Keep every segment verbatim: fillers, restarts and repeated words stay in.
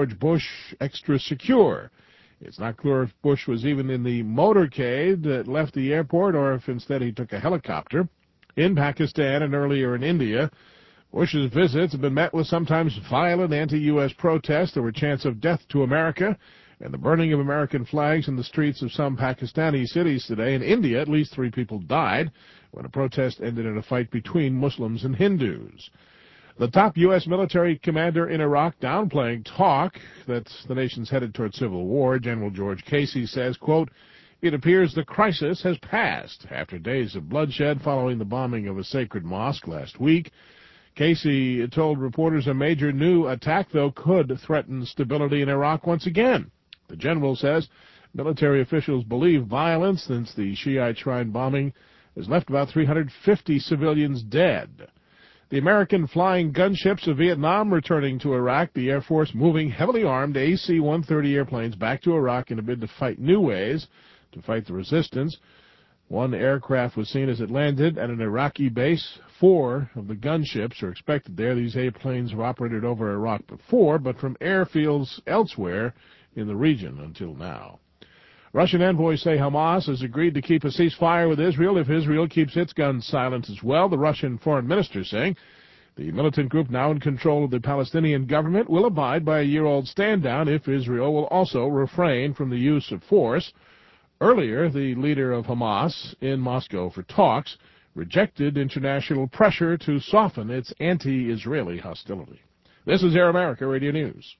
George Bush extra secure. It's not clear if Bush was even in the motorcade that left the airport or if instead he took a helicopter. In Pakistan and earlier in India, Bush's visits have been met with sometimes violent anti-U S protests. There were chants of death to America and the burning of American flags in the streets of some Pakistani cities today. In India, at least three people died when a protest ended in a fight between Muslims and Hindus. The top U S military commander in Iraq downplaying talk that the nation's headed toward civil war. General George Casey says, quote, "It appears the crisis has passed." After days of bloodshed following the bombing of a sacred mosque last week, Casey told reporters a major new attack, though, could threaten stability in Iraq once again. The general says military officials believe violence since the Shiite shrine bombing has left about three hundred fifty civilians dead. The American flying gunships of Vietnam returning to Iraq, the Air Force moving heavily armed A C one thirty airplanes back to Iraq in a bid to fight new ways to fight the resistance. One aircraft was seen as it landed at an Iraqi base. Four of the gunships are expected there. These airplanes have operated over Iraq before, but from airfields elsewhere in the region until now. Russian envoys say Hamas has agreed to keep a ceasefire with Israel if Israel keeps its guns silent as well. The Russian foreign minister saying the militant group now in control of the Palestinian government will abide by a year-old stand-down if Israel will also refrain from the use of force. Earlier, the leader of Hamas in Moscow for talks rejected international pressure to soften its anti-Israeli hostility. This is Air America Radio News.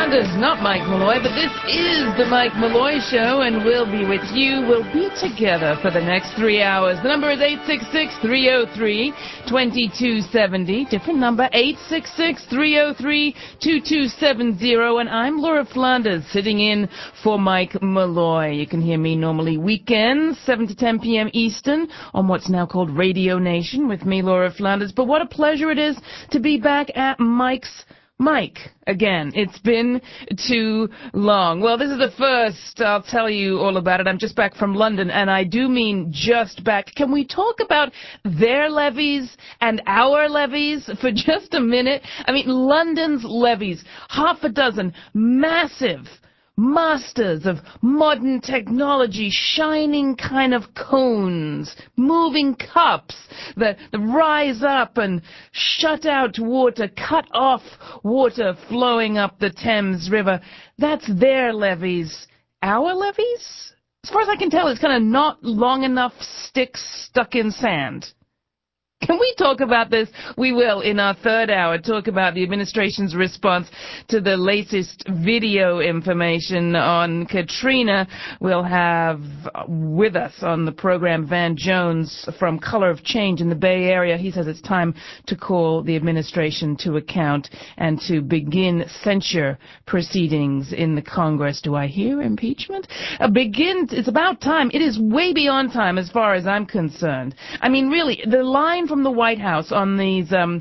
Flanders, not Mike Malloy, but this is the Mike Malloy Show, and we'll be with you. We'll be together for the next three hours. The number is eight six six, three oh three, two two seven oh. Different number, eight six six, three oh three, two two seven oh. And I'm Laura Flanders, sitting in for Mike Malloy. You can hear me normally weekends, seven to ten p.m. Eastern, on what's now called Radio Nation, with me, Laura Flanders. But what a pleasure it is to be back at Mike's Mike, again. It's been too long. Well, this is the first. I'll tell you all about it. I'm just back from London, and I do mean just back. Can we talk about their levies and our levies for just a minute? I mean, London's levies, half a dozen massive masters of modern technology, shining kind of cones, moving cups that, that rise up and shut out water, cut off water flowing up the Thames River. That's their levees. Our levees? As far as I can tell, it's kind of not long enough sticks stuck in sand. Can we talk about this? We will, in our third hour, talk about the administration's response to the latest video information on Katrina. We'll have with us on the program Van Jones from Color of Change in the Bay Area. He says it's time to call the administration to account and to begin censure proceedings in the Congress. Do I hear impeachment? Uh, begin, it's about time. It is way beyond time as far as I'm concerned. I mean, really, the line from the White House on these um,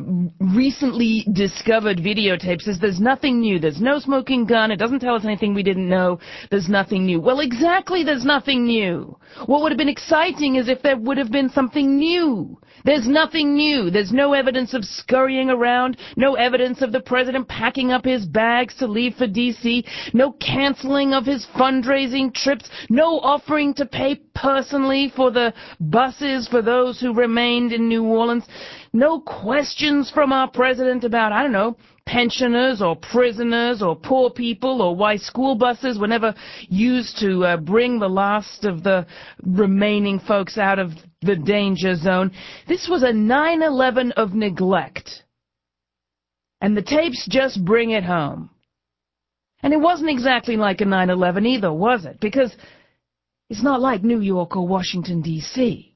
recently discovered videotapes says there's nothing new. There's no smoking gun. It doesn't tell us anything we didn't know. There's nothing new. Well, exactly, there's nothing new. What would have been exciting is if there would have been something new. There's nothing new. There's no evidence of scurrying around, no evidence of the president packing up his bags to leave for D C, no canceling of his fundraising trips, no offering to pay personally for the buses for those who remained in New Orleans, no questions from our president about, I don't know, pensioners or prisoners or poor people, or why school buses were never used to uh, bring the last of the remaining folks out of the danger zone. This was a nine eleven of neglect. And the tapes just bring it home. And it wasn't exactly like a nine eleven either, was it? Because it's not like New York or Washington, D C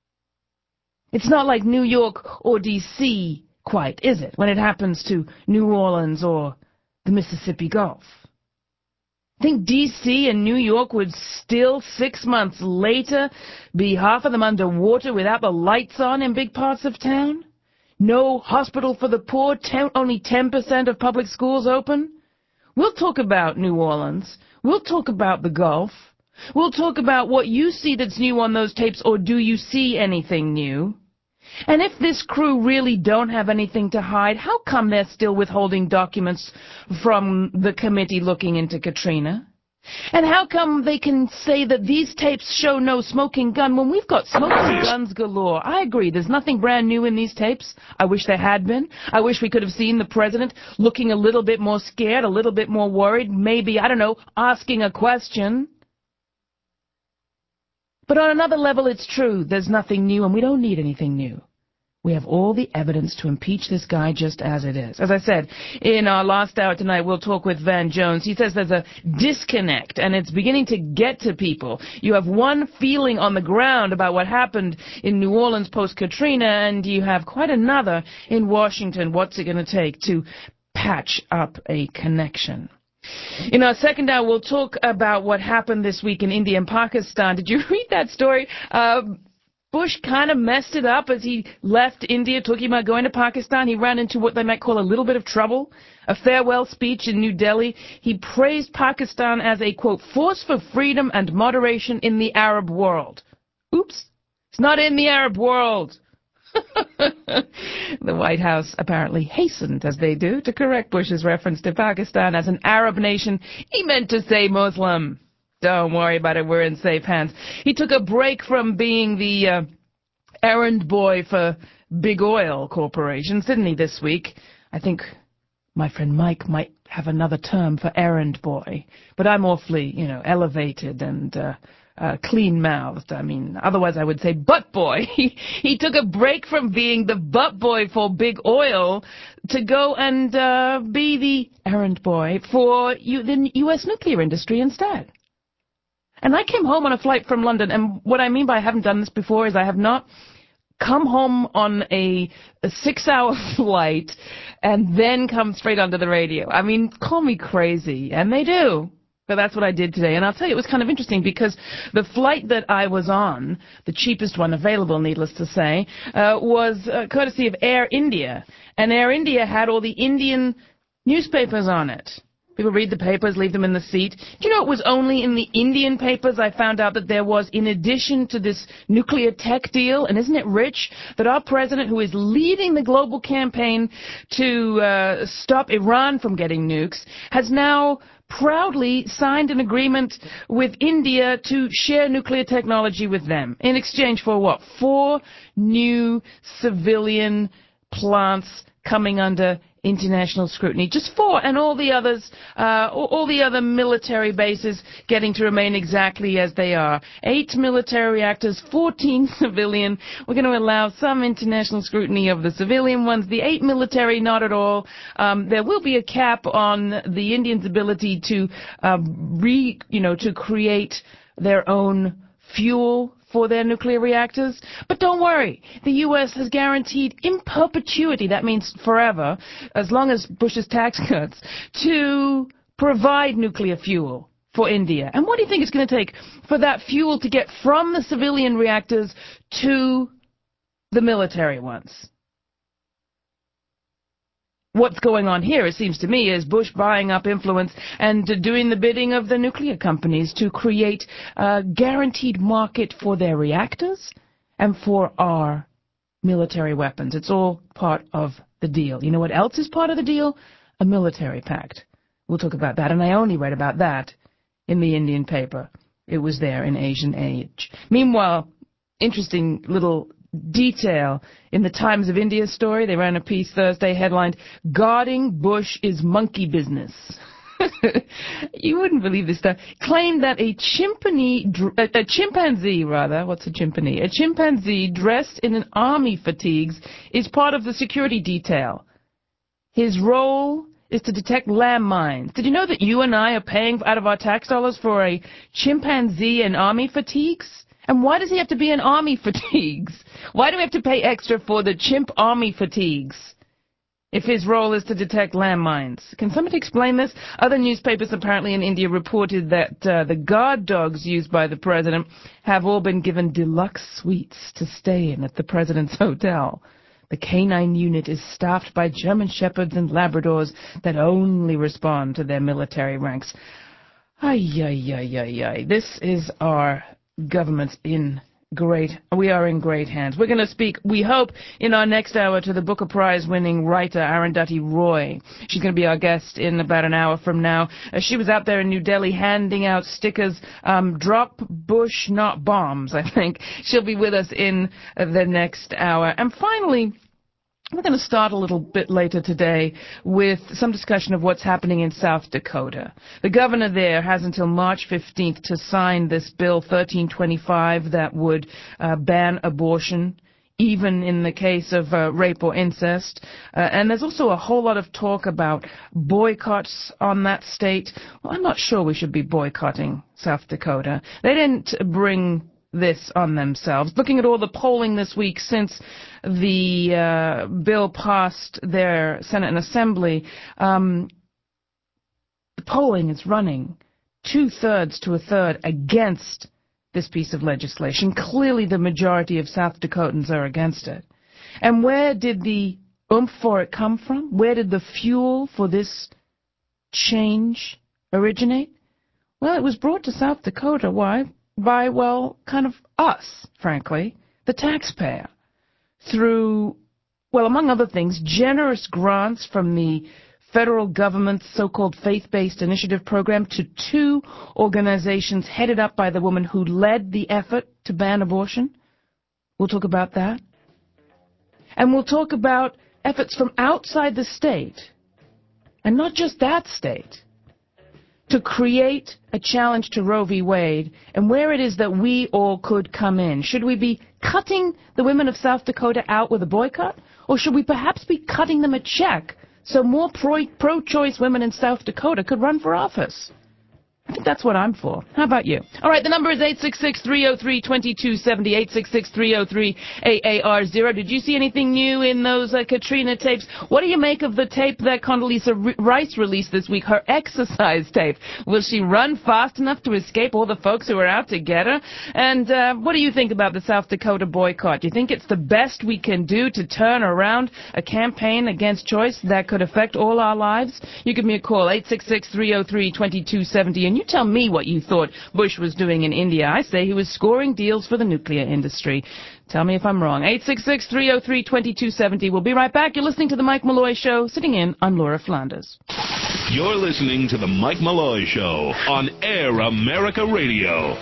It's not like New York or D C quite, is it, when it happens to New Orleans or the Mississippi Gulf? Think D C and New York would still, six months later, be half of them underwater without the lights on in big parts of town? No hospital for the poor, ten, only ten percent of public schools open? We'll talk about New Orleans. We'll talk about the Gulf. We'll talk about what you see that's new on those tapes, or do you see anything new? And if this crew really don't have anything to hide, how come they're still withholding documents from the committee looking into Katrina? And how come they can say that these tapes show no smoking gun when we've got smoking guns galore? I agree, there's nothing brand new in these tapes. I wish there had been. I wish we could have seen the president looking a little bit more scared, a little bit more worried, maybe, I don't know, asking a question. But on another level, it's true. There's nothing new, and we don't need anything new. We have all the evidence to impeach this guy just as it is. As I said, in our last hour tonight, we'll talk with Van Jones. He says there's a disconnect, and it's beginning to get to people. You have one feeling on the ground about what happened in New Orleans post-Katrina, and you have quite another in Washington. What's it going to take to patch up a connection? In our second hour, we'll talk about what happened this week in India and Pakistan. Did you read that story? Uh, Bush kind of messed it up as he left India, talking about going to Pakistan. He ran into what they might call a little bit of trouble. A farewell speech in New Delhi. He praised Pakistan as a, quote, force for freedom and moderation in the Arab world. Oops. It's not in the Arab world. The White House apparently hastened, as they do, to correct Bush's reference to Pakistan as an Arab nation. He meant to say Muslim. Don't worry about it, we're in safe hands. He took a break from being the uh, errand boy for Big Oil corporations, didn't he, this week? I think my friend Mike might have another term for errand boy, but I'm awfully, you know, elevated and uh, uh, clean-mouthed. I mean, otherwise I would say butt boy. He, he took a break from being the butt boy for big oil to go and uh, be the errand boy for you, the U S nuclear industry instead. And I came home on a flight from London, and what I mean by I haven't done this before is I have not come home on a, a six-hour flight and then come straight onto the radio. I mean, call me crazy, and they do. But that's what I did today. And I'll tell you, it was kind of interesting because the flight that I was on, the cheapest one available, needless to say, uh, was uh, courtesy of Air India. And Air India had all the Indian newspapers on it. People read the papers, leave them in the seat. Do you know it was only in the Indian papers I found out that there was, in addition to this nuclear tech deal, and isn't it rich, that our president, who is leading the global campaign to uh, stop Iran from getting nukes, has now proudly signed an agreement with India to share nuclear technology with them. In exchange for what? Four new civilian plants coming under international scrutiny. Just four, and all the others, uh, all, all the other military bases getting to remain exactly as they are. Eight military reactors, fourteen civilian. We're going to allow some international scrutiny of the civilian ones. The eight military, not at all. Um, there will be a cap on the Indians' ability to uh, re, you know, to create their own fuel for their nuclear reactors. But don't worry, the U S has guaranteed in perpetuity, that means forever, as long as Bush's tax cuts, to provide nuclear fuel for India. And what do you think it's going to take for that fuel to get from the civilian reactors to the military ones? What's going on here, it seems to me, is Bush buying up influence and uh, doing the bidding of the nuclear companies to create a guaranteed market for their reactors and for our military weapons. It's all part of the deal. You know what else is part of the deal? A military pact. We'll talk about that, and I only read about that in the Indian paper. It was there in Asian Age. Meanwhile, interesting little detail in the Times of India story. They ran a piece Thursday headlined, "Guarding Bush is Monkey Business." You wouldn't believe this stuff. Claimed that a chimpanzee, a, a chimpanzee rather, what's a chimpanzee? A chimpanzee dressed in an army fatigues is part of the security detail. His role is to detect landmines. Did you know that you and I are paying out of our tax dollars for a chimpanzee in army fatigues? And why does he have to be in army fatigues? Why do we have to pay extra for the chimp army fatigues if his role is to detect landmines? Can somebody explain this? Other newspapers apparently in India reported that uh, the guard dogs used by the president have all been given deluxe suites to stay in at the president's hotel. The canine unit is staffed by German shepherds and Labradors that only respond to their military ranks. Ay, ay, ay, ay, ay. This is our government's in great, we are in great hands. We're going to speak, we hope, in our next hour to the Booker Prize-winning writer Arundhati Roy. She's going to be our guest in about an hour from now. Uh, she was out there in New Delhi handing out stickers, um, drop Bush, not bombs, I think. She'll be with us in uh, the next hour. And finally, we're going to start a little bit later today with some discussion of what's happening in South Dakota. The governor there has until March fifteenth to sign this bill thirteen twenty-five that would uh, ban abortion, even in the case of uh, rape or incest. Uh, and there's also a whole lot of talk about boycotts on that state. Well, I'm not sure we should be boycotting South Dakota. They didn't bring this on themselves. Looking at all the polling this week since the uh, bill passed their Senate and Assembly, um, the polling is running two-thirds to a third against this piece of legislation. Clearly the majority of South Dakotans are against it. And where did the oomph for it come from? Where did the fuel for this change originate? Well, it was brought to South Dakota. Why? By, well, kind of us, frankly, the taxpayer, through, well, among other things, generous grants from the federal government's so-called faith-based initiative program to two organizations headed up by the woman who led the effort to ban abortion. We'll talk about that. And we'll talk about efforts from outside the state, and not just that state, to create a challenge to Roe v. Wade and where it is that we all could come in. Should we be cutting the women of South Dakota out with a boycott, or should we perhaps be cutting them a check so more pro- pro-choice women in South Dakota could run for office? I think that's what I'm for. How about you? All right, the number is eight six six, three oh three, two two seven oh, eight six six, three oh three, A A R zero. Did you see anything new in those uh, Katrina tapes? What do you make of the tape that Condoleezza Rice released this week, her exercise tape? Will she run fast enough to escape all the folks who are out to get her? And uh, what do you think about the South Dakota boycott? Do you think it's the best we can do to turn around a campaign against choice that could affect all our lives? You give me a call, eight six six, three oh three, two two seven oh, and you tell me what you thought Bush was doing in India. I say he was scoring deals for the nuclear industry. Tell me if I'm wrong. eight six six, three oh three, two two seven oh. We'll be right back. You're listening to The Mike Malloy Show, sitting in on Laura Flanders. You're listening to The Mike Malloy Show on Air America Radio.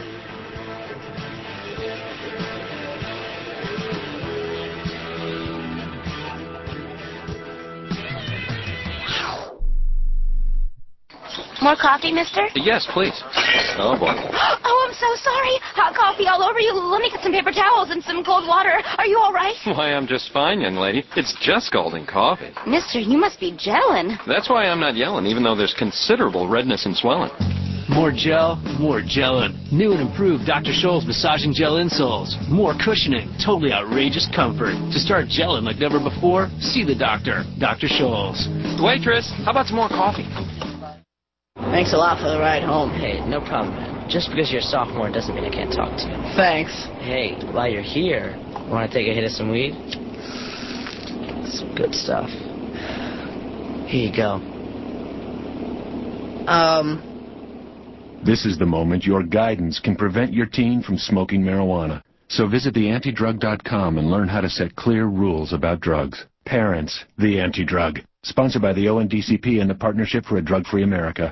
More coffee, mister? Yes, please. Oh, boy. Oh, I'm so sorry. Hot coffee all over you. Let me get some paper towels and some cold water. Are you all right? Why, I'm just fine, young lady. It's just scalding coffee. Mister, you must be gelling. That's why I'm not yelling, even though there's considerable redness and swelling. More gel, more gelling. New and improved Doctor Scholl's massaging gel insoles. More cushioning, totally outrageous comfort. To start gelling like never before, see the doctor, Doctor Scholl's. Waitress, how about some more coffee? Thanks a lot for the ride home. Hey, no problem, man. Just because you're a sophomore doesn't mean I can't talk to you. Thanks. Hey, while you're here, want to take a hit of some weed? Some good stuff. Here you go. Um... This is the moment your guidance can prevent your teen from smoking marijuana. So visit the anti drug dot com and learn how to set clear rules about drugs. Parents, the Anti-Drug. Sponsored by the O N D C P and the Partnership for a Drug-Free America.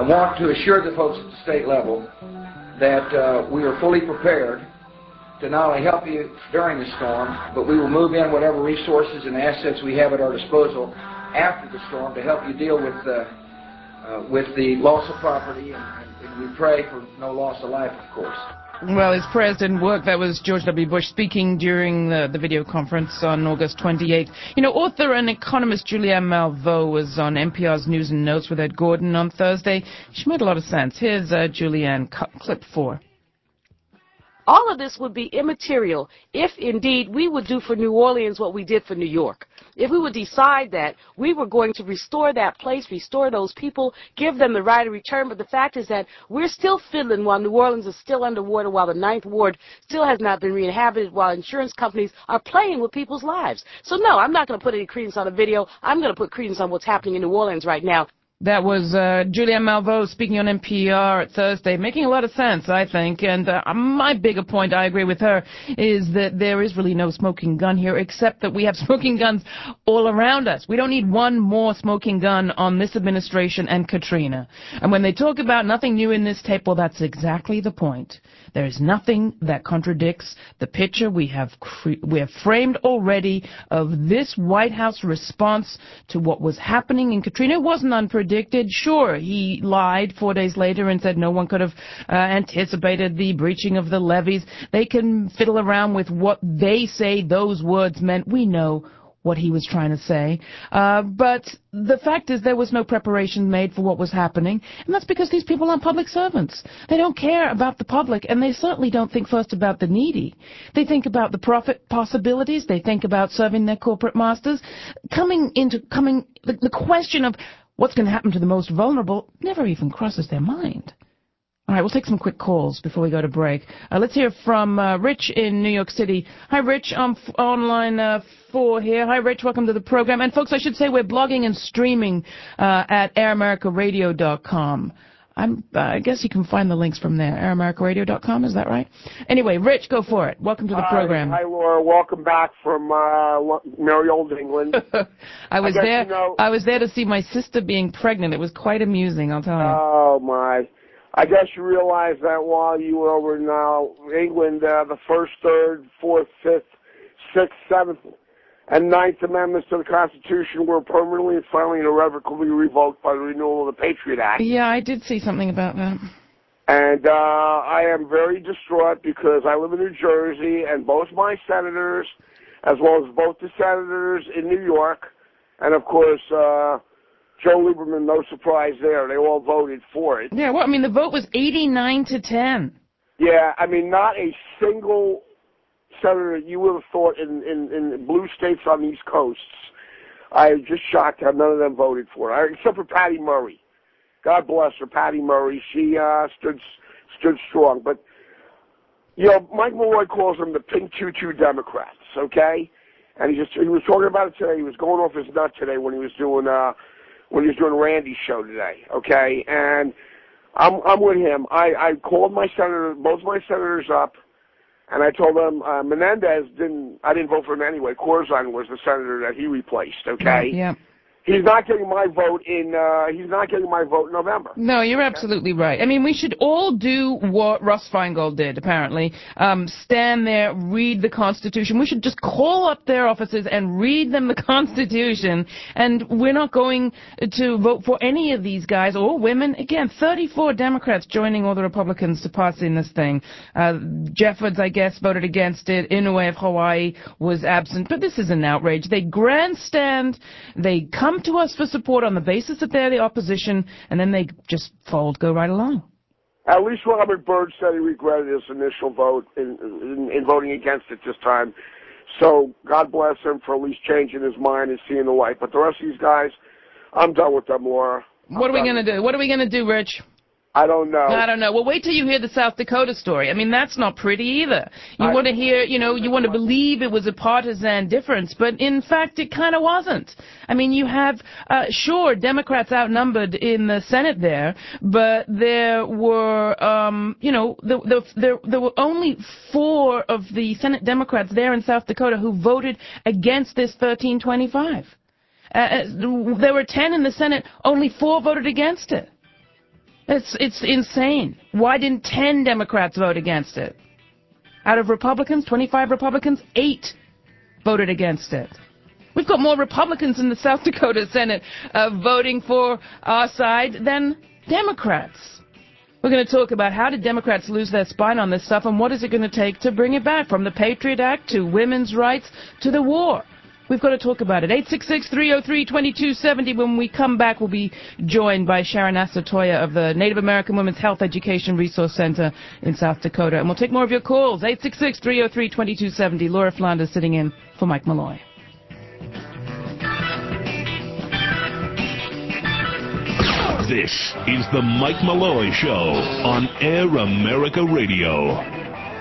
I want to assure the folks at the state level that uh, we are fully prepared to not only help you during the storm, but we will move in whatever resources and assets we have at our disposal after the storm to help you deal with uh, uh, with the loss of property, and, and we pray for no loss of life, of course. Well, his prayers didn't work. That was George W. Bush speaking during the, the video conference on August twenty-eighth. You know, author and economist Julianne Malveaux was on N P R's News and Notes with Ed Gordon on Thursday. She made a lot of sense. Here's uh, Julianne, clip four. All of this would be immaterial if, indeed, we would do for New Orleans what we did for New York. If we would decide that we were going to restore that place, restore those people, give them the right of return, but the fact is that we're still fiddling while New Orleans is still underwater, while the Ninth Ward still has not been re-inhabited, while insurance companies are playing with people's lives. So, no, I'm not going to put any credence on the video. I'm going to put credence on what's happening in New Orleans right now. That was uh, Julianne Malveaux speaking on N P R at Thursday, making a lot of sense, I think. And uh, my bigger point, I agree with her, is that there is really no smoking gun here, except that we have smoking guns all around us. We don't need one more smoking gun on this administration and Katrina. And when they talk about nothing new in this tape, well, that's exactly the point. There is nothing that contradicts the picture we have cre- we have framed already of this White House response to what was happening in Katrina. It wasn't unpredicted. Sure, he lied four days later and said no one could have uh, anticipated the breaching of the levees. They can fiddle around with what they say those words meant. We know what he was trying to say. Uh, but the fact is there was no preparation made for what was happening, and that's because these people aren't public servants. They don't care about the public, and they certainly don't think first about the needy. They think about the profit possibilities. They think about serving their corporate masters. Coming into, coming, the, the question of what's going to happen to the most vulnerable never even crosses their mind. All right, we'll take some quick calls before we go to break. Uh, let's hear from uh, Rich in New York City. Hi, Rich. I'm f- on line uh, four here. Hi, Rich. Welcome to the program. And, folks, I should say we're blogging and streaming uh, at air america radio dot com. I'm, uh, I guess you can find the links from there, air america radio dot com. Is that right? Anyway, Rich, go for it. Welcome to the Hi, program. Hi, Laura. Welcome back from uh, merry old England. I was I there. You know, I was there to see my sister being pregnant. It was quite amusing, I'll tell you. Oh, my. I guess you realize that while you were over in uh, England, uh, the first, third, fourth, fifth, sixth, seventh, and ninth amendments to the Constitution were permanently and finally and irrevocably revoked by the renewal of the Patriot Act. Yeah, I did see something about that. And uh, I am very distraught because I live in New Jersey, and both my senators, as well as both the senators in New York, and, of course, uh, Joe Lieberman, no surprise there. They all voted for it. Yeah, well, I mean, the vote was eighty-nine to ten. Yeah, I mean, not a single senator you would have thought in, in, in blue states on these coasts. I'm just shocked how none of them voted for it, except for Patty Murray. God bless her, Patty Murray. She uh, stood stood strong. But, you know, Mike Malloy calls them the pink tutu Democrats, okay? And he just he was talking about it today. He was going off his nut today when he was doing uh, when he was doing Randy's show today, okay? And I'm I'm with him. I, I called my senator, both my senators up, and I told them uh, Menendez didn't. I didn't vote for him anyway. Corzine was the senator that he replaced, okay? Yeah. He's not getting my vote in. Uh, he's not getting my vote in November. No, you're absolutely right. I mean, we should all do what Russ Feingold did. Apparently, um, stand there, read the Constitution. We should just call up their offices and read them the Constitution. And we're not going to vote for any of these guys or women. Again, thirty-four Democrats joining all the Republicans to pass in this thing. Uh, Jeffords, I guess, voted against it. Inouye of Hawaii was absent. But this is an outrage. They grandstand. They come to us for support on the basis that they're the opposition, and then they just fold, go right along. At least Robert Byrd said he regretted his initial vote in, in, in voting against it this time. So God bless him for at least changing his mind and seeing the light. But the rest of these guys, I'm done with them, Laura. I'm what are we going to do? What are we going to do, Rich? I don't know. I don't know. Well, wait till you hear the South Dakota story. I mean, that's not pretty either. You I, want to hear, you know, you want to believe it was a partisan difference, but in fact, it kind of wasn't. I mean, you have, uh, sure, Democrats outnumbered in the Senate there, but there were, um, you know, the, the, there, there were only four of the Senate Democrats there in South Dakota who voted against this thirteen twenty-five. Uh, there were ten in the Senate, only four voted against it. It's, it's insane. Why didn't ten Democrats vote against it? Out of Republicans, twenty-five Republicans, eight voted against it. We've got more Republicans in the South Dakota Senate uh, voting for our side than Democrats. We're going to talk about how did Democrats lose their spine on this stuff and what is it going to take to bring it back, from the Patriot Act to women's rights to the war. We've got to talk about it. eight six six, three oh three, two two seven oh. When we come back, we'll be joined by Sharon Asatoya of the Native American Women's Health Education Resource Center in South Dakota. And we'll take more of your calls. eight six six, three oh three, two two seven oh. Laura Flanders sitting in for Mike Malloy. This is the Mike Malloy Show on Air America Radio.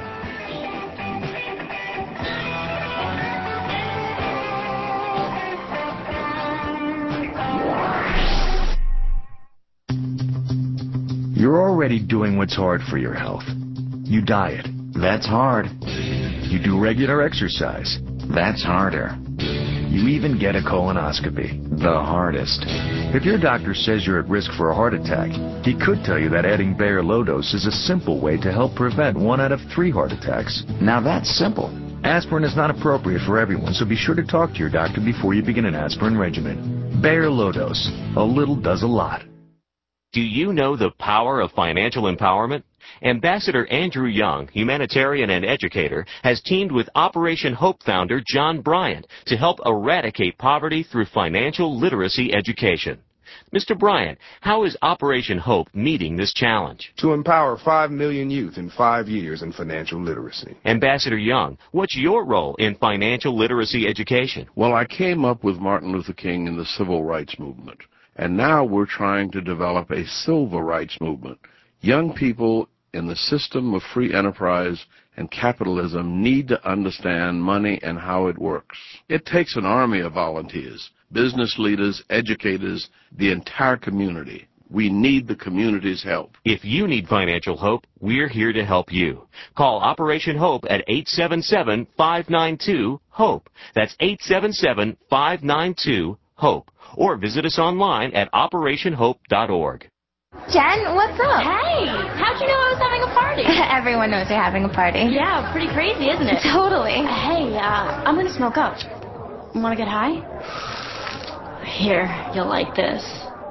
You're already doing what's hard for your health. You diet. That's hard. You do regular exercise. That's harder. You even get a colonoscopy. The hardest. If your doctor says you're at risk for a heart attack, he could tell you that adding Bayer Low Dose is a simple way to help prevent one out of three heart attacks. Now that's simple. Aspirin is not appropriate for everyone, so be sure to talk to your doctor before you begin an aspirin regimen. Bayer Low Dose. A little does a lot. Do you know the power of financial empowerment? Ambassador Andrew Young, humanitarian and educator, has teamed with Operation Hope founder John Bryant to help eradicate poverty through financial literacy education. Mister Bryant, how is Operation Hope meeting this challenge? To empower five million youth in five years in financial literacy. Ambassador Young, what's your role in financial literacy education? Well, I came up with Martin Luther King and the Civil Rights Movement. And now we're trying to develop a civil rights movement. Young people in the system of free enterprise and capitalism need to understand money and how it works. It takes an army of volunteers, business leaders, educators, the entire community. We need the community's help. If you need financial hope, we're here to help you. Call Operation Hope at eight seven seven, five nine two, HOPE. That's eight seven seven, five nine two, HOPE. Or visit us online at operation hope dot org. Jen, what's up? Hey, how'd you know I was having a party? Everyone knows you're having a party. Yeah, pretty crazy, isn't it? Totally. Hey, uh, I'm gonna smoke up. Wanna get high? Here, you'll like this.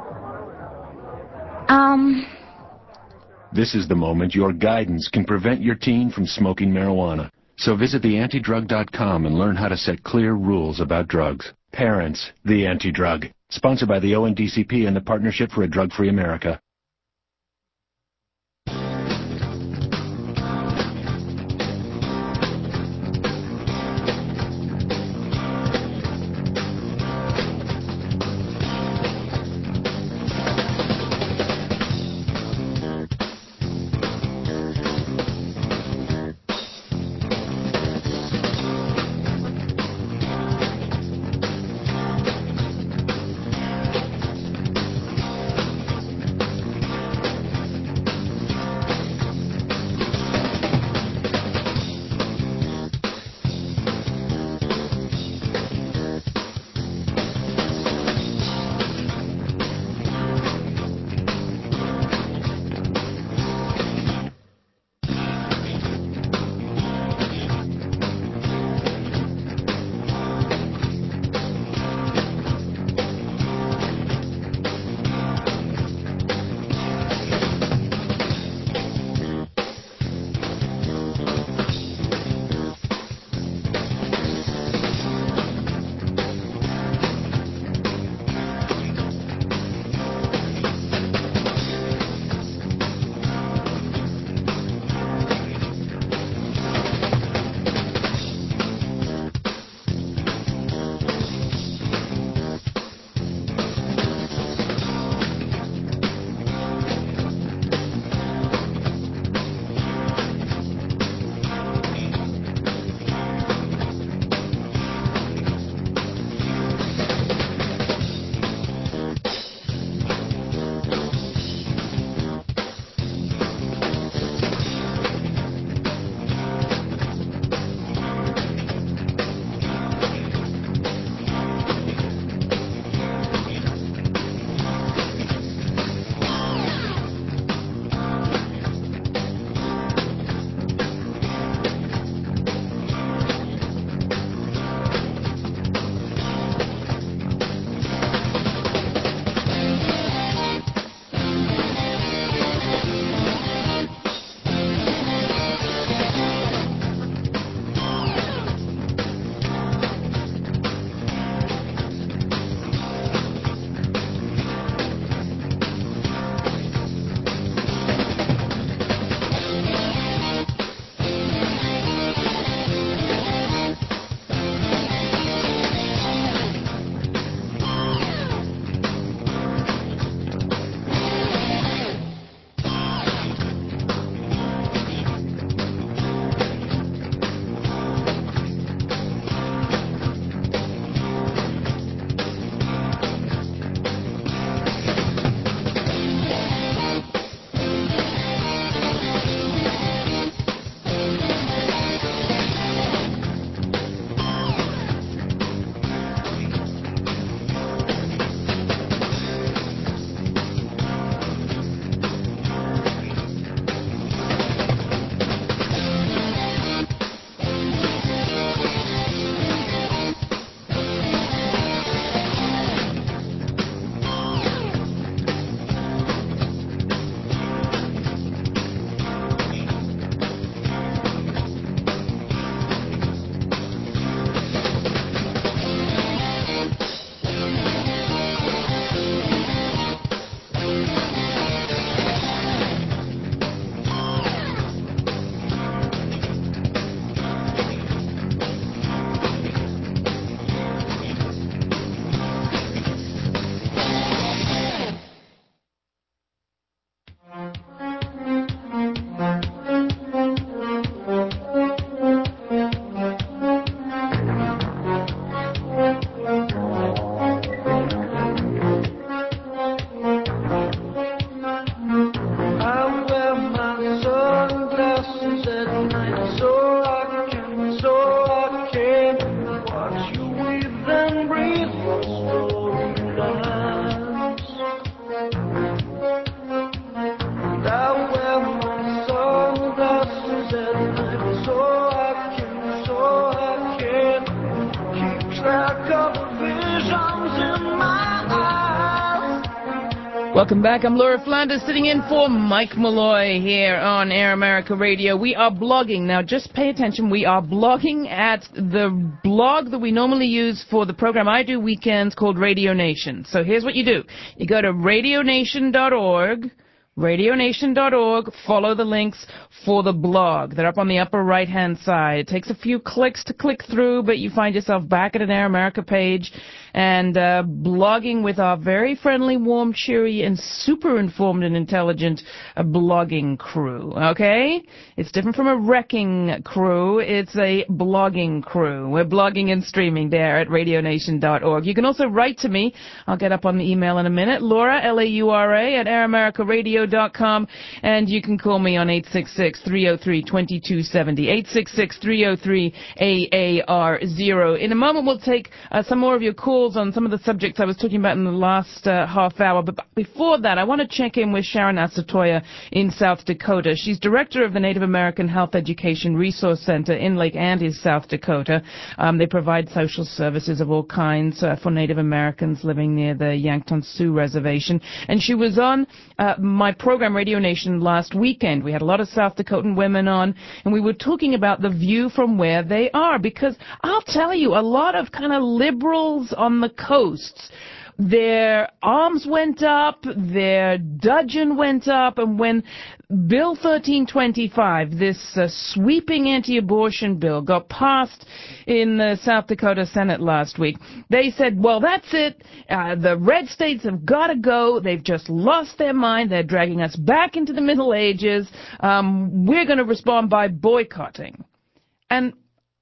Um... This is the moment your guidance can prevent your teen from smoking marijuana. So visit the anti drug dot com and learn how to set clear rules about drugs. Parents, the Anti-Drug. Sponsored by the O N D C P and the Partnership for a Drug-Free America. Welcome back. I'm Laura Flanders sitting in for Mike Malloy here on Air America Radio. We are blogging. Now, just pay attention. We are blogging at the blog that we normally use for the program I do weekends called Radio Nation. So here's what you do. You go to radio nation dot org. radio nation dot org, follow the links for the blog. They're up on the upper right-hand side. It takes a few clicks to click through, but you find yourself back at an Air America page and uh, blogging with our very friendly, warm, cheery, and super informed and intelligent uh, blogging crew, okay? It's different from a wrecking crew. It's a blogging crew. We're blogging and streaming there at radio nation dot org. You can also write to me. I'll get up on the email in a minute. Laura, L A U R A, at air america radio dot com, and you can call me on eight six six, three oh three, two two seven oh, eight six six, three oh three, A A R zero. In a moment, we'll take uh, some more of your calls on some of the subjects I was talking about in the last uh, half hour, but before that, I want to check in with Sharon Asatoya in South Dakota. She's director of the Native American Health Education Resource Center in Lake Andes, South Dakota. Um, they provide social services of all kinds uh, for Native Americans living near the Yankton Sioux Reservation, and she was on uh, my program Radio Nation last weekend. We had a lot of South Dakotan women on, and we were talking about the view from where they are, because I'll tell you, a lot of kind of liberals on the coasts, their arms went up, their dudgeon went up, and when Bill thirteen twenty-five, this uh, sweeping anti-abortion bill, got passed in the South Dakota Senate last week, they said, well, that's it. Uh, the red states have got to go. They've just lost their mind. They're dragging us back into the Middle Ages. Um, we're going to respond by boycotting. And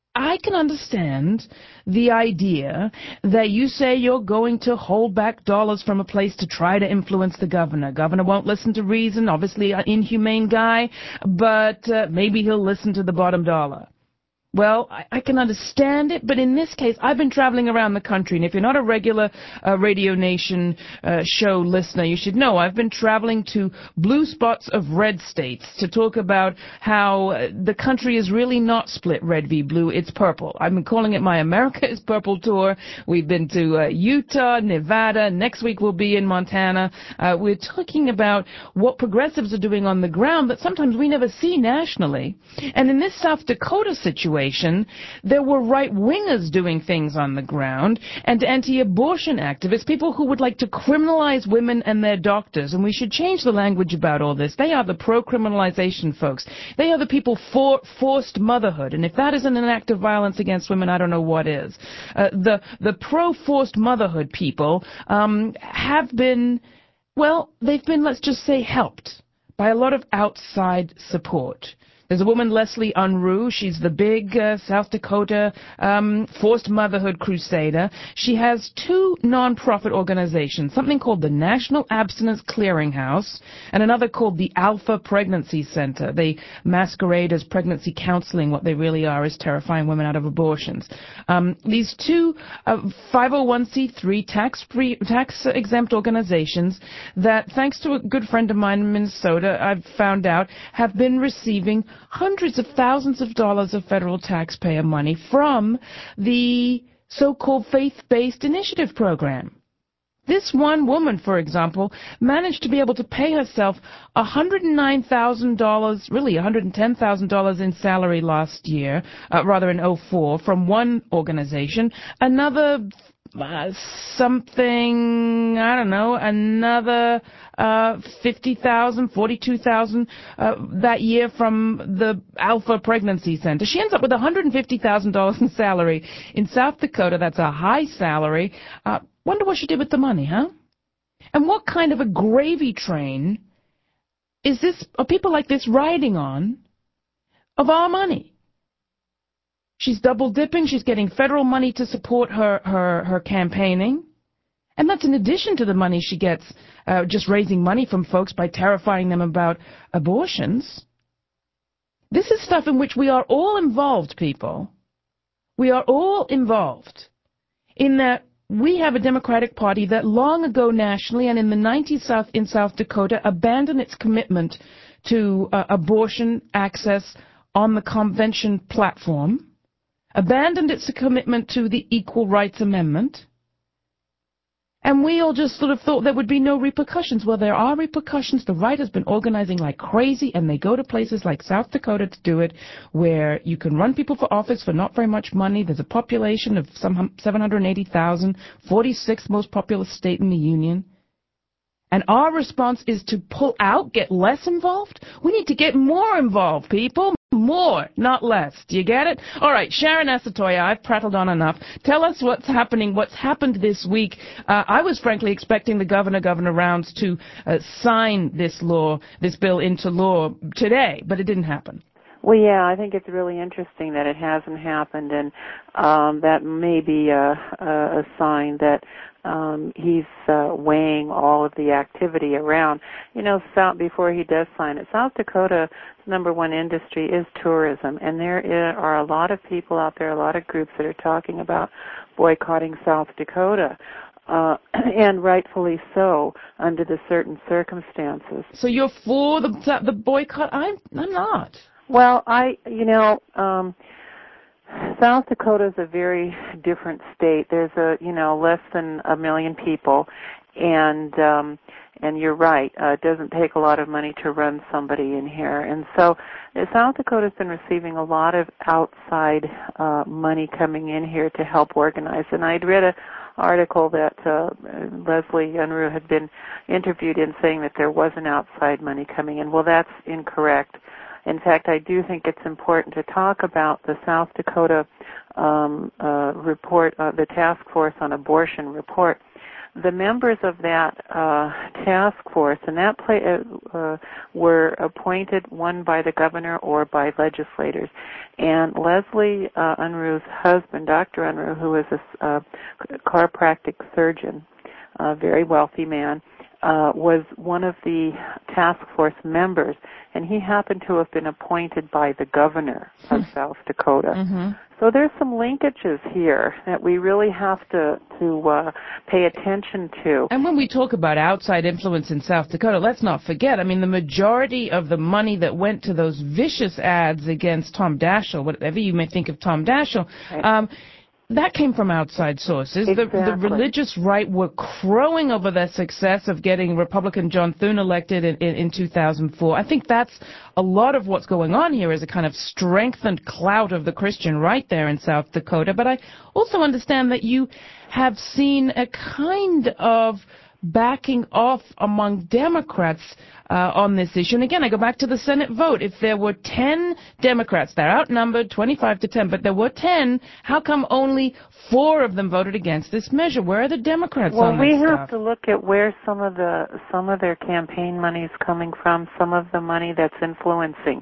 I can understand the idea that you say you're going to hold back dollars from a place to try to influence the governor. Governor won't listen to reason, obviously an inhumane guy, but uh, maybe he'll listen to the bottom dollar. Well, I, I can understand it, but in this case, I've been traveling around the country, and if you're not a regular uh, Radio Nation uh, show listener, you should know I've been traveling to blue spots of red states to talk about how uh, the country is really not split red v blue, it's purple. I've been calling it my America is Purple tour. We've been to uh, Utah, Nevada. Next week we'll be in Montana. Uh, we're talking about what progressives are doing on the ground that sometimes we never see nationally. And in this South Dakota situation, there were right-wingers doing things on the ground and anti-abortion activists, people who would like to criminalize women and their doctors, and we should change the language about all this. They are the pro-criminalization folks. They are the people for forced motherhood, and if that isn't an act of violence against women, I don't know what is. Uh, the, the pro-forced motherhood people um, have been, well, they've been, let's just say, helped by a lot of outside support. There's a woman, Leslie Unruh. She's the big uh, South Dakota um, forced motherhood crusader. She has two nonprofit organizations, something called the National Abstinence Clearinghouse and another called the Alpha Pregnancy Center. They masquerade as pregnancy counseling. What they really are is terrifying women out of abortions. Um, these two uh, five oh one c three tax-free, tax-exempt organizations that, thanks to a good friend of mine in Minnesota, I've found out, have been receiving hundreds of thousands of dollars of federal taxpayer money from the so-called faith-based initiative program. This one woman, for example, managed to be able to pay herself one hundred nine thousand dollars, really one hundred ten thousand dollars in salary last year, uh, rather in oh four, from one organization. Another uh, something, I don't know, another uh, fifty thousand dollars, forty-two thousand dollars uh, that year from the Alpha Pregnancy Center. She ends up with one hundred fifty thousand dollars in salary. In South Dakota, that's a high salary. Uh, Wonder what she did with the money, huh? And what kind of a gravy train is this, are people like this riding on of our money? She's double dipping. She's getting federal money to support her, her, her campaigning. And that's in addition to the money she gets uh, just raising money from folks by terrifying them about abortions. This is stuff in which we are all involved, people. We are all involved in that. We have a Democratic Party that long ago nationally and in the nineties South, in South Dakota abandoned its commitment to uh, abortion access on the convention platform, abandoned its commitment to the Equal Rights Amendment, And we all just sort of thought there would be no repercussions. Well, there are repercussions. The right has been organizing like crazy, and they go to places like South Dakota to do it, where you can run people for office for not very much money. There's a population of some seven hundred eighty thousand, forty-sixth most populous state in the union. And our response is to pull out, get less involved? We need to get more involved, people. More, not less. Do you get it? All right, Sharon Asatoya, I've prattled on enough. Tell us what's happening, what's happened this week. Uh, I was frankly expecting the governor, Governor Rounds, to uh, sign this law, this bill into law today, but it didn't happen. Well, yeah, I think it's really interesting that it hasn't happened, and um, that may be a, a, a sign that um, he's uh, weighing all of the activity around. You know, South, before he does sign it, South Dakota's number one industry is tourism, and there are a lot of people out there, a lot of groups that are talking about boycotting South Dakota. Uh, and rightfully so, under the certain circumstances. So you're for the the boycott? I'm, I'm not. Well, I, you know, um, South Dakota is a very different state. There's a, you know, less than a million people, and um, and you're right. Uh, it doesn't take a lot of money to run somebody in here, and so uh, South Dakota's been receiving a lot of outside uh, money coming in here to help organize. And I'd read a article that uh, Leslie Unruh had been interviewed in, saying that there wasn't outside money coming in. Well, that's incorrect. In fact, I do think it's important to talk about the South Dakota um, uh, report, uh, the Task Force on Abortion report. The members of that uh, task force, and that play, uh, uh, were appointed, one by the governor or by legislators. And Leslie uh, Unruh's husband, Doctor Unruh, who is a uh, chiropractic surgeon, a very wealthy man, Uh, was one of the task force members, and he happened to have been appointed by the governor of South Dakota. Mm-hmm. So there's some linkages here that we really have to to uh, pay attention to. And when we talk about outside influence in South Dakota, let's not forget, I mean, the majority of the money that went to those vicious ads against Tom Daschle, whatever you may think of Tom Daschle, right. um, that came from outside sources. Exactly. The, the religious right were crowing over their success of getting Republican John Thune elected in, in, in two thousand four. I think that's a lot of what's going on here, is a kind of strengthened clout of the Christian right there in South Dakota. But I also understand that you have seen a kind of backing off among Democrats uh, on this issue. And again, I go back to the Senate vote. If there were ten Democrats, they're outnumbered twenty-five to ten, but there were ten, how come only four of them voted against this measure? Where are the Democrats well, on this this Well, we stuff? have to look at where some of the some of their campaign money is coming from, some of the money that's influencing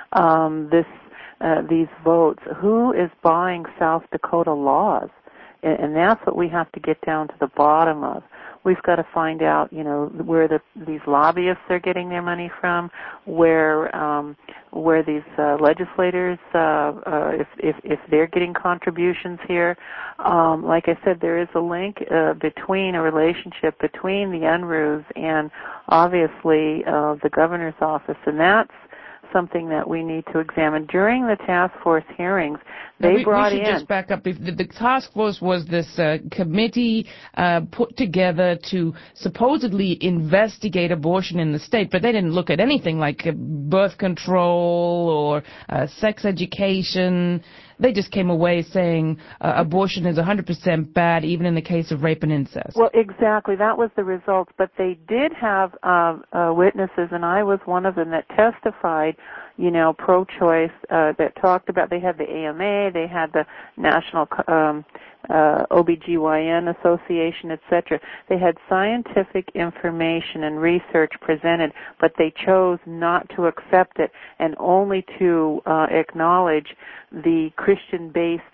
um, this uh, these votes. Who is buying South Dakota laws? And, and that's what we have to get down to the bottom of. We've got to find out, you know, where the, these lobbyists are getting their money from, where um, where these uh, legislators, uh, uh, if, if if they're getting contributions here. Um, like I said, there is a link uh, between a relationship between the Unruhs and obviously uh, the governor's office, and that's something that we need to examine. During the task force hearings, they we, brought we should in... just back up. The, the task force was this uh, committee uh, put together to supposedly investigate abortion in the state, but they didn't look at anything like uh, birth control or uh, sex education. They just came away saying uh, abortion is one hundred percent bad, even in the case of rape and incest. Well, exactly. That was the result. But they did have uh, uh, witnesses, and I was one of them, that testified, you know, pro-choice, uh, that talked about, they had the A M A, they had the National um, uh, O B G Y N Association, et cetera. They had scientific information and research presented, but they chose not to accept it and only to uh, acknowledge the Christian-based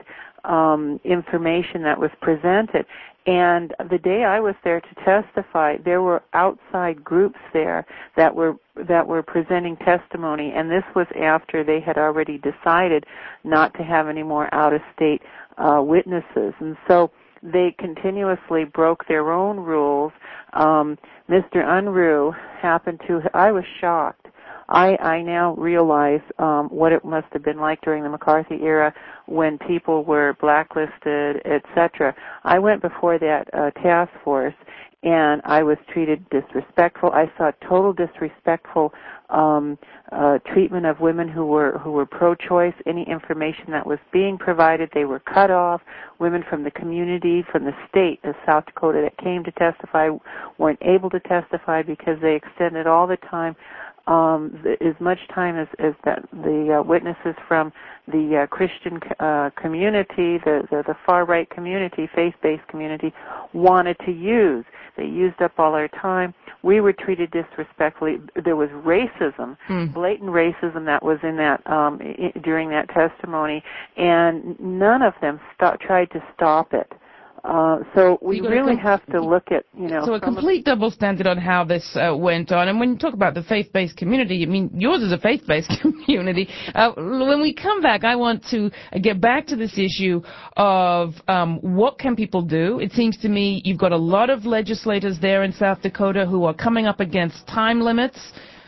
um, information that was presented. And the day I was there to testify, there were outside groups there that were that were presenting testimony, and this was after they had already decided not to have any more out-of-state uh, witnesses. And so they continuously broke their own rules. Um, Mister Unruh happened to, I was shocked. I, I now realize um, what it must have been like during the McCarthy era when people were blacklisted, et cetera. I went before that uh, task force, and I was treated disrespectful. I saw total disrespectful um, uh, treatment of women who were who were pro-choice. Any information that was being provided, they were cut off. Women from the community, from the state of South Dakota that came to testify weren't able to testify because they extended all the time, um, the, as much time as, as the, the uh, witnesses from the uh, Christian uh, community, the, the, the far-right community, faith-based community, wanted to use. They used up all our time. We were treated disrespectfully. There was racism, mm. blatant racism that was in that um, I- during that testimony, and none of them st- tried to stop it. Uh, so we really com- have to look at, you know... So a complete double standard on how this uh, went on. And when you talk about the faith-based community, I mean, yours is a faith-based community. Uh, when we come back, I want to get back to this issue of um, what can people do. It seems to me you've got a lot of legislators there in South Dakota who are coming up against time limits,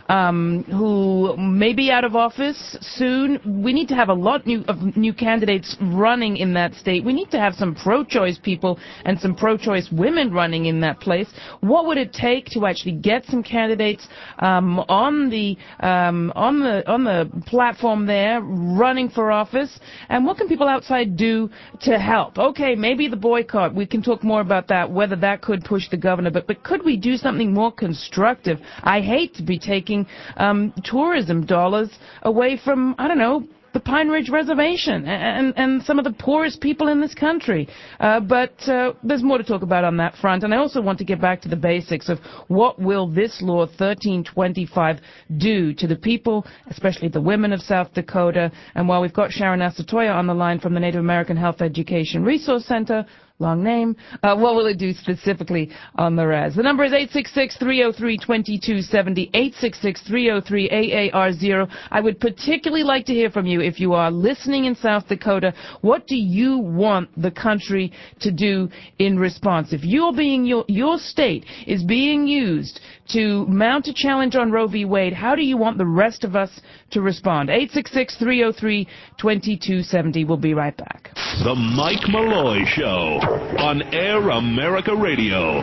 Um, who may be out of office soon. We need to have a lot new, of new candidates running in that state. We need to have some pro-choice people and some pro-choice women running in that place. What would it take to actually get some candidates um, on the um, on the on the platform there, running for office? And what can people outside do to help? Okay, maybe the boycott. We can talk more about that, whether that could push the governor. But but could we do something more constructive? I hate to be taking Um, tourism dollars away from, I don't know, the Pine Ridge Reservation and, and some of the poorest people in this country. Uh, but uh, there's more to talk about on that front. And I also want to get back to the basics of what will this law thirteen twenty-five do to the people, especially the women of South Dakota. And while we've got Sharon Asatoya on the line from the Native American Health Education Resource Center, long name, uh, what will it do specifically on the res? The number is eight six six, three oh three, two two seven oh, eight six six, three oh three, A A R zero. I would particularly like to hear from you if you are listening in South Dakota. What do you want the country to do in response? If you're being your, your state is being used to mount a challenge on Roe v. Wade, how do you want the rest of us to respond? eight six six, three oh three, two two seven oh. We'll be right back. The Mike Malloy Show on Air America Radio.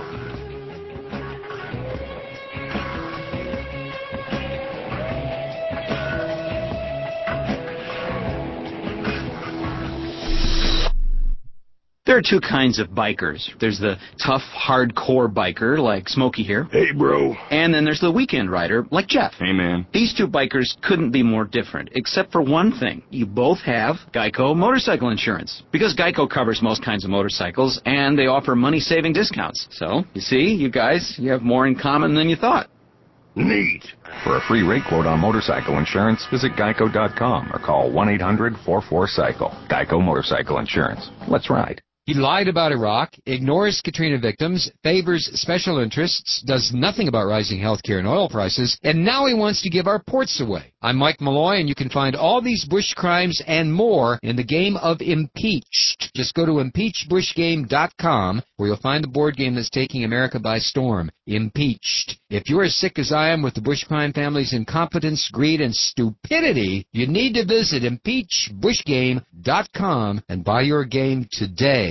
There are two kinds of bikers. There's the tough, hardcore biker, like Smokey here. Hey, bro. And then there's the weekend rider, like Jeff. Hey, man. These two bikers couldn't be more different, except for one thing. You both have Geico motorcycle insurance. Because Geico covers most kinds of motorcycles, and they offer money-saving discounts. So, you see, you guys, you have more in common than you thought. Neat. For a free rate quote on motorcycle insurance, visit geico dot com or call one eight hundred, four four, cycle. Geico Motorcycle Insurance. Let's ride. He lied about Iraq, ignores Katrina victims, favors special interests, does nothing about rising health care and oil prices, and now he wants to give our ports away. I'm Mike Malloy, and you can find all these Bush crimes and more in the game of Impeached. Just go to impeach bush game dot com, where you'll find the board game that's taking America by storm, Impeached. If you're as sick as I am with the Bush crime family's incompetence, greed, and stupidity, you need to visit impeach bush game dot com and buy your game today.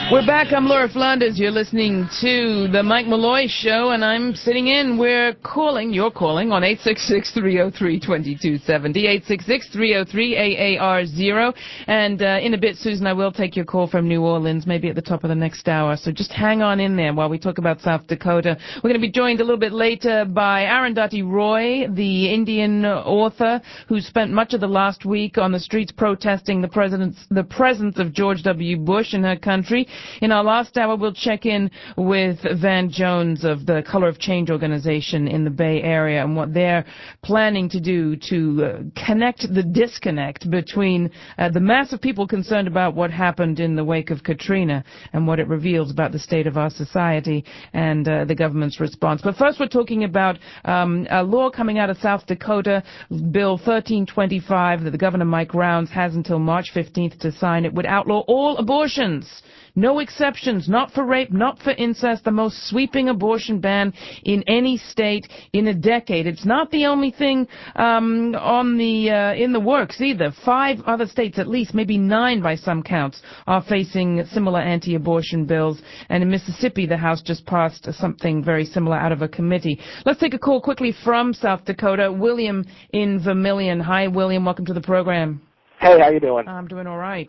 We're back. I'm Laura Flanders. You're listening to The Mike Malloy Show, and I'm sitting in. We're calling, you're calling, on eight six six, three oh three, two two seven oh, eight six six, three oh three, A A R zero. And uh, in a bit, Susan, I will take your call from New Orleans, maybe at the top of the next hour. So just hang on in there while we talk about South Dakota. We're going to be joined a little bit later by Arundhati Roy, the Indian author who spent much of the last week on the streets protesting the president's, the presence of George W. Bush in her country. In our last hour, we'll check in with Van Jones of the Color of Change organization in the Bay Area and what they're planning to do to uh, connect the disconnect between uh, the mass of people concerned about what happened in the wake of Katrina and what it reveals about the state of our society and uh, the government's response. But first, we're talking about um, a law coming out of South Dakota, Bill thirteen twenty-five, that the Governor Mike Rounds has until March fifteenth to sign. It would outlaw all abortions. No exceptions, not for rape, not for incest, the most sweeping abortion ban in any state in a decade. It's not the only thing um, on the uh, in the works either. Five other states, at least, maybe nine by some counts, are facing similar anti-abortion bills. And in Mississippi, the House just passed something very similar out of a committee. Let's take a call quickly from South Dakota. William in Vermillion. Hi, William. Welcome to the program. Hey, how you doing? I'm doing all right.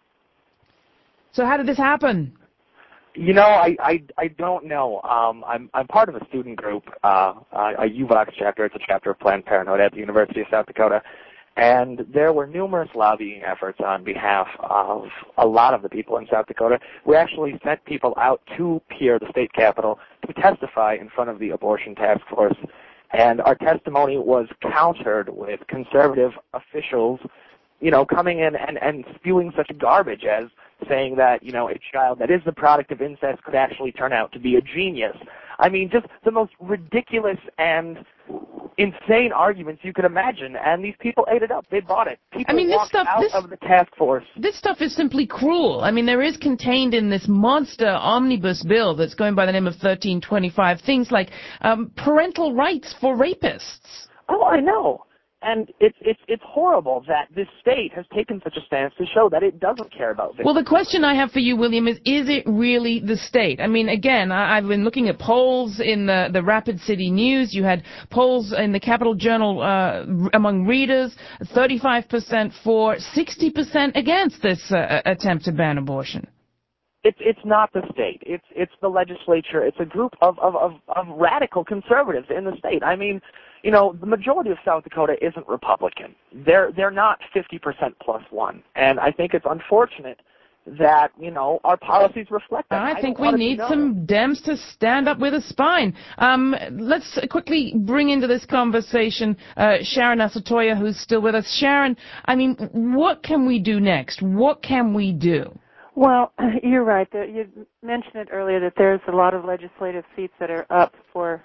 So how did this happen? You know, I I, I don't know. Um, I'm I'm part of a student group, uh, a U VOX chapter. It's a chapter of Planned Parenthood at the University of South Dakota, and there were numerous lobbying efforts on behalf of a lot of the people in South Dakota. We actually sent people out to Pierre, the state capital, to testify in front of the abortion task force, and our testimony was countered with conservative officials, you know, coming in and, and spewing such garbage as saying that, you know, a child that is the product of incest could actually turn out to be a genius. I mean, just the most ridiculous and insane arguments you could imagine, and these people ate it up. They bought it. People I mean, this walked stuff, out this, of the task force. This stuff is simply cruel. I mean, there is contained in this monster omnibus bill that's going by the name of thirteen twenty-five things like um, parental rights for rapists. Oh, I know. And it's it's it's horrible that this state has taken such a stance to show that it doesn't care about victims. Well, the question I have for you, William, is, is it really the state? I mean, again, I, I've been looking at polls in the, the Rapid City News. You had polls in the Capital Journal uh, among readers, thirty-five percent for, sixty percent against this uh, attempt to ban abortion. It's it's not the state. It's it's the legislature. It's a group of, of, of, of radical conservatives in the state. I mean, you know, the majority of South Dakota isn't Republican. They're they're not fifty percent plus one. And I think it's unfortunate that, you know, our policies reflect that. I, I think we need some Dems to stand up with a spine. Um, let's quickly bring into this conversation uh, Sharon Asatoya, who's still with us. Sharon, I mean, what can we do next? What can we do? Well, you're right. You mentioned it earlier that there's a lot of legislative seats that are up for...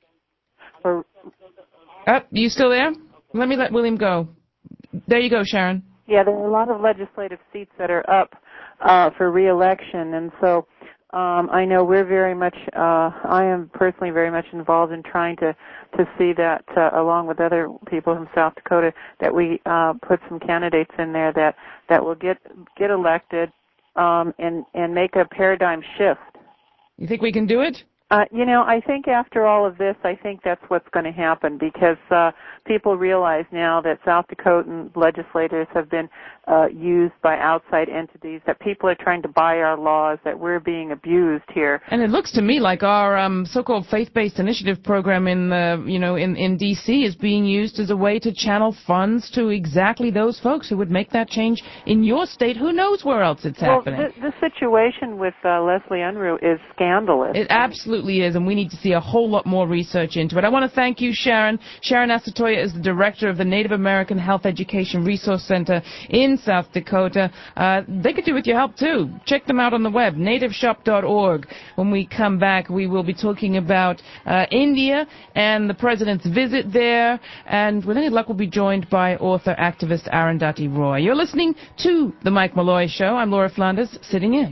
for Uh, you still there? Let me let William go. There you go, Sharon. Yeah, there are a lot of legislative seats that are up uh, for re-election, and so um, I know we're very much, uh, I am personally very much involved in trying to, to see that, uh, along with other people from South Dakota, that we uh, put some candidates in there that, that will get get elected um, and, and make a paradigm shift. You think we can do it? Uh, you know, I think after all of this, I think that's what's going to happen because uh, people realize now that South Dakotan legislators have been uh, used by outside entities, that people are trying to buy our laws, that we're being abused here. And it looks to me like our um, so-called faith-based initiative program in, uh, you know, in, in D C is being used as a way to channel funds to exactly those folks who would make that change in your state. Who knows where else it's well, happening? The, the situation with uh, Leslie Unruh is scandalous. It absolutely is, and we need to see a whole lot more research into it. I want to thank you, Sharon. Sharon Asatoya is the director of the Native American Health Education Resource Center in South Dakota. Uh, they could do with your help, too. Check them out on the web, native shop dot org. When we come back, we will be talking about uh, India and the president's visit there, and with any luck, we'll be joined by author-activist Arundhati Roy. You're listening to The Mike Malloy Show. I'm Laura Flanders, sitting in.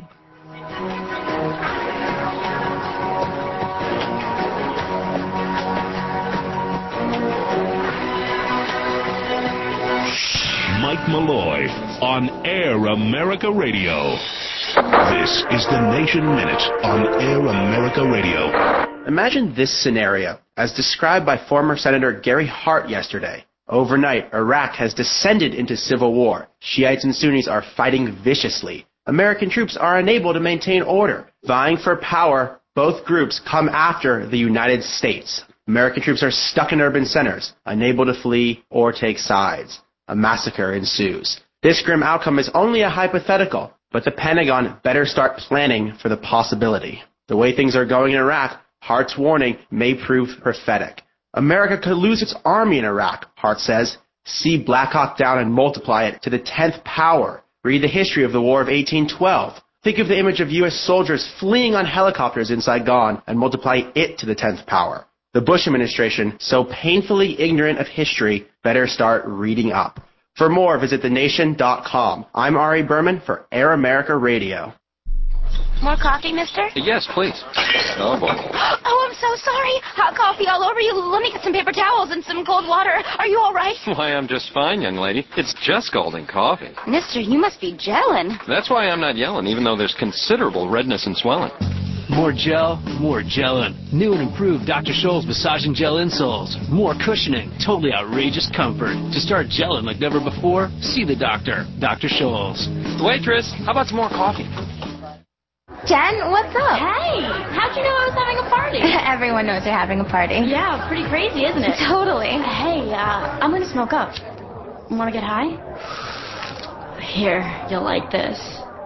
Mike Malloy on Air America Radio. This is the Nation Minute on Air America Radio. Imagine this scenario, as described by former Senator Gary Hart yesterday. Overnight, Iraq has descended into civil war. Shiites and Sunnis are fighting viciously. American troops are unable to maintain order. Vying for power, both groups come after the United States. American troops are stuck in urban centers, unable to flee or take sides. A massacre ensues. This grim outcome is only a hypothetical, but the Pentagon better start planning for the possibility. The way things are going in Iraq, Hart's warning may prove prophetic. America could lose its army in Iraq, Hart says. See Black Hawk Down and multiply it to the tenth power. Read the history of the War of eighteen twelve. Think of the image of U S soldiers fleeing on helicopters in Saigon and multiply it to the tenth power. The Bush administration, so painfully ignorant of history, better start reading up. For more, visit the nation dot com. I'm Ari Berman for Air America Radio. More coffee, mister? Yes, please. Oh, boy. Oh, I'm so sorry. Hot coffee all over you. Let me get some paper towels and some cold water. Are you all right? Why, I'm just fine, young lady. It's just golden coffee. Mister, you must be gelling. That's why I'm not yelling, even though there's considerable redness and swelling. More gel, more gelling. New and improved Doctor Scholl's massaging gel insoles. More cushioning, totally outrageous comfort. To start gelling like never before, see the doctor, Doctor Scholl's. Waitress, how about some more coffee? Jen, what's up? Hey, how'd you know I was having a party? Everyone knows you're having a party. Yeah, pretty crazy, isn't it? Totally. Hey, uh, I'm gonna smoke up. Wanna get high? Here, you'll like this.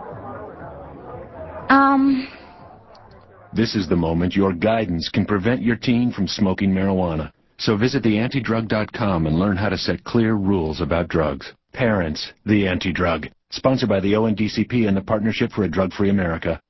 Um... This is the moment your guidance can prevent your teen from smoking marijuana. So visit the anti drug dot com and learn how to set clear rules about drugs. Parents, the Anti-Drug. Sponsored by the O N D C P and the Partnership for a Drug-Free America.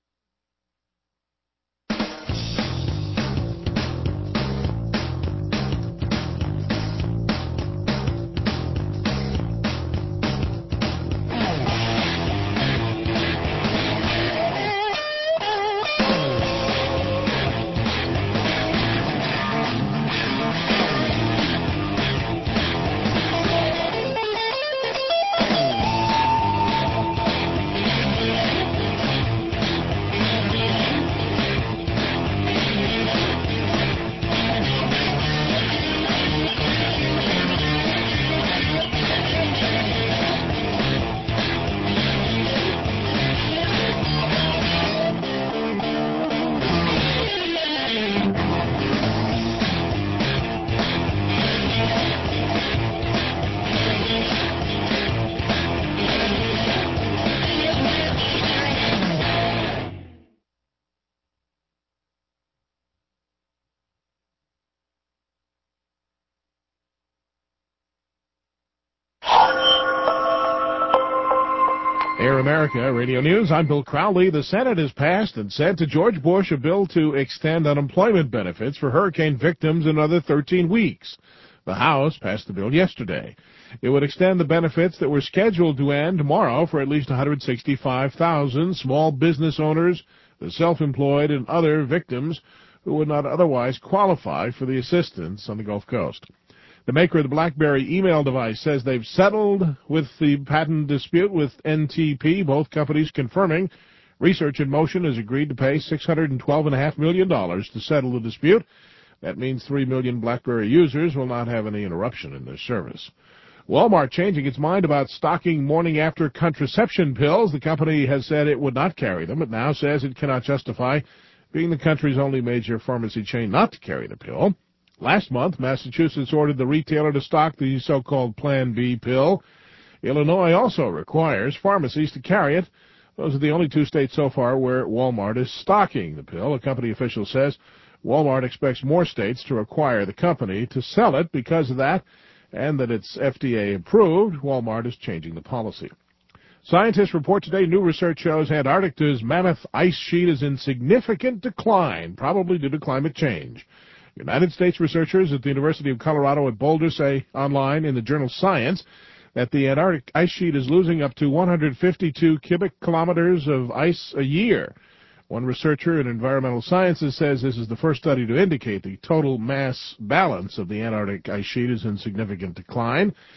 Air America Radio News. I'm Bill Crowley. The Senate has passed and sent to George Bush a bill to extend unemployment benefits for hurricane victims another thirteen weeks. The House passed the bill yesterday. It would extend the benefits that were scheduled to end tomorrow for at least one hundred sixty-five thousand small business owners, the self-employed, and other victims who would not otherwise qualify for the assistance on the Gulf Coast. The maker of the BlackBerry email device says they've settled with the patent dispute with N T P, both companies confirming Research in Motion has agreed to pay six hundred twelve point five million dollars to settle the dispute. That means three million BlackBerry users will not have any interruption in their service. Walmart changing its mind about stocking morning-after contraception pills. The company has said it would not carry them. It now says it cannot justify being the country's only major pharmacy chain not to carry the pill. Last month, Massachusetts ordered the retailer to stock the so-called Plan B pill. Illinois also requires pharmacies to carry it. Those are the only two states so far where Walmart is stocking the pill. A company official says Walmart expects more states to require the company to sell it because of that, and that it's F D A approved. Walmart is changing the policy. Scientists report today new research shows Antarctica's mammoth ice sheet is in significant decline, probably due to climate change. United States researchers at the University of Colorado at Boulder say online in the journal Science that the Antarctic ice sheet is losing up to one hundred fifty-two cubic kilometers of ice a year. One researcher in environmental sciences says this is the first study to indicate the total mass balance of the Antarctic ice sheet is in significant decline.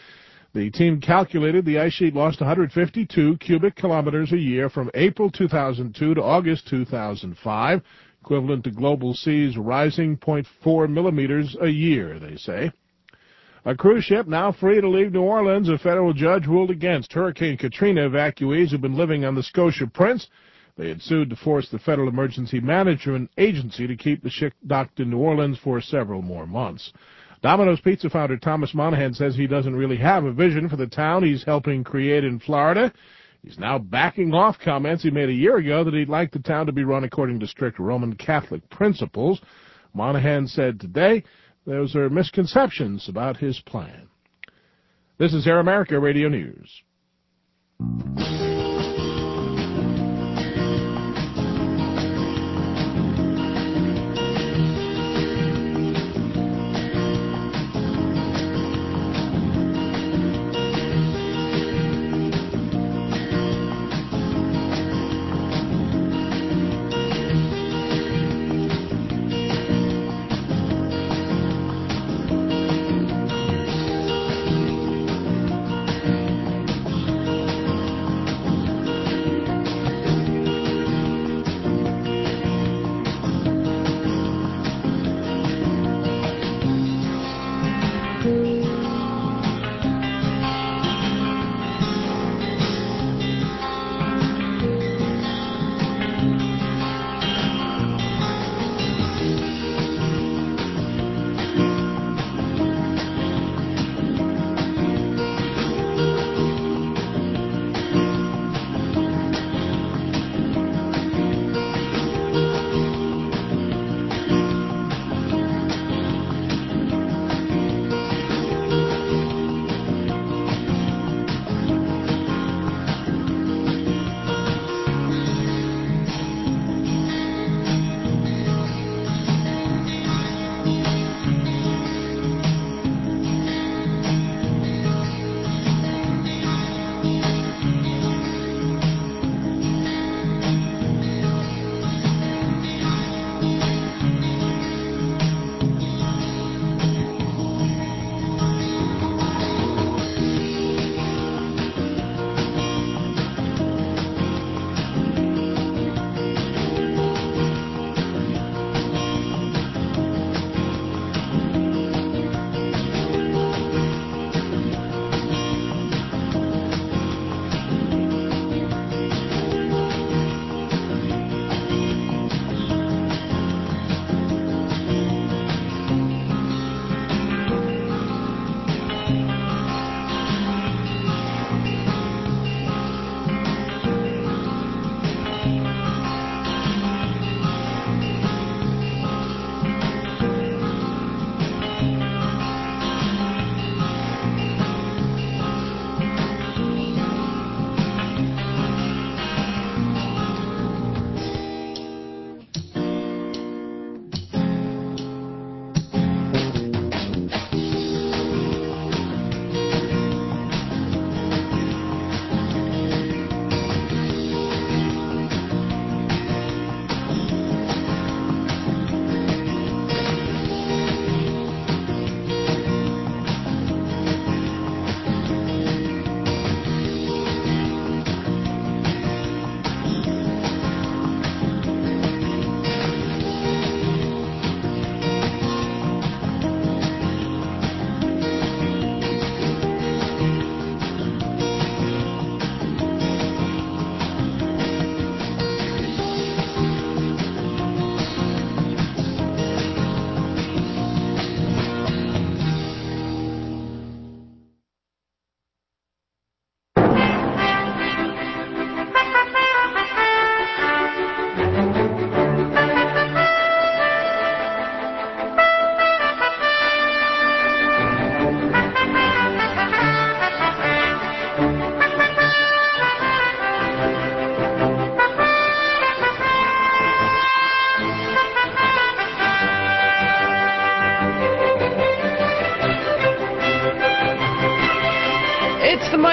The team calculated the ice sheet lost one hundred fifty-two cubic kilometers a year from April two thousand two to August two thousand five, equivalent to global seas rising zero point four millimeters a year, they say. A cruise ship now free to leave New Orleans. A federal judge ruled against Hurricane Katrina evacuees who've been living on the Scotia Prince. They had sued to force the Federal Emergency Management Agency to keep the ship docked in New Orleans for several more months. Domino's Pizza founder Thomas Monahan says he doesn't really have a vision for the town he's helping create in Florida. He's now backing off comments he made a year ago that he'd like the town to be run according to strict Roman Catholic principles. Monahan said today those are misconceptions about his plan. This is Air America Radio News.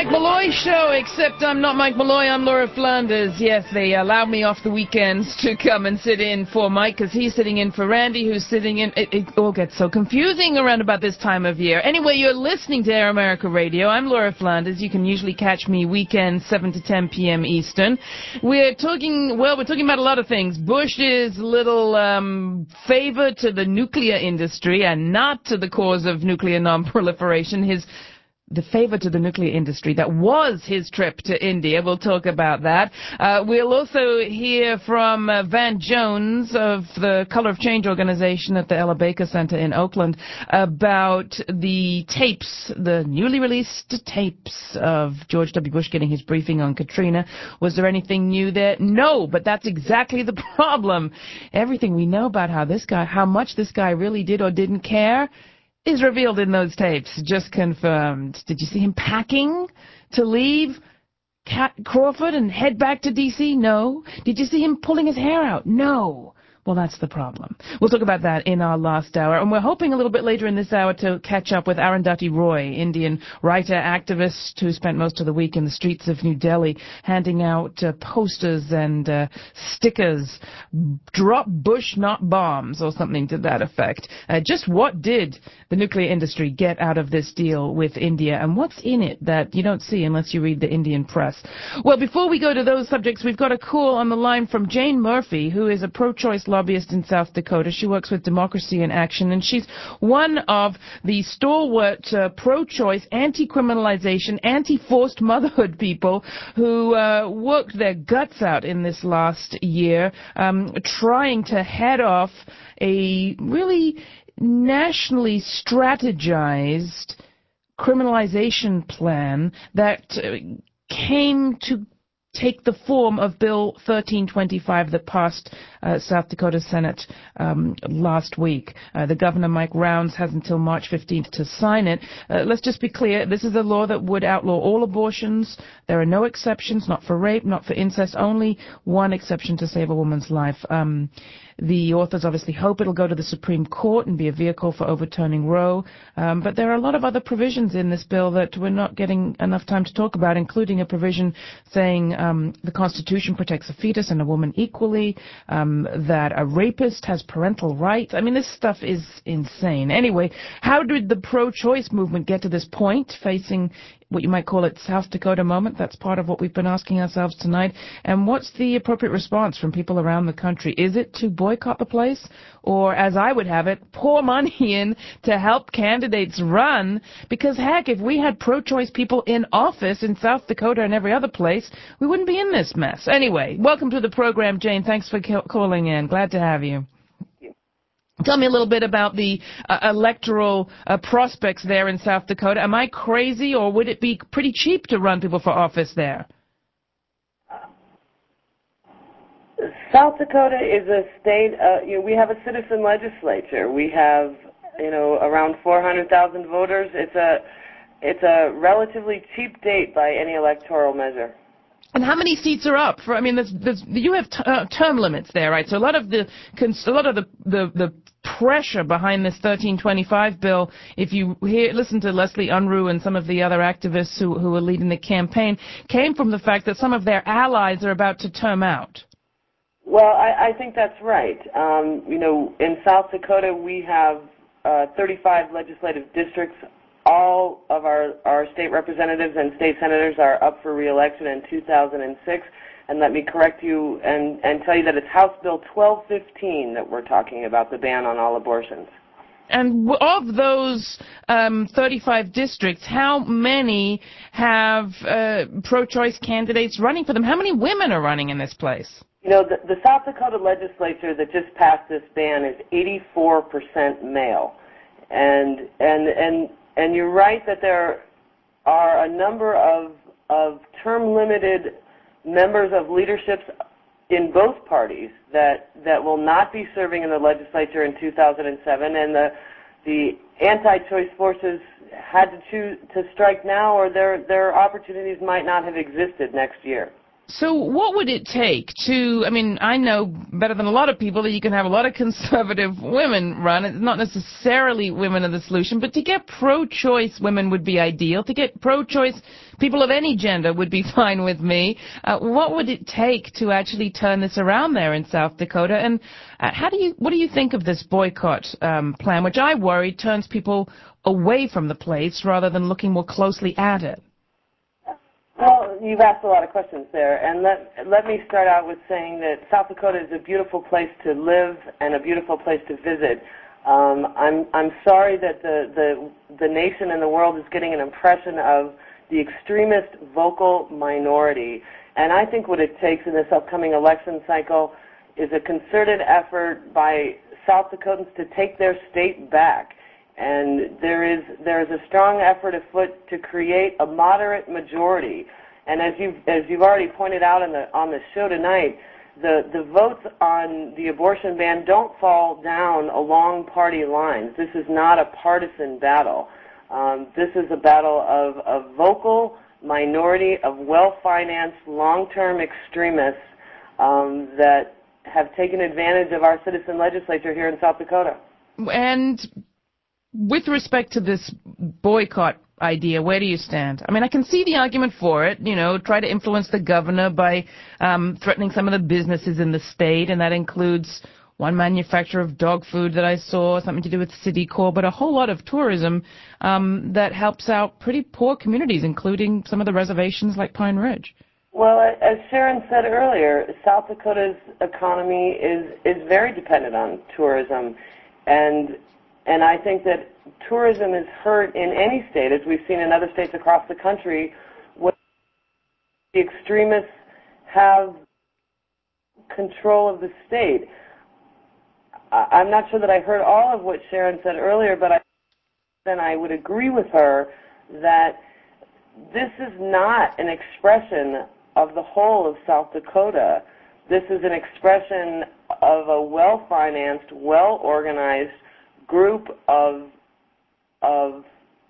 Mike Malloy Show, except I'm not Mike Malloy, I'm Laura Flanders. Yes, they allow me off the weekends to come and sit in for Mike, because he's sitting in for Randy, who's sitting in. It, it all gets so confusing around about this time of year. Anyway, you're listening to Air America Radio. I'm Laura Flanders. You can usually catch me weekends, seven to ten p.m. Eastern. We're talking, well, we're talking about a lot of things. Bush's little um, favor to the nuclear industry and not to the cause of nuclear non-proliferation. His the favor to the nuclear industry. That was his trip to India. We'll talk about that. Uh, we'll also hear from uh, Van Jones of the Color of Change organization at the Ella Baker Center in Oakland about the tapes, the newly released tapes of George W. Bush getting his briefing on Katrina. Was there anything new there? No, but that's exactly the problem. Everything we know about how this guy, how much this guy really did or didn't care is revealed in those tapes, just confirmed. Did you see him packing to leave Cat Crawford and head back to D C? No. Did you see him pulling his hair out? No. Well, that's the problem. We'll talk about that in our last hour, and we're hoping a little bit later in this hour to catch up with Arundhati Roy, Indian writer, activist who spent most of the week in the streets of New Delhi handing out uh, posters and uh, stickers, drop Bush, not bombs, or something to that effect. Uh, just what did the nuclear industry get out of this deal with India, and what's in it that you don't see unless you read the Indian press? Well, before we go to those subjects, we've got a call on the line from Jane Murphy, who is a pro-choice lobbyist in South Dakota. She works with Democracy in Action, and she's one of the stalwart uh, pro-choice, anti-criminalization, anti-forced motherhood people who uh, worked their guts out in this last year, um, trying to head off a really nationally strategized criminalization plan that uh, came to take the form of Bill thirteen twenty-five that passed uh, South Dakota Senate um, last week. Uh, the governor, Mike Rounds, has until March fifteenth to sign it. Uh, let's just be clear, this is a law that would outlaw all abortions. There are no exceptions, not for rape, not for incest, only one exception to save a woman's life. Um, The authors obviously hope it'll go to the Supreme Court and be a vehicle for overturning Roe. Um, but there are a lot of other provisions in this bill that we're not getting enough time to talk about, including a provision saying um, the Constitution protects a fetus and a woman equally, um, that a rapist has parental rights. I mean, this stuff is insane. Anyway, how did the pro-choice movement get to this point, facing what you might call it South Dakota moment? That's part of what we've been asking ourselves tonight. And what's the appropriate response from people around the country? Is it to boycott the place? Or, as I would have it, pour money in to help candidates run? Because, heck, if we had pro-choice people in office in South Dakota and every other place, we wouldn't be in this mess. Anyway, welcome to the program, Jane. Thanks for ca- calling in. Glad to have you. Tell me a little bit about the uh, electoral uh, prospects there in South Dakota. Am I crazy, or would it be pretty cheap to run people for office there? South Dakota is a state, uh, you know, we have a citizen legislature. We have, you know, around four hundred thousand voters. It's a, it's a relatively cheap date by any electoral measure. And how many seats are up for? I mean, there's, there's, you have t- uh, term limits there, right? So a lot of the a lot of the, the the pressure behind this thirteen twenty-five bill, if you hear, listen to Leslie Unruh and some of the other activists who who are leading the campaign, came from the fact that some of their allies are about to term out. Well, I, I think that's right. Um, you know, in South Dakota, we have uh, thirty-five legislative districts. All of our, our state representatives and state senators are up for re-election in two thousand six. And let me correct you and, and tell you that it's House Bill twelve fifteen that we're talking about, the ban on all abortions. And of those um, thirty-five districts, how many have uh, pro-choice candidates running for them? How many women are running in this place? You know, the, the South Dakota legislature that just passed this ban is eighty-four percent male. And, and, and, and you're right that there are a number of, of term-limited members of leaderships in both parties that, that will not be serving in the legislature in two thousand seven, and the, the anti-choice forces had to choose to strike now, or their, their opportunities might not have existed next year. So what would it take to, I mean, I know better than a lot of people that you can have a lot of conservative women run. It's not necessarily women are the solution, but to get pro-choice women would be ideal. To get pro-choice people of any gender would be fine with me. Uh, what would it take to actually turn this around there in South Dakota? And uh, how do you, what do you think of this boycott um, plan, which I worry turns people away from the place rather than looking more closely at it? Well, you've asked a lot of questions there, and let let me start out with saying that South Dakota is a beautiful place to live and a beautiful place to visit. Um, I'm I'm sorry that the, the the nation and the world is getting an impression of the extremist vocal minority, and I think what it takes in this upcoming election cycle is a concerted effort by South Dakotans to take their state back. And there is there is a strong effort afoot to create a moderate majority. And as you've as you've already pointed out on the on the show tonight, the the votes on the abortion ban don't fall down along party lines. This is not a partisan battle. Um, this is a battle of a vocal minority of well-financed, long-term extremists um, that have taken advantage of our citizen legislature here in South Dakota. And with respect to this boycott idea, where do you stand? I mean, I can see the argument for it, you know, try to influence the governor by um, threatening some of the businesses in the state, and that includes one manufacturer of dog food that I saw, something to do with Citicorp, but a whole lot of tourism um, that helps out pretty poor communities, including some of the reservations like Pine Ridge. Well, as Sharon said earlier, South Dakota's economy is, is very dependent on tourism, and And I think that tourism is hurt in any state, as we've seen in other states across the country, when the extremists have control of the state. I'm not sure that I heard all of what Sharon said earlier, but I, then I would agree with her that this is not an expression of the whole of South Dakota. This is an expression of a well-financed, well-organized group of of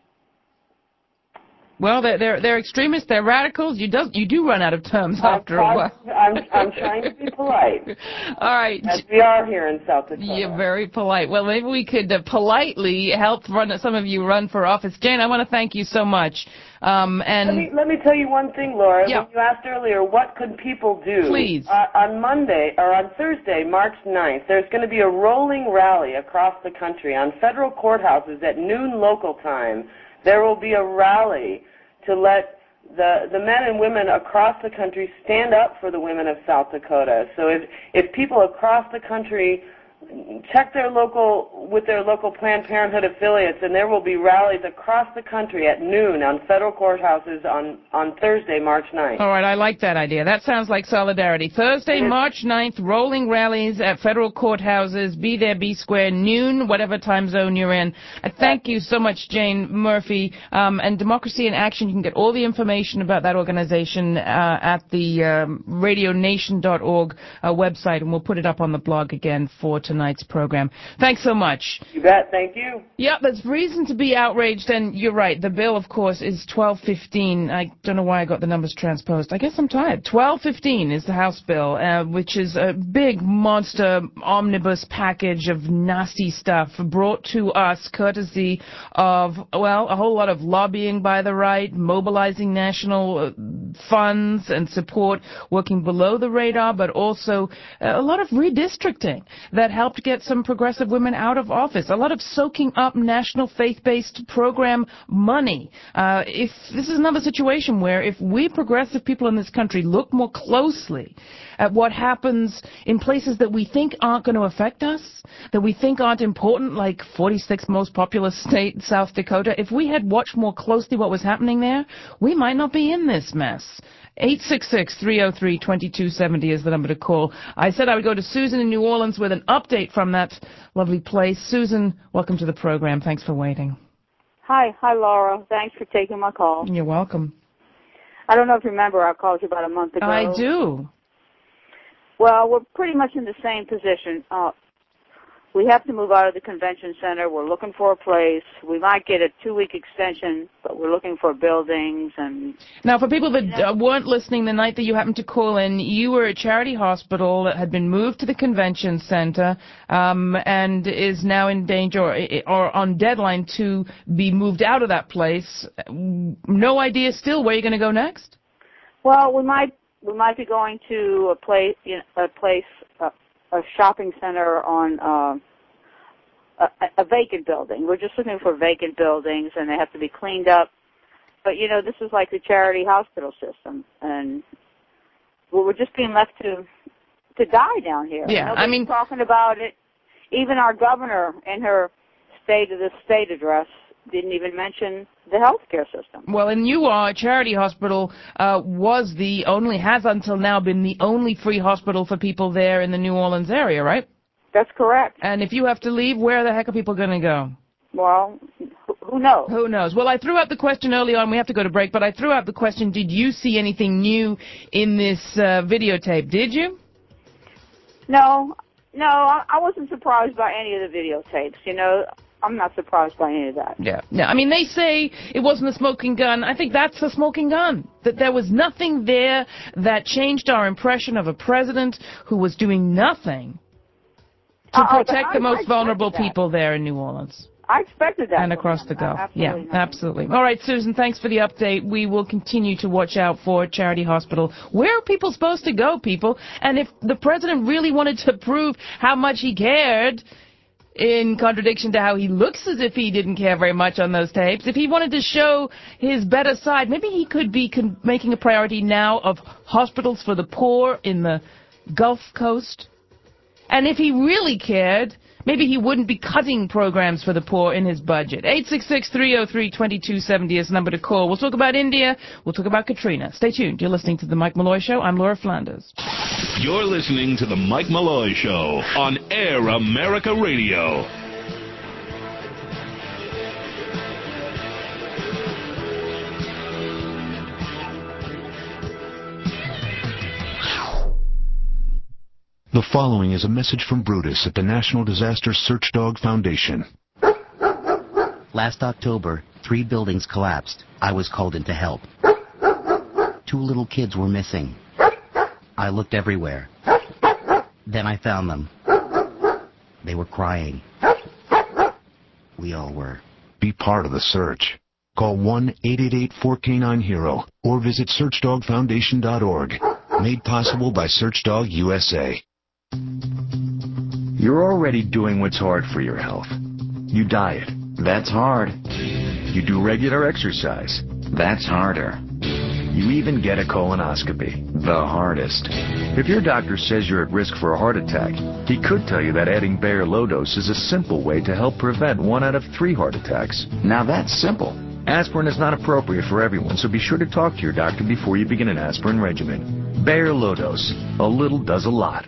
well, they're they're they're extremists, they're radicals. You do you do run out of terms after I'm, a while. I'm I'm trying to be polite. All right, as we are here in South Dakota. You're very polite. Well, maybe we could uh, politely help run some of you run for office. Jane, I want to thank you so much. Um, and let me let me tell you one thing, Laura. Yeah. When you asked earlier, what could people do? Please. Uh, on Monday or on Thursday, March ninth, there's going to be a rolling rally across the country on federal courthouses at noon local time. There will be a rally to let the the men and women across the country stand up for the women of South Dakota. So if if people across the country check their local with their local Planned Parenthood affiliates, and there will be rallies across the country at noon on federal courthouses on, on Thursday, March ninth. All right, I like that idea. That sounds like solidarity. Thursday, March ninth, rolling rallies at federal courthouses. Be there, be square, noon, whatever time zone you're in. I thank you so much, Jane Murphy. Um, and Democracy in Action, you can get all the information about that organization uh, at the um, radio nation dot org uh, website, and we'll put it up on the blog again for tonight's program. Thanks so much. You bet. Thank you. Yeah, there's reason to be outraged, and you're right. The bill, of course, is twelve fifteen. I don't know why I got the numbers transposed. I guess I'm tired. twelve fifteen is the House bill, uh, which is a big monster omnibus package of nasty stuff brought to us courtesy of, well, a whole lot of lobbying by the right, mobilizing national uh, funds and support, working below the radar, but also uh, a lot of redistricting that helped get some progressive women out of office, a lot of soaking up national faith-based program money. Uh, if this is another situation where if we progressive people in this country look more closely at what happens in places that we think aren't going to affect us, that we think aren't important, like forty-sixth most populous state, South Dakota, if we had watched more closely what was happening there, we might not be in this mess. eight six six, three oh three, two two seven oh is the number to call. I said I would go to Susan in New Orleans with an update from that lovely place. Susan, welcome to the program. Thanks for waiting. Hi. Hi, Laura. Thanks for taking my call. You're welcome. I don't know if you remember, I called you about a month ago. I do. Well, we're pretty much in the same position. Uh, we have to move out of the convention center. We're looking for a place. We might get a two-week extension, but we're looking for buildings and... Now, for people that uh, weren't listening the night that you happened to call in, you were at Charity Hospital that had been moved to the convention center um, and is now in danger or, or on deadline to be moved out of that place. No idea still where you're going to go next? Well, we might we might be going to a place, you know, a place, uh, a shopping center on uh, a, a vacant building. We're just looking for vacant buildings, and they have to be cleaned up. But you know, this is like the charity hospital system, and we're just being left to to die down here. Yeah, Nobody's I mean, talking about it. Even our governor, in her State of the State address, didn't even mention the healthcare system. Well, and you are, Charity Hospital uh, was the only, has until now been the only free hospital for people there in the New Orleans area, right? That's correct. And if you have to leave, where the heck are people going to go? Well, who knows? Who knows? Well, I threw out the question early on. We have to go to break, but I threw out the question, did you see anything new in this uh, videotape? Did you? No, no, I, I wasn't surprised by any of the videotapes, you know. I'm not surprised by any of that. Yeah. Yeah. I mean, they say it wasn't a smoking gun. I think that's a smoking gun. That there was nothing there that changed our impression of a president who was doing nothing to Uh, protect I, the most I vulnerable that. people there in New Orleans. I expected that. And across the Gulf. Uh, yeah, not. absolutely. All right, Susan, thanks for the update. We will continue to watch out for Charity Hospital. Where are people supposed to go, people? And if the president really wanted to prove how much he cared, in contradiction to how he looks as if he didn't care very much on those tapes, if he wanted to show his better side, maybe he could be con- making a priority now of hospitals for the poor in the Gulf Coast. And if he really cared, maybe he wouldn't be cutting programs for the poor in his budget. eight six six, three oh three, two two seven oh is the number to call. We'll talk about India. We'll talk about Katrina. Stay tuned. You're listening to The Mike Malloy Show. I'm Laura Flanders. You're listening to The Mike Malloy Show on Air America Radio. The following is a message from Brutus at the National Disaster Search Dog Foundation. Last October, three buildings collapsed. I was called in to help. Two little kids were missing. I looked everywhere. Then I found them. They were crying. We all were. Be part of the search. Call one eight eight eight, four K nine, HERO or visit search dog foundation dot org. Made possible by SearchDog U S A. You're already doing what's hard for your health. You diet. That's hard. You do regular exercise. That's harder. You even get a colonoscopy. The hardest. If your doctor says you're at risk for a heart attack, he could tell you that adding Bayer Low Dose is a simple way to help prevent one out of three heart attacks. Now that's simple. Aspirin is not appropriate for everyone, so be sure to talk to your doctor before you begin an aspirin regimen. Bayer Low Dose. A little does a lot.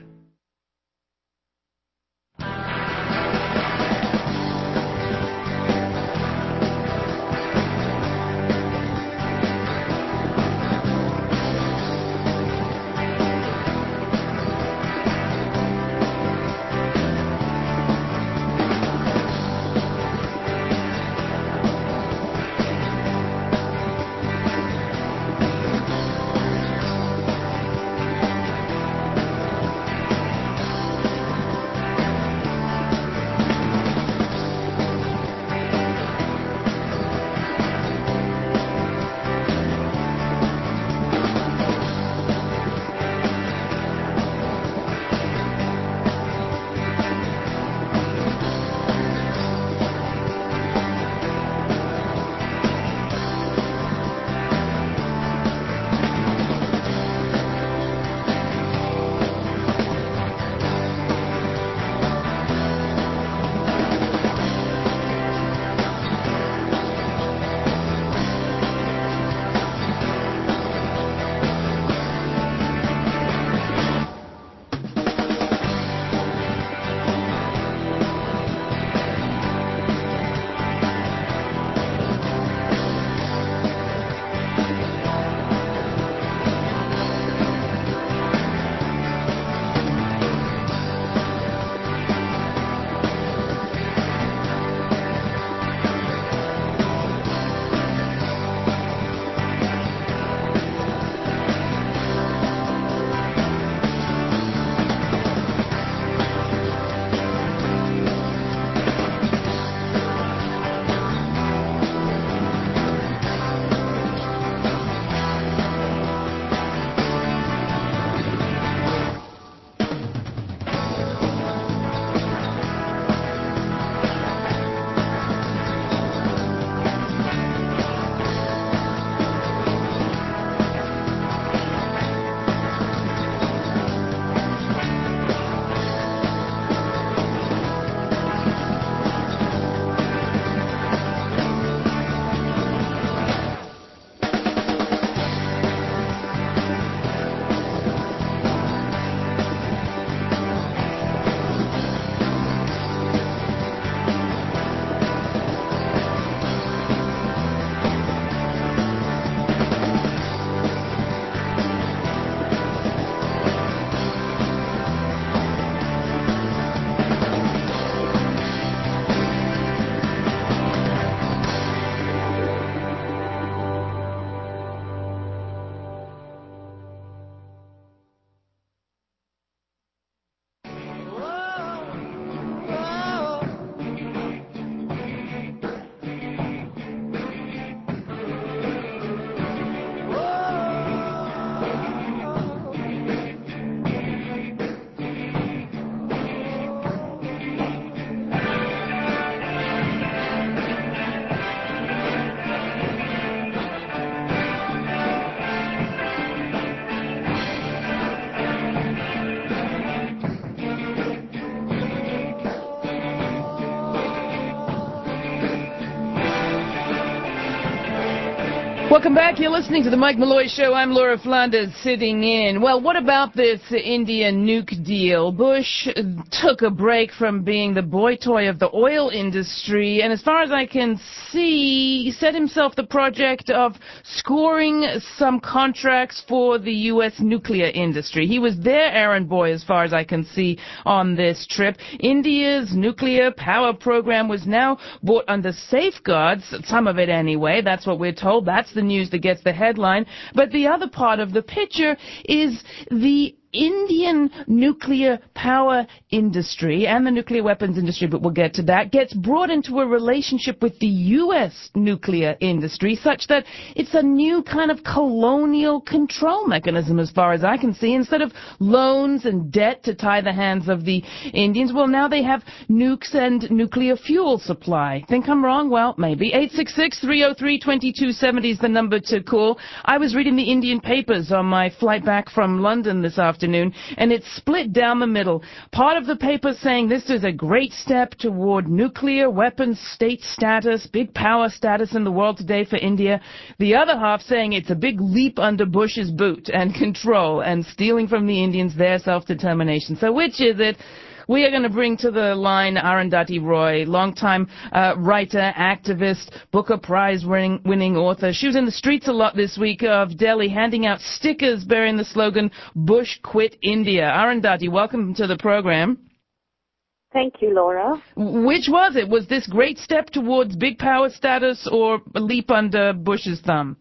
Welcome back. You're listening to the Mike Malloy Show. I'm Laura Flanders sitting in. Well, what about this India nuke deal? Bush took a break from being the boy toy of the oil industry, and as far as I can see, he set himself the project of scoring some contracts for the U S nuclear industry. He was their errand boy, as far as I can see, on this trip. India's nuclear power program was now brought under safeguards, some of it anyway. That's what we're told. That's the news that gets the headline. But the other part of the picture is the Indian nuclear power industry and the nuclear weapons industry, but we'll get to that, gets brought into a relationship with the U S nuclear industry such that it's a new kind of colonial control mechanism as far as I can see. Instead of loans and debt to tie the hands of the Indians, well, now they have nukes and nuclear fuel supply. Think I'm wrong? Well, maybe. eight six six, three oh three, two two seven oh is the number to call. I was reading the Indian papers on my flight back from London this afternoon. Afternoon, and it's split down the middle. Part of the paper saying this is a great step toward nuclear weapons state status, big power status in the world today for India. The other half saying it's a big leap under Bush's boot and control and stealing from the Indians their self-determination. So which is it? We are going to bring to the line Arundhati Roy, longtime uh, writer, activist, Booker Prize-winning winning author. She was in the streets a lot this week of Delhi, handing out stickers bearing the slogan, Bush Quit India. Arundhati, welcome to the program. Thank you, Laura. Which was it? Was this great step towards big power status or a leap under Bush's thumb?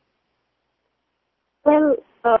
Well,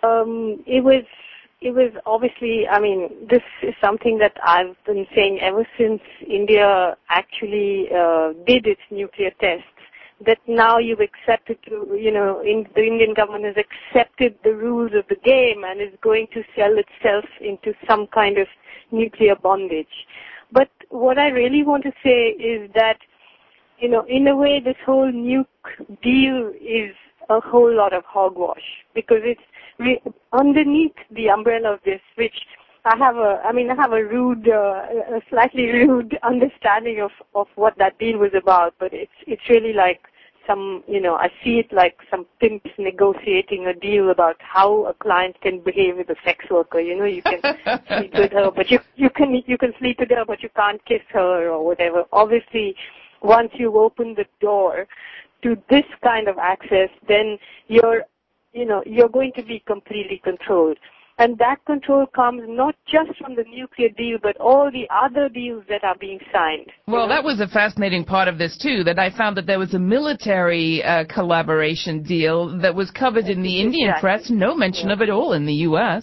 um, it was... It was obviously, I mean, this is something that I've been saying ever since India actually uh, did its nuclear tests, that now you've accepted to, you know, in, the Indian government has accepted the rules of the game and is going to sell itself into some kind of nuclear bondage. But what I really want to say is that, you know, in a way this whole nuke deal is a whole lot of hogwash, because it's re- underneath the umbrella of this, which I have a, I mean, I have a rude, uh, a slightly rude understanding of, of what that deal was about, but it's, it's really like some, you know, I see it like some pimps negotiating a deal about how a client can behave with a sex worker. You know, you can sleep with her, but you, you can, you can sleep with her, but you can't kiss her or whatever. Obviously, once you open the door to this kind of access, then you're, you know, you're going to be completely controlled. And that control comes not just from the nuclear deal, but all the other deals that are being signed. Well, you know? That was a fascinating part of this, too, that I found that there was a military uh, collaboration deal that was covered in the Indian exactly. press, no mention yeah. of it all in the U S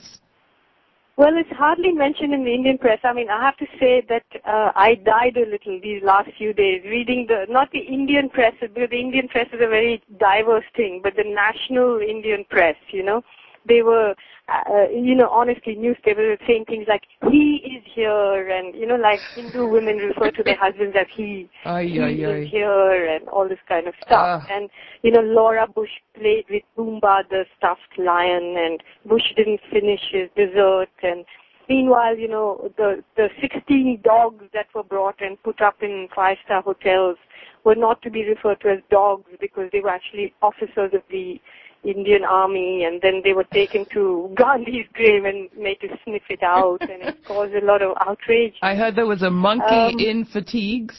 Well, it's hardly mentioned in the Indian press. I mean, I have to say that uh, I died a little these last few days reading the, not the Indian press, because the Indian press is a very diverse thing, but the national Indian press, you know. They were, uh, you know, honestly, newspapers were saying things like, he is here, and, you know, like Hindu women refer to their husbands as he, aye, he aye, is aye. here, and all this kind of stuff. Uh. And, you know, Laura Bush played with Pumbaa, the stuffed lion, and Bush didn't finish his dessert, and meanwhile, you know, the, the sixteen dogs that were brought and put up in five-star hotels were not to be referred to as dogs because they were actually officers of the Indian Army, and then they were taken to Gandhi's grave and made to sniff it out, and it caused a lot of outrage. I heard there was a monkey um, in fatigues.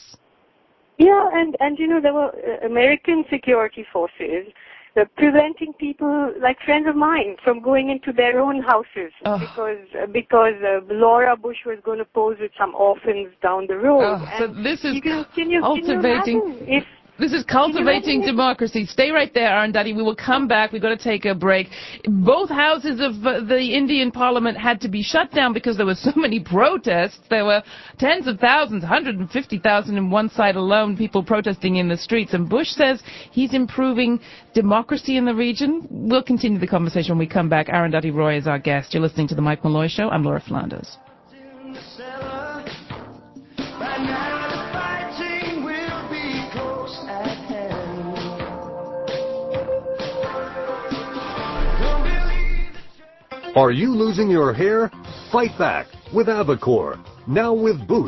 Yeah, and, and you know, there were uh, American security forces uh, preventing people, like friends of mine, from going into their own houses oh. because uh, because uh, Laura Bush was going to pose with some orphans down the road. Oh, so and this is you can, can you, cultivating... Can you imagine if This is cultivating democracy. Stay right there, Arundhati. We will come back. We've got to take a break. Both houses of uh, the Indian parliament had to be shut down because there were so many protests. There were tens of thousands, one hundred fifty thousand in one side alone, people protesting in the streets. And Bush says he's improving democracy in the region. We'll continue the conversation when we come back. Arundhati Roy is our guest. You're listening to The Mike Malloy Show. I'm Laura Flanders. Are you losing your hair? Fight back with Avacor. Now with Boost.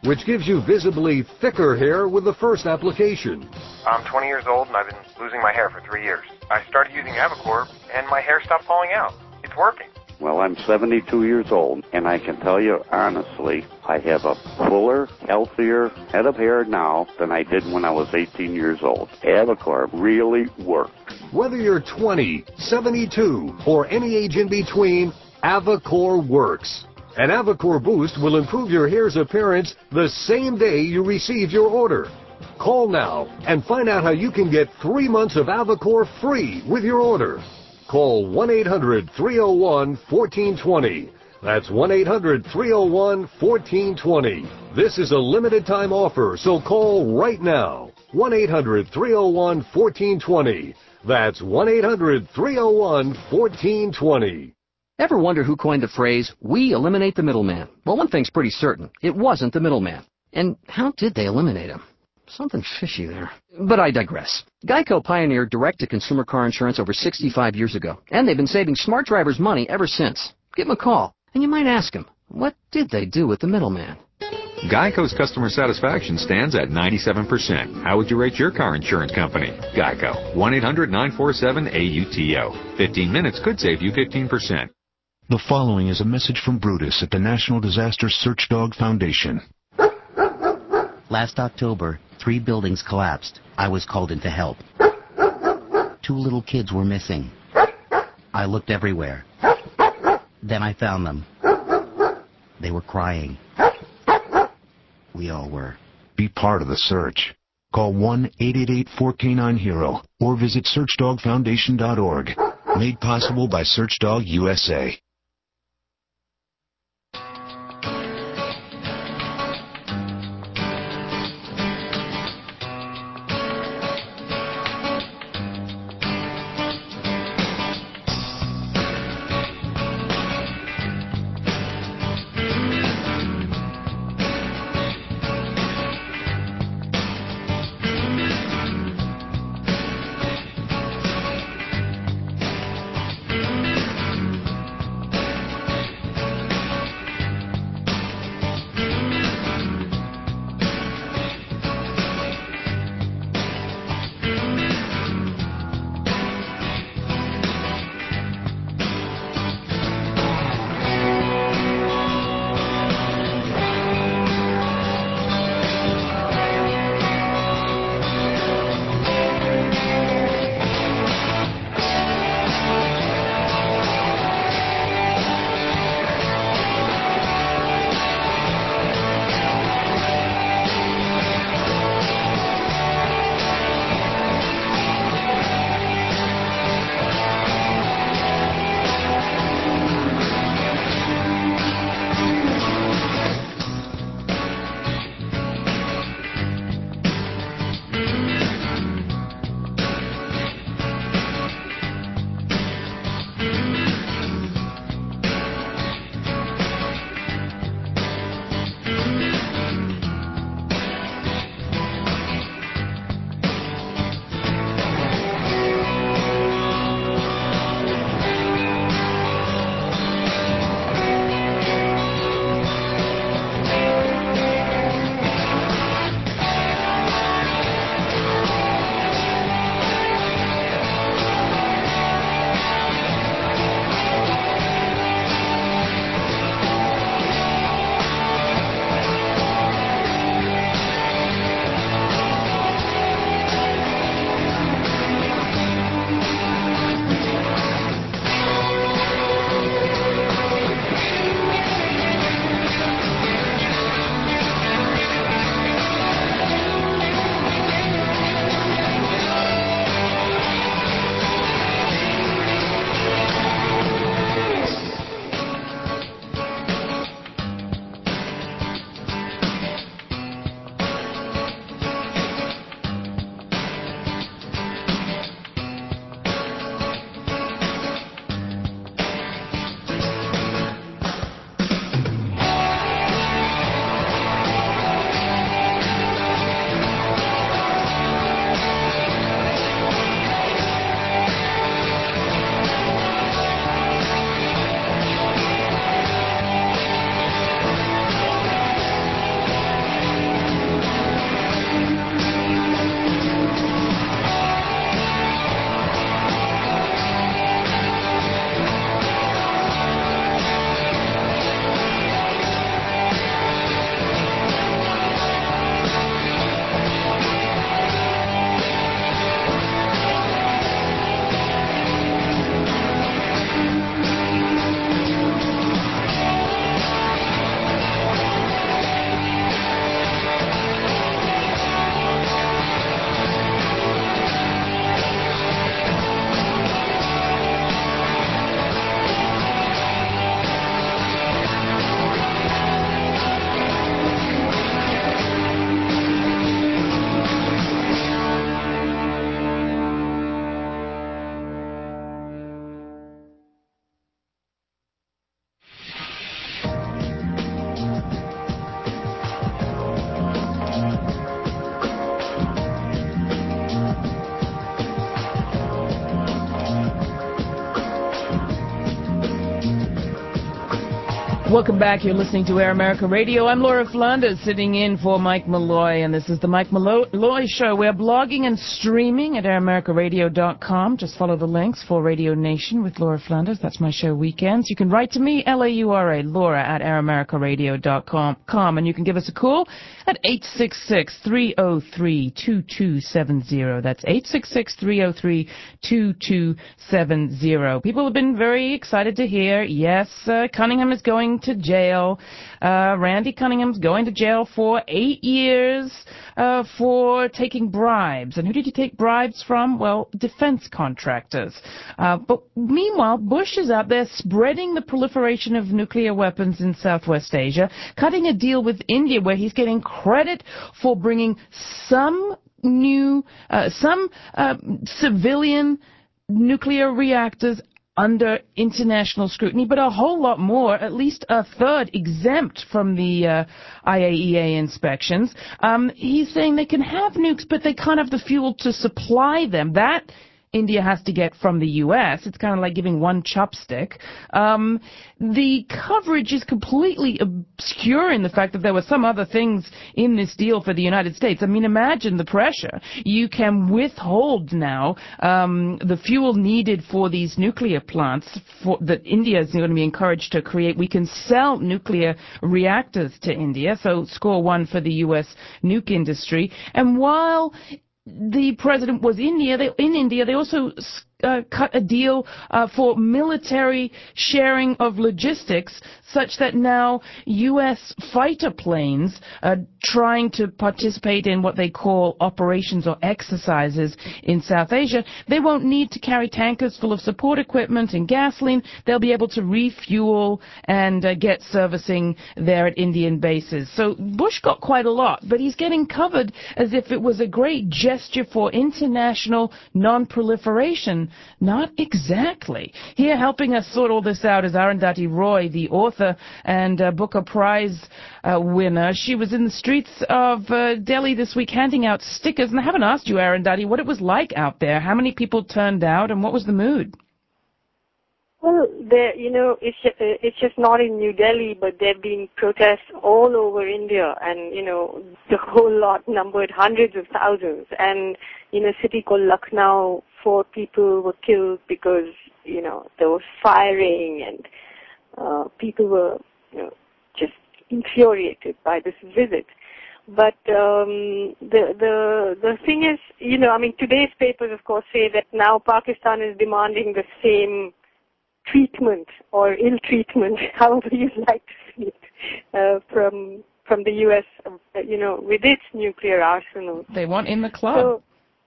which gives you visibly thicker hair with the first application. I'm twenty years old and I've been losing my hair for three years. I started using Avacor and my hair stopped falling out. It's working. Well, I'm seventy-two years old, and I can tell you honestly, I have a fuller, healthier head of hair now than I did when I was eighteen years old. Avacor really worked. Whether you're twenty, seventy-two, or any age in between, Avacor works. An Avacor Boost will improve your hair's appearance the same day you receive your order. Call now and find out how you can get three months of Avacor free with your order. Call one eight hundred, three oh one, one four two zero. That's one eight hundred, three oh one, one four two zero. This is a limited time offer, so call right now. one eight hundred, three oh one, one four two zero. That's one eight hundred, three oh one, one four two zero. Ever wonder who coined the phrase, "We eliminate the middleman"? Well, one thing's pretty certain. It wasn't the middleman. And how did they eliminate him? Something fishy there. But I digress. Geico pioneered direct-to-consumer car insurance over sixty-five years ago, and they've been saving smart drivers money ever since. Give them a call, and you might ask them, what did they do with the middleman? Geico's customer satisfaction stands at ninety-seven percent. How would you rate your car insurance company? Geico. one eight hundred, nine four seven, A U T O. fifteen minutes could save you fifteen percent. The following is a message from Brutus at the National Disaster Search Dog Foundation. Last October, three buildings collapsed. I was called in to help. Two little kids were missing. I looked everywhere. Then I found them. They were crying. We all were. Be part of the search. Call one eight eight eight, four K nine, HERO or visit search dog foundation dot org. Made possible by Searchdog U S A. Welcome back. You're listening to Air America Radio. I'm Laura Flanders, sitting in for Mike Malloy, and this is the Mike Malloy Show. We're blogging and streaming at air america radio dot com. Just follow the links for Radio Nation with Laura Flanders. That's my show weekends. You can write to me, L A U R A, Laura at air america radio dot com, and you can give us a call at eight six six, three oh three, two two seven zero. That's eight six six, three oh three, two two seven zero. People have been very excited to hear, yes, uh, Cunningham is going to jail. Uh, Randy Cunningham's going to jail for eight years uh, for taking bribes. And who did he take bribes from? Well, defense contractors. Uh, but meanwhile, Bush is out there spreading the proliferation of nuclear weapons in Southwest Asia, cutting a deal with India where he's getting credit for bringing some new, uh, some uh, civilian nuclear reactors under international scrutiny, but a whole lot more, at least a third, exempt from the uh, I A E A inspections. Um, he's saying they can have nukes, but they can't have the fuel to supply them. That India has to get from the U S. It's kind of like giving one chopstick. Um, the coverage is completely obscuring the fact that there were some other things in this deal for the United States. I mean, imagine the pressure. You can withhold now um, the fuel needed for these nuclear plants for, that India is going to be encouraged to create. We can sell nuclear reactors to India, so score one for the U S nuke industry. And while the president was in India, they, in India, they also uh, cut a deal uh, for military sharing of logistics, such that now U S fighter planes are trying to participate in what they call operations or exercises in South Asia. They won't need to carry tankers full of support equipment and gasoline. They'll be able to refuel and uh, get servicing there at Indian bases. So Bush got quite a lot, but he's getting covered as if it was a great gesture for international non-proliferation. Not exactly. Here helping us sort all this out is Arundhati Roy, the author and uh, Booker Prize uh, winner. She was in the streets of uh, Delhi this week handing out stickers. And I haven't asked you, Arundhati, what it was like out there. How many people turned out and what was the mood? Well, there, you know, it's just, it's just not in New Delhi, but there have been protests all over India, and you know, the whole lot numbered hundreds of thousands. And in a city called Lucknow, four people were killed because you know there was firing, and uh, people were you know just infuriated by this visit. But um, the the the thing is, you know, I mean, today's papers, of course, say that now Pakistan is demanding the same treatment or ill treatment, however you'd like to see it, uh, from from the U S, uh, you know, with its nuclear arsenal. They want in the club. So,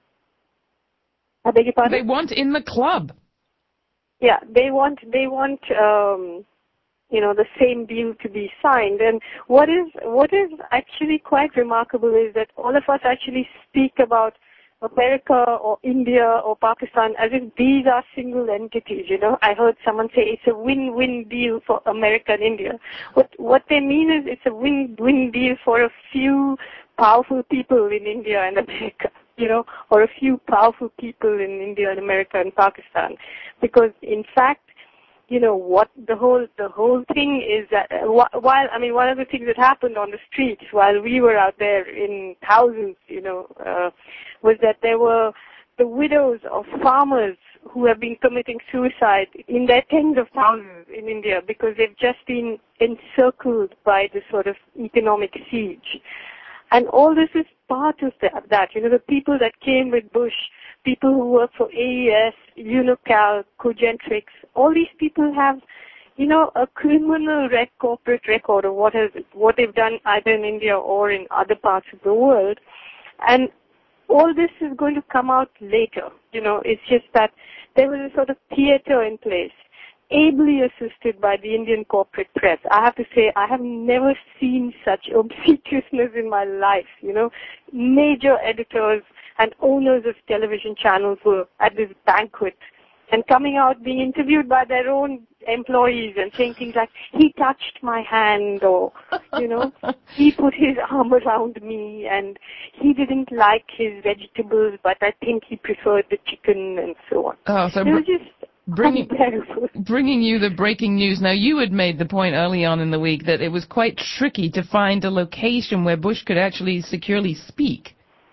I beg your pardon? They want in the club. Yeah, they want they want um, you know the same deal to be signed. And what is what is actually quite remarkable is that all of us actually speak about America or India or Pakistan as if these are single entities, you know. I heard someone say it's a win-win deal for America and India. What what they mean is it's a win-win deal for a few powerful people in India and America, you know, or a few powerful people in India and America and Pakistan. Because in fact, you know, what the whole the whole thing is that uh, while I mean one of the things that happened on the streets while we were out there in thousands, you know, uh, was that there were the widows of farmers who have been committing suicide in their tens of thousands in India because they've just been encircled by this sort of economic siege. And all this is part of that. You know, the people that came with Bush, people who work for A E S, Unocal, Cogentrix, all these people have, you know, a criminal rec- corporate record of what has what they've done either in India or in other parts of the world. And all this is going to come out later. You know, it's just that there was a sort of theater in place, ably assisted by the Indian corporate press. I have to say, I have never seen such obsequiousness in my life. You know, major editors and owners of television channels were at this banquet and coming out being interviewed by their own employees and saying things like, he touched my hand, or, you know, he put his arm around me, and he didn't like his vegetables, but I think he preferred the chicken, and so on. Oh, so it was just Bringing, bringing you the breaking news. Now, you had made the point early on in the week that it was quite tricky to find a location where Bush could actually securely speak.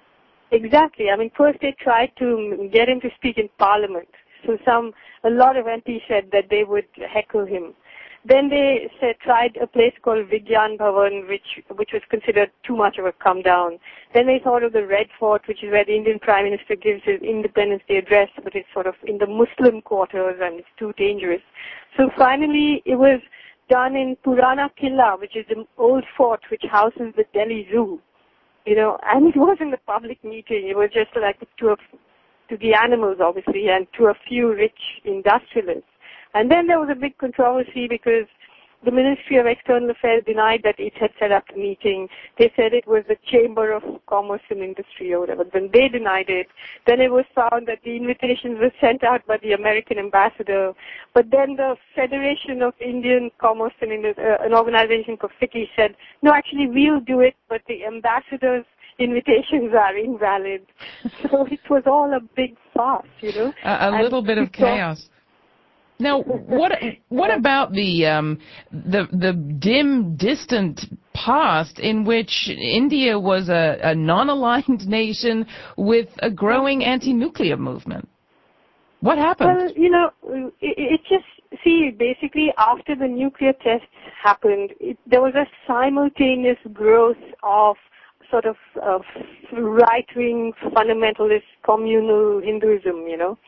Exactly. I mean, first they tried to get him to speak in Parliament. So some, a lot of M Ps said that they would heckle him. Then they said, tried a place called Vigyan Bhavan, which which was considered too much of a come down. Then they thought of the Red Fort, which is where the Indian Prime Minister gives his Independence Day address, but it's sort of in the Muslim quarters and it's too dangerous. So finally, it was done in Purana Killa, which is the old fort which houses the Delhi Zoo. You know, and it wasn't a public meeting. It was just like to a, to the animals, obviously, and to a few rich industrialists. And then there was a big controversy because the Ministry of External Affairs denied that it had set up the meeting. They said it was the Chamber of Commerce and Industry or whatever. Then they denied it. Then it was found that the invitations were sent out by the American ambassador. But then the Federation of Indian Commerce and Industry, uh, an organization called FICCI, said, no, actually we'll do it, but the ambassador's invitations are invalid. So it was all a big farce, you know. A, a little bit of chaos. Now, what what about the um, the the dim, distant past in which India was a, a non-aligned nation with a growing anti-nuclear movement? What happened? Well, you know, it, it just, see, basically after the nuclear tests happened, it, there was a simultaneous growth of sort of uh, right-wing fundamentalist communal Hinduism, you know.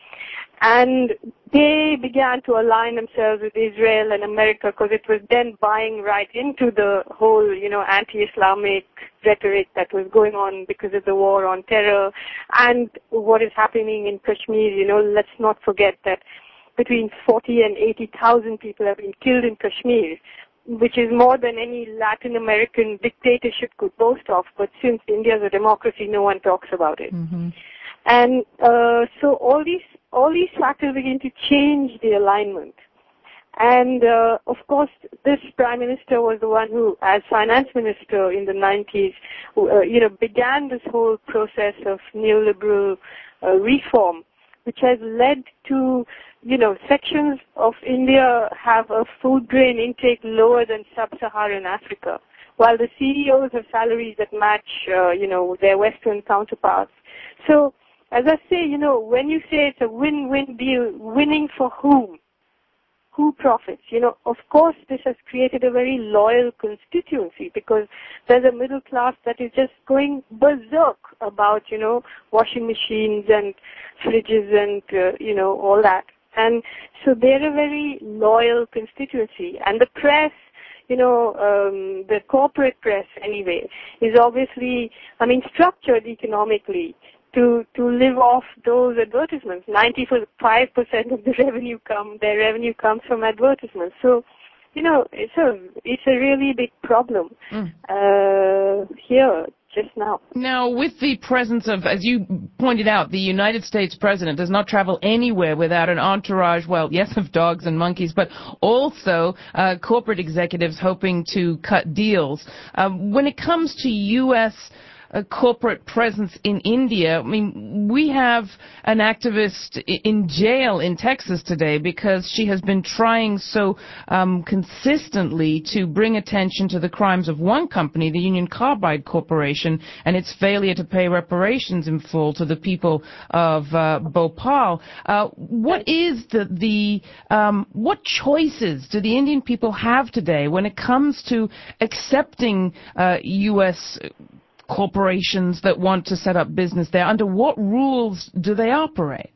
And they began to align themselves with Israel and America because it was then buying right into the whole, you know, anti-Islamic rhetoric that was going on because of the war on terror and what is happening in Kashmir. You know, let's not forget that between forty and eighty thousand people have been killed in Kashmir, which is more than any Latin American dictatorship could boast of. But since India is a democracy, no one talks about it. Mm-hmm. And uh, so all these all these factors begin to change the alignment. And uh, of course, this prime minister was the one who, as finance minister in the nineties, uh, you know, began this whole process of neoliberal uh, reform, which has led to, you know, sections of India have a food grain intake lower than sub-Saharan Africa, while the C E Os have salaries that match, uh, you know, their Western counterparts. So, as I say, you know, when you say it's a win-win deal, winning for whom? Who profits? You know, of course, this has created a very loyal constituency because there's a middle class that is just going berserk about, you know, washing machines and fridges and, uh, you know, all that. And so they're a very loyal constituency. And the press, you know, um, the corporate press anyway, is obviously, I mean, structured economically to to live off those advertisements. ninety-five percent of the revenue come, their revenue comes from advertisements. So, you know, it's a it's a really big problem mm. uh, here just now. Now, with the presence of, as you pointed out, the United States president does not travel anywhere without an entourage, well, yes, of dogs and monkeys, but also uh, corporate executives hoping to cut deals. Um, when it comes to U S a corporate presence in India, I mean, we have an activist in jail in Texas today because she has been trying so um, consistently to bring attention to the crimes of one company, the Union Carbide Corporation, and its failure to pay reparations in full to the people of uh, Bhopal. Uh, what is the, the um, what choices do the Indian people have today when it comes to accepting uh, U S corporations that want to set up business there? Under what rules do they operate?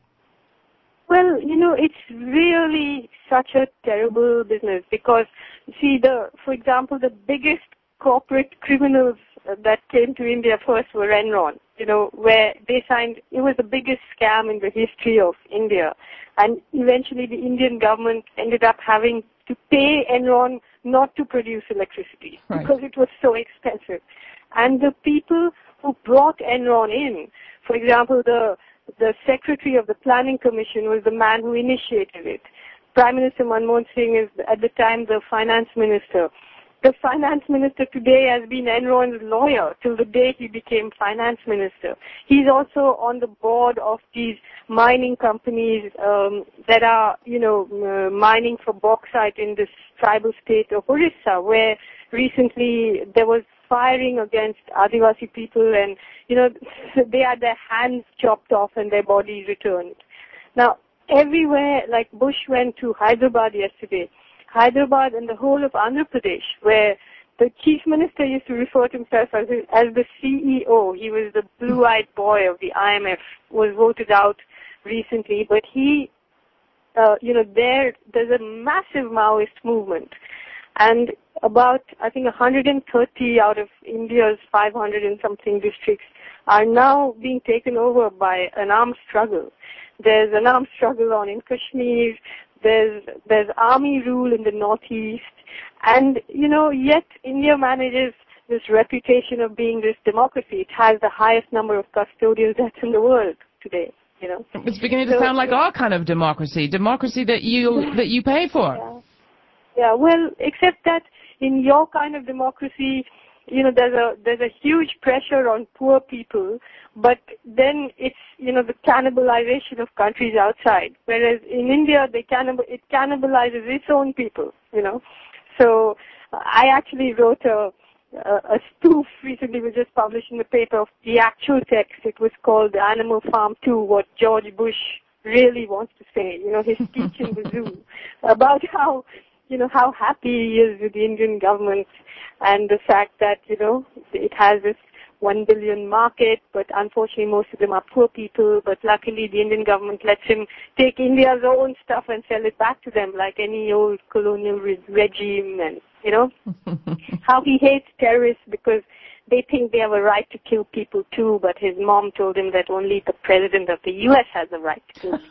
Well, you know, it's really such a terrible business because, see, the, for example, the biggest corporate criminals that came to India first were Enron, you know, where they signed, it was the biggest scam in the history of India. And eventually the Indian government ended up having to pay Enron not to produce electricity right. because it was so expensive. And the people who brought Enron in, for example, the the secretary of the Planning Commission was the man who initiated it. Prime Minister Manmohan Singh is at the time the finance minister. the finance minister today has been Enron's lawyer till the day he became finance minister. He's also on the board of these mining companies um, that are, you know, uh, mining for bauxite in this tribal state of Orissa, where recently there was firing against Adivasi people, and, you know, they had their hands chopped off and their bodies returned. Now, everywhere, like Bush went to Hyderabad yesterday, Hyderabad and the whole of Andhra Pradesh, where the chief minister used to refer to himself as, as the C E O. He was the blue-eyed boy of the I M F, was voted out recently, but he, uh, you know, there, there's a massive Maoist movement. And about, I think, one hundred thirty out of India's five hundred and something districts are now being taken over by an armed struggle. There's an armed struggle on in Kashmir. There's there's army rule in the northeast, and you know, yet India manages this reputation of being this democracy. It has the highest number of custodial deaths in the world today. You know, it's beginning to so, sound like our kind of democracy, democracy that you that you pay for. Yeah. yeah, well, except that in your kind of democracy, you know, there's a there's a huge pressure on poor people, but then it's, you know, the cannibalization of countries outside. Whereas in India, they cannibal it cannibalizes its own people, you know. So I actually wrote a a, a spoof recently, was just published in the paper, of the actual text. It was called Animal Farm two, what George Bush really wants to say, you know, his speech in the zoo about how, you know, how happy he is with the Indian government and the fact that, you know, it has this one billion market, but unfortunately most of them are poor people, but luckily the Indian government lets him take India's own stuff and sell it back to them like any old colonial re- regime, and, you know, how he hates terrorists because they think they have a right to kill people too, but his mom told him that only the president of the U S has the right to kill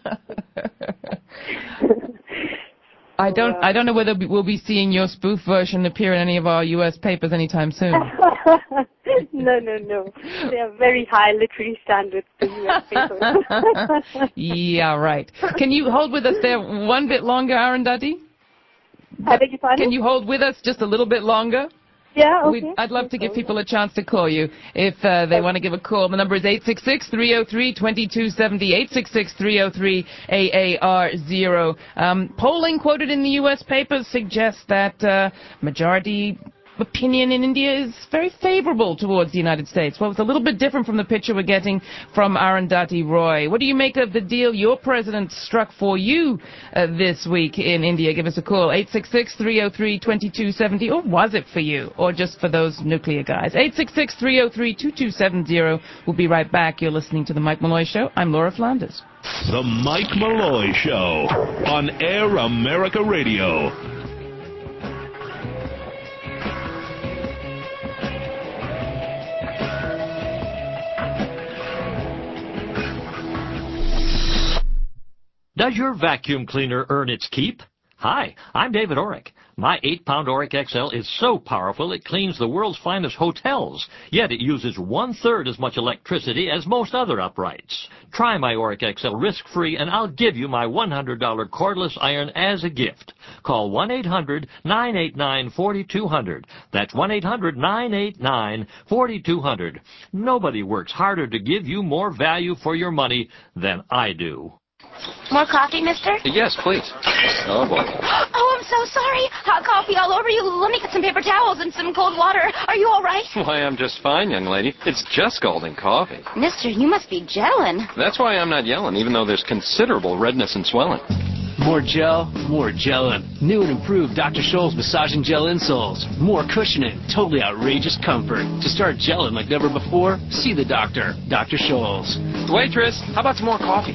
people. I don't. I don't know whether we'll be seeing your spoof version appear in any of our U S papers anytime soon. no, no, no. They have very high literary standards, the U S papers. Yeah, right. Can you hold with us there one bit longer, Arundhati? I beg your pardon? Can you hold with us just a little bit longer? Yeah, okay. We'd, I'd love to give people a chance to call you if uh, they want to give a call. The number is eight six six, three oh three, two two seven oh, eight six six, three oh three, A A R zero. Um, polling quoted in the U S papers suggests that uh, majority opinion in India is very favorable towards the United States. Well, it's a little bit different from the picture we're getting from Arundhati Roy. What do you make of the deal your president struck for you uh, this week in India? Give us a call, eight six six, three oh three, two two seven oh, or was it for you, or just for those nuclear guys? eight six six, three oh three, two two seven oh. We'll be right back. You're listening to The Mike Malloy Show. I'm Laura Flanders. The Mike Malloy Show on Air America Radio. Does your vacuum cleaner earn its keep? Hi, I'm David Orrick. My eight pound Orrick X L is so powerful it cleans the world's finest hotels, yet it uses one-third as much electricity as most other uprights. Try my Orrick X L risk-free, and I'll give you my one hundred dollar cordless iron as a gift. Call one eight hundred, nine eight nine, four two zero zero. That's one eight hundred, nine eight nine, four two zero zero. Nobody works harder to give you more value for your money than I do. More coffee, mister? Yes, please. Oh, boy. Oh, I'm so sorry. Hot coffee all over you. Let me get some paper towels and some cold water. Are you all right? Why, I'm just fine, young lady. It's just scalding coffee. Mister, you must be gelling. That's why I'm not yelling, even though there's considerable redness and swelling. More gel, more gelling. New and improved Doctor Scholl's massaging gel insoles. More cushioning, totally outrageous comfort. To start gelling like never before, see the doctor, Doctor Scholl's. Waitress, how about some more coffee?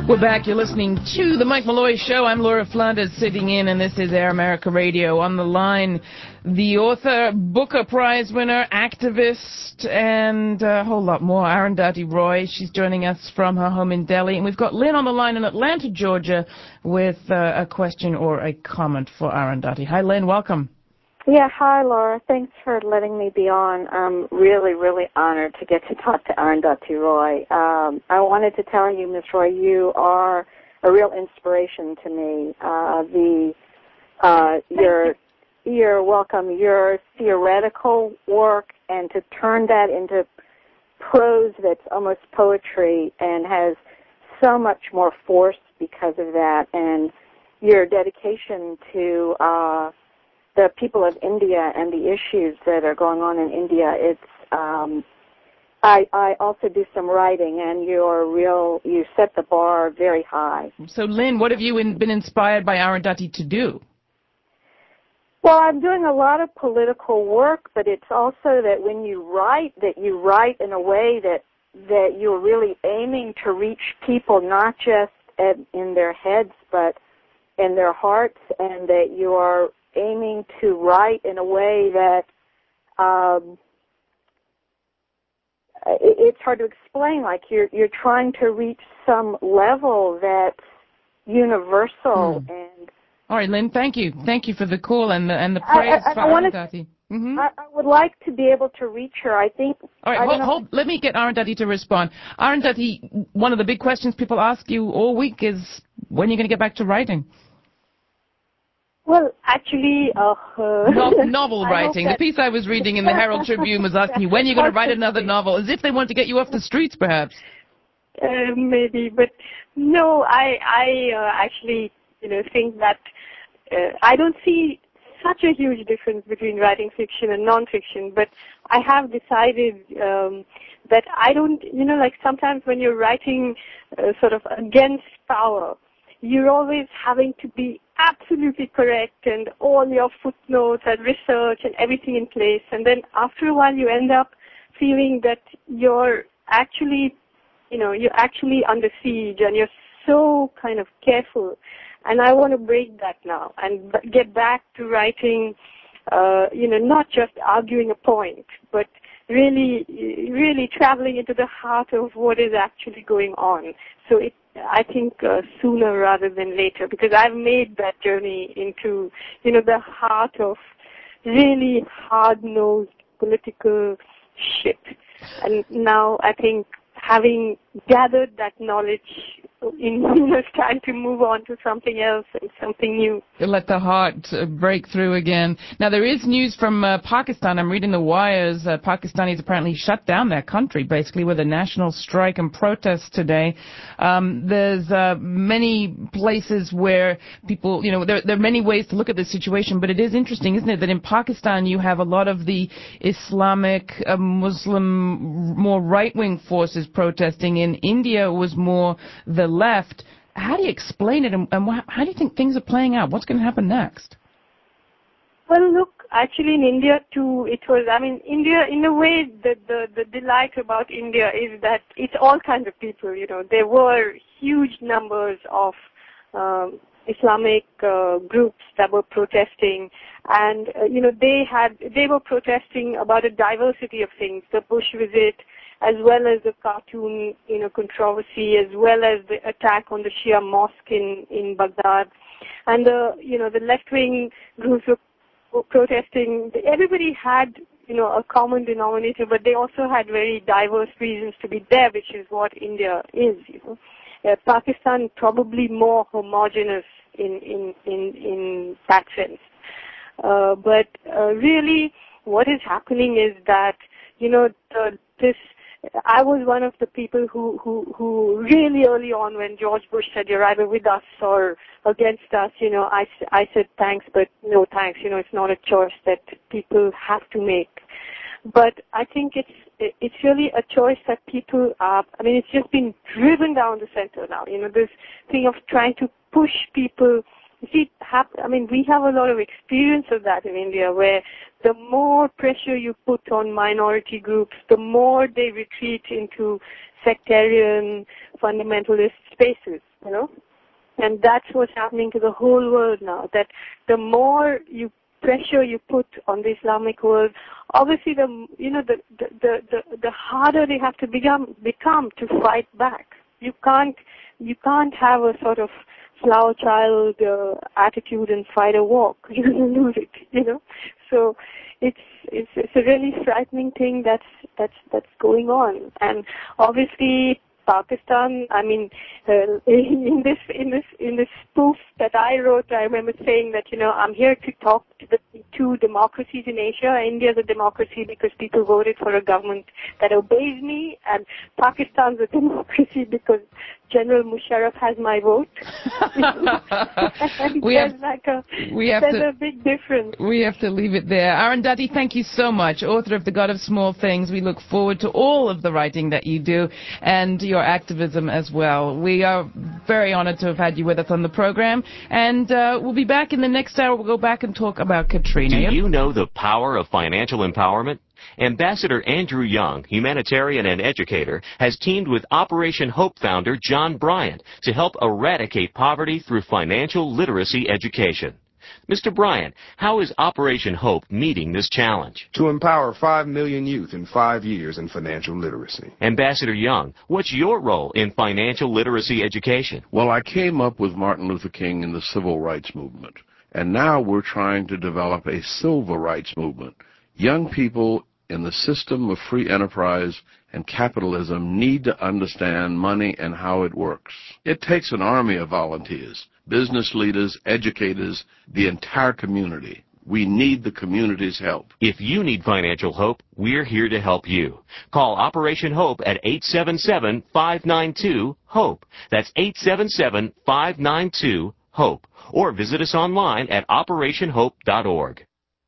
We're back. You're listening to The Mike Malloy Show. I'm Laura Flanders sitting in, and this is Air America Radio. On the line, the author, Booker Prize winner, activist, and a whole lot more, Arundhati Roy. She's joining us from her home in Delhi. And we've got Lynn on the line in Atlanta, Georgia, with uh, a question or a comment for Arundhati. Hi, Lynn. Welcome. Yeah, hi, Laura. Thanks for letting me be on. I'm really, really honored to get to talk to Arundhati Roy. Um, I wanted to tell you, Miz Roy, you are a real inspiration to me. Uh, the uh, your you're welcome. Your theoretical work, and to turn that into prose that's almost poetry and has so much more force because of that, and your dedication to uh, the people of India and the issues that are going on in India. It's um, I, I also do some writing, and you're real. You set the bar very high. So, Lynn, what have you in, been inspired by Arundhati to do? Well, I'm doing a lot of political work, but it's also that when you write, that you write in a way that that you're really aiming to reach people, not just at, in their heads, but in their hearts, and that you are aiming to write in a way that um, it, it's hard to explain. Like you're you're trying to reach some level that's universal. Hmm. And all right, Lynn. Thank you. Thank you for the call and the and the praise I, I, for I Arundhati. Mm-hmm. I, I would like to be able to reach her. I think. All right, I hold, know, hold. Let me get Arundhati to respond. Arundhati, one of the big questions people ask you all week is when you're going to get back to writing. Well, actually, uh, no, novel writing. The piece I was reading in the Herald Tribune was asking you when you're going to write another novel, as if they want to get you off the streets, perhaps. Uh, maybe, but no, I, I uh, actually, you know, think that uh, I don't see such a huge difference between writing fiction and non-fiction, but I have decided um, that I don't, you know, like sometimes when you're writing uh, sort of against power, you're always having to be absolutely correct and all your footnotes and research and everything in place. And then after a while you end up feeling that you're actually, you know, you're actually under siege and you're so kind of careful. And I want to break that now and get back to writing, uh, you know, not just arguing a point, but really, really traveling into the heart of what is actually going on. So it, I think uh, sooner rather than later, because I've made that journey into, you know, the heart of really hard-nosed political shit. And now I think having gathered that knowledge, in, you know, it's time to move on to something else and something new. Let the heart uh, break through again. Now, there is news from uh, Pakistan. I'm reading the wires. Uh, Pakistanis apparently shut down their country, basically, with a national strike and protest today. Um, there's uh, many places where people, you know, there, there are many ways to look at this situation, but it is interesting, isn't it, that in Pakistan you have a lot of the Islamic, uh, Muslim, more right-wing forces protesting. In India, it was more the left. How do you explain it, and, and how do you think things are playing out? What's going to happen next? Well, look, actually in India too, it was, I mean, India, in a way, the, the, the delight about India is that it's all kinds of people, you know. There were huge numbers of um, Islamic uh, groups that were protesting, and, uh, you know, they had, they were protesting about a diversity of things, the Bush visit, as well as the cartoon, you know, controversy, as well as the attack on the Shia mosque in, in Baghdad. And the, you know, the left-wing groups were, were protesting. Everybody had, you know, a common denominator, but they also had very diverse reasons to be there, which is what India is, you know. Uh, Pakistan probably more homogeneous in, in, in, in that sense. Uh, but uh, really what is happening is that, you know, the, this, I was one of the people who, who, who really early on when George Bush said you're either with us or against us, you know, I, I said thanks, but no thanks. You know, it's not a choice that people have to make. But I think it's, it's really a choice that people are, I mean, it's just been driven down the center now. You know, this thing of trying to push people You see, hap- I mean, we have a lot of experience of that in India, where the more pressure you put on minority groups, the more they retreat into sectarian, fundamentalist spaces, you know. And that's what's happening to the whole world now, that the more you pressure you put on the Islamic world, obviously the, you know, the, the, the, the, the harder they have to become, become to fight back. You can't, you can't have a sort of flower child uh, attitude and fight a walk. You're going to lose it, you know. So it's, it's, it's a really frightening thing that's, that's, that's going on. And obviously, Pakistan, I mean, uh, in this in this in this spoof that I wrote, I remember saying that, you know, I'm here to talk to the two democracies in Asia. India is a democracy because people voted for a government that obeys me, and Pakistan's a democracy because General Musharraf has my vote. we there's have, like a we have there's to, a big difference. We have to leave it there. Arundhati, thank you so much, author of The God of Small Things. We look forward to all of the writing that you do and your activism as well. We are very honored to have had you with us on the program, and uh, we'll be back in the next hour. We'll go back and talk about Katrina. Do you know the power of financial empowerment? Ambassador Andrew Young, humanitarian and educator, has teamed with Operation Hope founder John Bryant to help eradicate poverty through financial literacy education. Mister Bryant, how is Operation Hope meeting this challenge? To empower five million youth in five years in financial literacy. Ambassador Young, what's your role in financial literacy education? Well, I came up with Martin Luther King in the civil rights movement, and now we're trying to develop a civil rights movement. Young people in the system of free enterprise and capitalism need to understand money and how it works. It takes an army of volunteers, business leaders, educators, the entire community. We need the community's help. If you need financial hope, we're here to help you. Call Operation Hope at eight seven seven, five nine two, HOPE. That's eight seven seven, five nine two, HOPE. Or visit us online at operation hope dot org.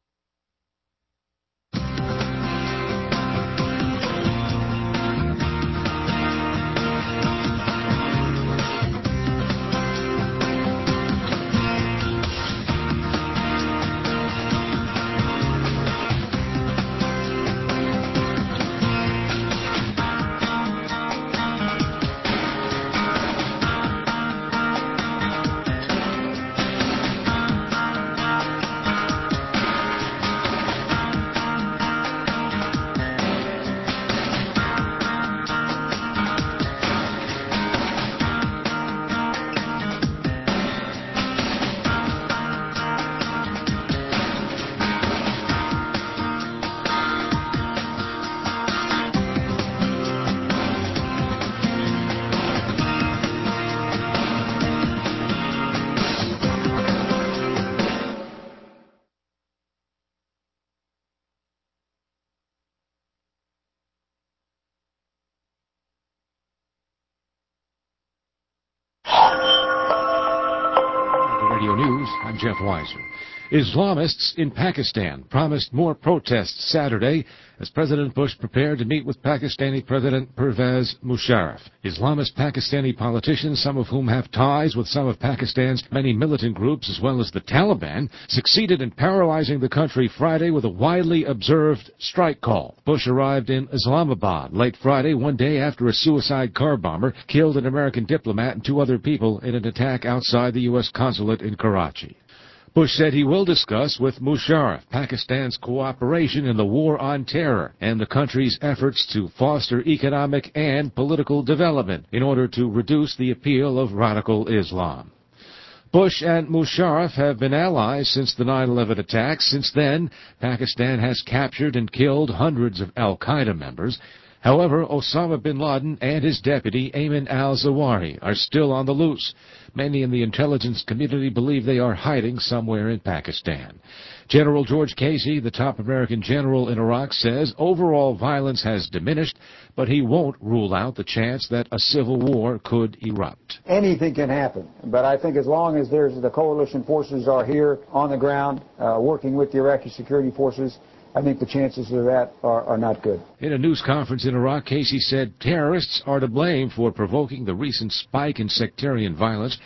Radio News, I'm Jeff Weiser. Islamists in Pakistan promised more protests Saturday as President Bush prepared to meet with Pakistani President Pervez Musharraf. Islamist Pakistani politicians, some of whom have ties with some of Pakistan's many militant groups as well as the Taliban, succeeded in paralyzing the country Friday with a widely observed strike call. Bush arrived in Islamabad late Friday, one day after a suicide car bomber killed an American diplomat and two other people in an attack outside the U S consulate in Karachi. Bush said he will discuss with Musharraf Pakistan's cooperation in the war on terror and the country's efforts to foster economic and political development in order to reduce the appeal of radical Islam. Bush and Musharraf have been allies since the nine eleven attacks. Since then, Pakistan has captured and killed hundreds of al-Qaeda members. However, Osama bin Laden and his deputy, Ayman al-Zawahiri, are still on the loose. Many in the intelligence community believe they are hiding somewhere in Pakistan. General George Casey, the top American general in Iraq, says overall violence has diminished, but he won't rule out the chance that a civil war could erupt. Anything can happen, but I think as long as there's the coalition forces are here on the ground, uh, working with the Iraqi security forces, I think the chances of that are, are not good. In a news conference in Iraq, Casey said terrorists are to blame for provoking the recent spike in sectarian violence.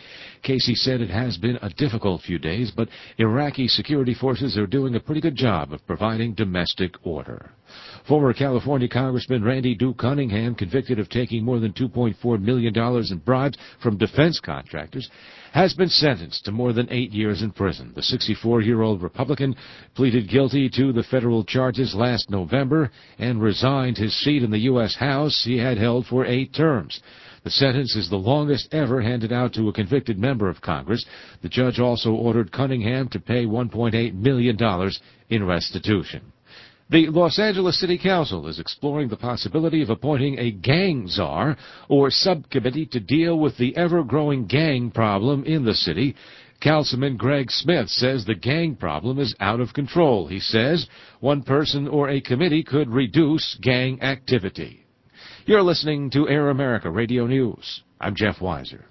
Casey said it has been a difficult few days, but Iraqi security forces are doing a pretty good job of providing domestic order. Former California Congressman Randy Duke Cunningham, convicted of taking more than two point four million dollars in bribes from defense contractors, has been sentenced to more than eight years in prison. The sixty-four-year-old Republican pleaded guilty to the federal charges last November and resigned his seat in the U S House he had held for eight terms. The sentence is the longest ever handed out to a convicted member of Congress. The judge also ordered Cunningham to pay one point eight million dollars in restitution. The Los Angeles City Council is exploring the possibility of appointing a gang czar or subcommittee to deal with the ever-growing gang problem in the city. Councilman Greg Smith says the gang problem is out of control. He says one person or a committee could reduce gang activity. You're listening to Air America Radio News. I'm Jeff Weiser.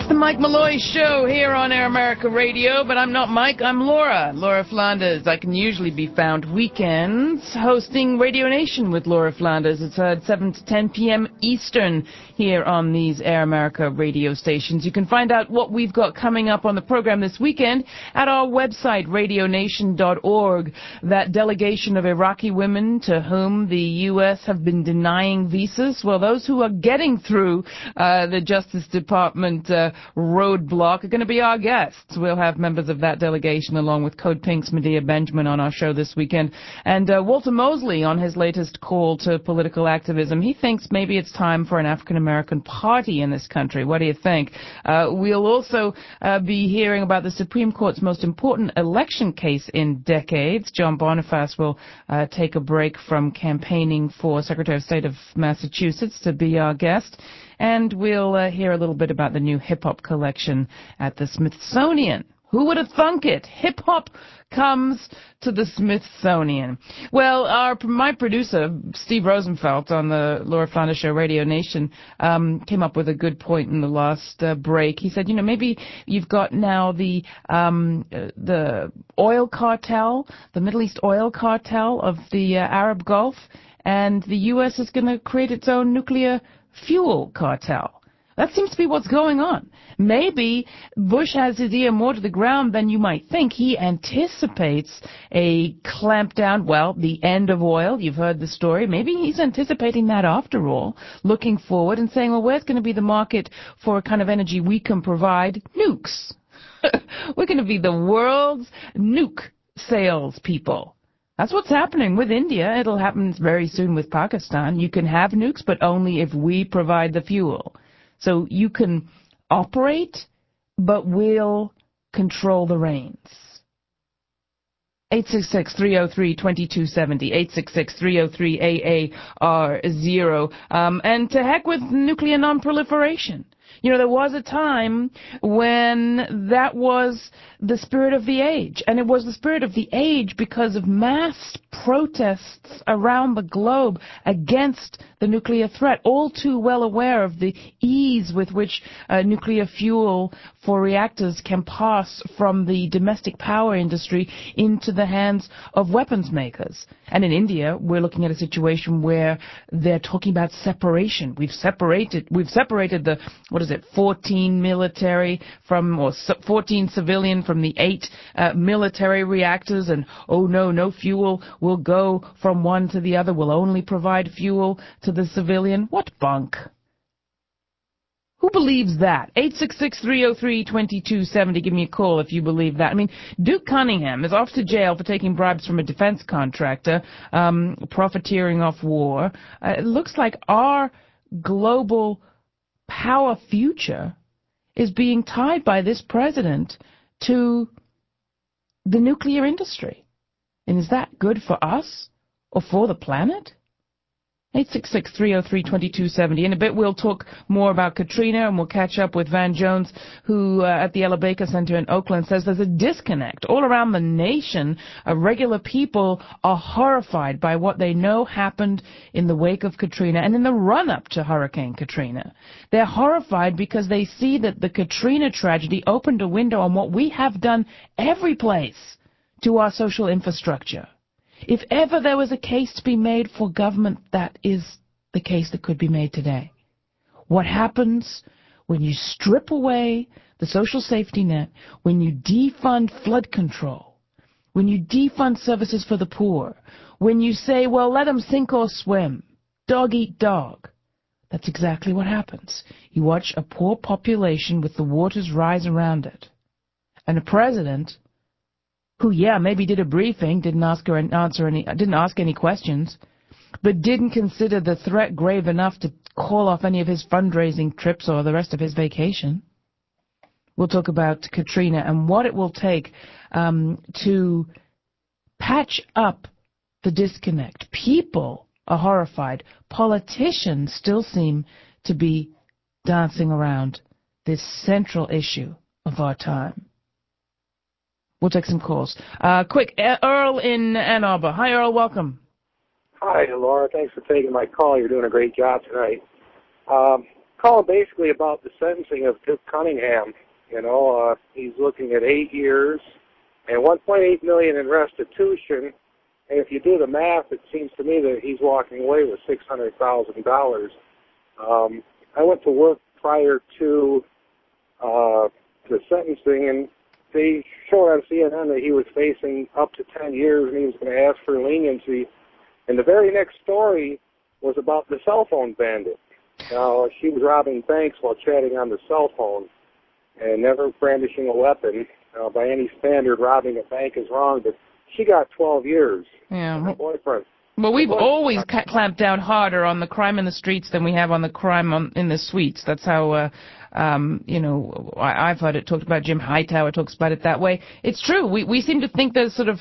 It's the Mike Malloy Show here on Air America Radio, but I'm not Mike, I'm Laura, Laura Flanders. I can usually be found weekends hosting Radio Nation with Laura Flanders. It's at seven to ten p.m. Eastern here on these Air America radio stations. You can find out what we've got coming up on the program this weekend at our website, radio nation dot org. That delegation of Iraqi women to whom the U S have been denying visas, well, those who are getting through uh, the Justice Department uh, roadblock are going to be our guests. We'll have members of that delegation along with Code Pink's Medea Benjamin on our show this weekend. And uh, Walter Mosley on his latest call to political activism. He thinks maybe it's time for an African-American party in this country. What do you think? Uh, we'll also uh, be hearing about the Supreme Court's most important election case in decades. John Boniface will uh, take a break from campaigning for Secretary of State of Massachusetts to be our guest. And we'll uh, hear a little bit about the new hip-hop collection at the Smithsonian. Who would have thunk it? Hip-hop comes to the Smithsonian. Well, our my producer, Steve Rosenfeld, on the Laura Flanders Show Radio Nation, um, came up with a good point in the last uh, break. He said, you know, maybe you've got now the um, uh, the oil cartel, the Middle East oil cartel of the uh, Arab Gulf, and the U S is going to create its own nuclear fuel cartel. That seems to be what's going on. Maybe Bush has his ear more to the ground than you might think. He anticipates a clampdown, well, the end of oil. You've heard the story. Maybe he's anticipating that after all, looking forward and saying, well, where's going to be the market for a kind of energy we can provide? Nukes. We're going to be the world's nuke salespeople. That's what's happening with India. It'll happen very soon with Pakistan. You can have nukes, but only if we provide the fuel. So you can operate, but we'll control the reins. eight six six, three oh three, two two seven oh, eight six six, three oh three, A A R zero. Um, and to heck with nuclear non-proliferation. You know, there was a time when that was the spirit of the age. And it was the spirit of the age because of mass protests around the globe against the nuclear threat, all too well aware of the ease with which uh, nuclear fuel for reactors can pass from the domestic power industry into the hands of weapons makers. And in India, we're looking at a situation where they're talking about separation. We've separated, we've separated the, what is it, fourteen military from, or fourteen civilian from the eight uh, military reactors, and oh no, no fuel will go from one to the other. We'll only provide fuel to the civilian. What bunk? Who believes that? eight six six, three oh three, two two seven oh. Give me a call if you believe that. I mean, Duke Cunningham is off to jail for taking bribes from a defense contractor, um, profiteering off war. Uh, it looks like our global power future is being tied by this president to the nuclear industry. And is that good for us or for the planet? eight six six, three oh three, two two seven oh. In a bit, we'll talk more about Katrina, and we'll catch up with Van Jones, who uh, at the Ella Baker Center in Oakland says there's a disconnect. All around the nation, uh, regular people are horrified by what they know happened in the wake of Katrina and in the run-up to Hurricane Katrina. They're horrified because they see that the Katrina tragedy opened a window on what we have done every place to our social infrastructure. If ever there was a case to be made for government, that is the case that could be made today. What happens when you strip away the social safety net, when you defund flood control, when you defund services for the poor, when you say, well, let them sink or swim, dog eat dog? That's exactly what happens. You watch a poor population with the waters rise around it. And a president who, yeah, maybe did a briefing, didn't ask her answer any, didn't ask any questions, but didn't consider the threat grave enough to call off any of his fundraising trips or the rest of his vacation. We'll talk about Katrina and what it will take um, to patch up the disconnect. People are horrified. Politicians still seem to be dancing around this central issue of our time. We'll take some calls. Uh, quick, Earl in Ann Arbor. Hi, Earl. Welcome. Hi, Laura. Thanks for taking my call. You're doing a great job tonight. Um, calling basically about the sentencing of Duke Cunningham. You know, uh, he's looking at eight years and one point eight million dollars in restitution. And if you do the math, it seems to me that he's walking away with six hundred thousand dollars. Um, I went to work prior to uh, the sentencing, and they showed on C N N that he was facing up to ten years, and he was going to ask for leniency. And the very next story was about the cell phone bandit. Now, she was robbing banks while chatting on the cell phone and never brandishing a weapon. Uh, by any standard, robbing a bank is wrong, but she got twelve years. Yeah. Her boyfriend. Well, we've always ca- clamped down harder on the crime in the streets than we have on the crime on, in the suites. That's how, uh, um, you know, I, I've heard it talked about. Jim Hightower talks about it that way. It's true. We we seem to think there's sort of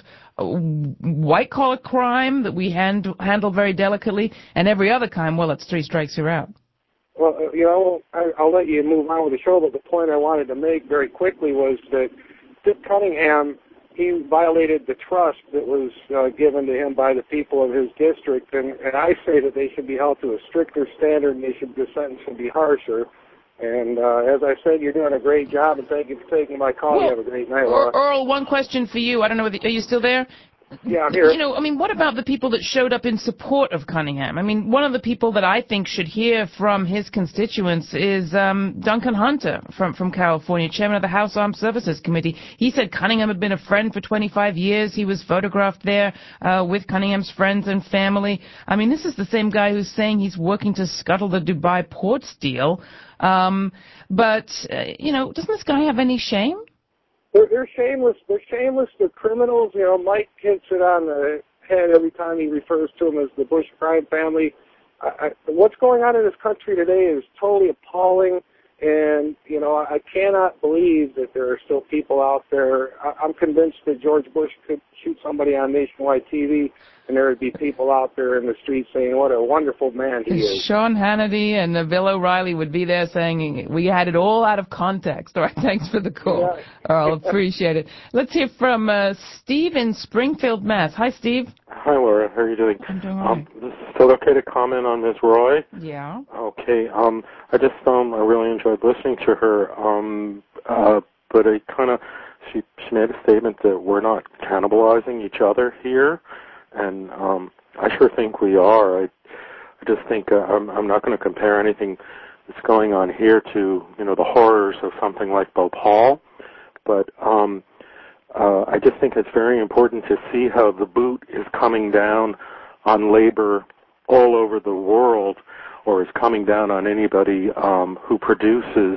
white-collar crime that we hand, handle very delicately, and every other crime, well, it's three strikes, you're out. Well, uh, you know, I, I'll let you move on with the show, but the point I wanted to make very quickly was that Dick Cunningham, he violated the trust that was uh, given to him by the people of his district, and, and I say that they should be held to a stricter standard, and they should, the sentence should be harsher. And uh, as I said, you're doing a great job, and thank you for taking my call. Well, you have a great night, Laura. Earl, one question for you. I don't know whether, are you still there? Yeah, I'm here. You know, I mean, what about the people that showed up in support of Cunningham? I mean, one of the people that I think should hear from his constituents is um, Duncan Hunter from, from California, chairman of the House Armed Services Committee. He said Cunningham had been a friend for twenty-five years. He was photographed there uh, with Cunningham's friends and family. I mean, this is the same guy who's saying he's working to scuttle the Dubai ports deal. Um, but, uh, you know, doesn't this guy have any shame? They're, they're shameless. They're shameless. They're criminals. You know, Mike hits it on the head every time he refers to them as the Bush crime family. I, I, what's going on in this country today is totally appalling, and, you know, I cannot believe that there are still people out there. I, I'm convinced that George Bush could shoot somebody on nationwide T V, and there would be people out there in the streets saying what a wonderful man he is. Sean Hannity and uh, Bill O'Reilly would be there saying we had it all out of context. All right, thanks for the call. Yeah. Earl, appreciate it. Let's hear from uh, Steve in Springfield, Mass. Hi, Steve. Hi, Laura. How are you doing? I'm doing all um, right. This is still okay to comment on Miz Roy? Yeah. Okay. Um, I just um, I really enjoyed listening to her. Um, uh, but I kind of she she made a statement that we're not cannibalizing each other here, and um, I sure think we are. I I just think uh, I'm I'm not going to compare anything that's going on here to you know the horrors of something like Bhopal, but um. Uh, I just think it's very important to see how the boot is coming down on labor all over the world, or is coming down on anybody um, who produces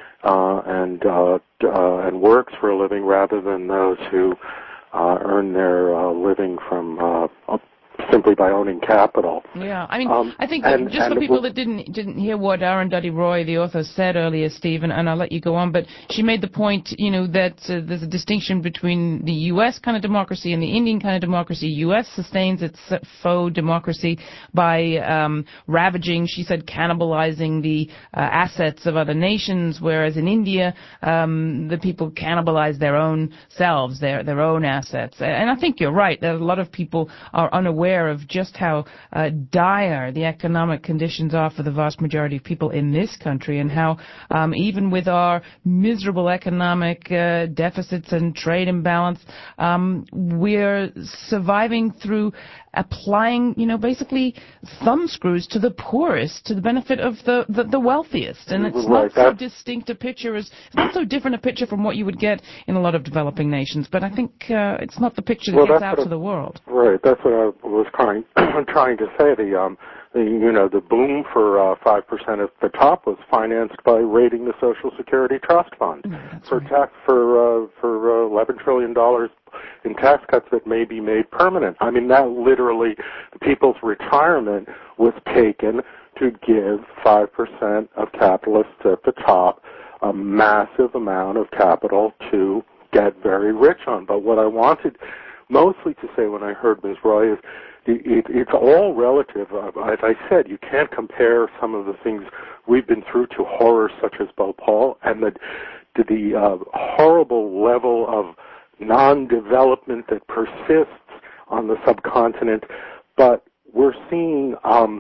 uh, and uh, uh, and works for a living, rather than those who uh, earn their uh, living from uh, simply by owning capital. Yeah, I mean, um, I think and, just and for people that didn't didn't hear what Arundhati Roy, the author, said earlier, Steve, and, and I'll let you go on, but she made the point, you know, that uh, there's a distinction between the U S kind of democracy and the Indian kind of democracy. U S sustains its faux democracy by um, ravaging, she said, cannibalizing the uh, assets of other nations, whereas in India, um, the people cannibalize their own selves, their their own assets. And I think you're right. That a lot of people are unaware of just how uh, dire the economic conditions are for the vast majority of people in this country, and how um, even with our miserable economic uh, deficits and trade imbalance, um, we're surviving through applying, you know, basically thumbscrews to the poorest to the benefit of the, the, the wealthiest. And it's not so distinct a picture as, it's not so different a picture from what you would get in a lot of developing nations, but I think uh, it's not the picture that well, gets out to the world. Right, that's what I was trying trying to say. The um, the, you know, the boom for uh, five percent at the top was financed by raiding the Social Security Trust Fund mm, for right. tax for uh, for uh, eleven trillion dollars in tax cuts that may be made permanent. I mean, that literally, the people's retirement was taken to give five percent of capitalists at the top a massive amount of capital to get very rich on. But what I wanted mostly to say when I heard Miz Roy is it, it, it's all relative. Uh, as I said, you can't compare some of the things we've been through to horrors such as Bhopal, and the, to the uh, horrible level of non-development that persists on the subcontinent. But we're seeing um,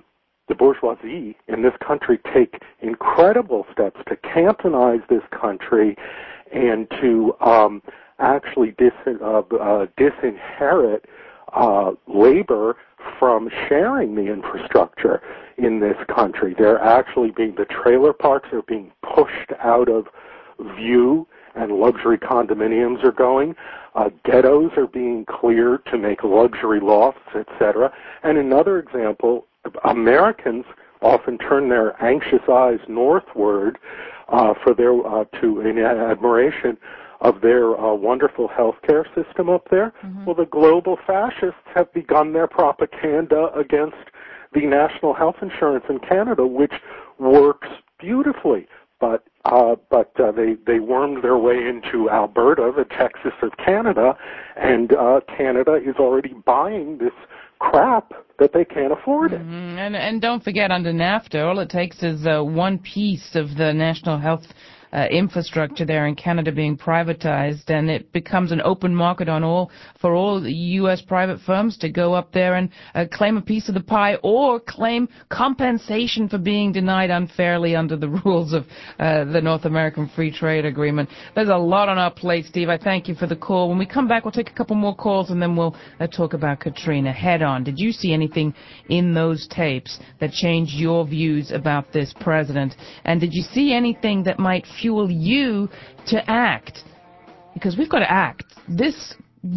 the bourgeoisie in this country take incredible steps to cantonize this country and to um, actually dis, uh, uh, disinherit uh, labor from sharing the infrastructure in this country. They're actually being, the trailer parks are being pushed out of view, and luxury condominiums are going. Uh, ghettos are being cleared to make luxury lofts, et cetera. And another example, Americans often turn their anxious eyes northward uh, for their uh, to in admiration of their uh, wonderful healthcare system up there. Mm-hmm. Well, the global fascists have begun their propaganda against the national health insurance in Canada, which works beautifully. But uh, but uh, they they wormed their way into Alberta, the Texas of Canada, and uh, Canada is already buying this crap that they can't afford it. Mm-hmm. And and don't forget, under NAFTA, all it takes is uh, one piece of the national health Uh, infrastructure there in Canada being privatized, and it becomes an open market on all for all U S private firms to go up there and uh, claim a piece of the pie or claim compensation for being denied unfairly under the rules of uh, the North American Free Trade Agreement. There's a lot on our plate, Steve. I thank you for the call. When we come back, we'll take a couple more calls, and then we'll uh, talk about Katrina head on. Did you see anything in those tapes that changed your views about this president? And did you see anything that might fuel you to act? Because we've got to act. This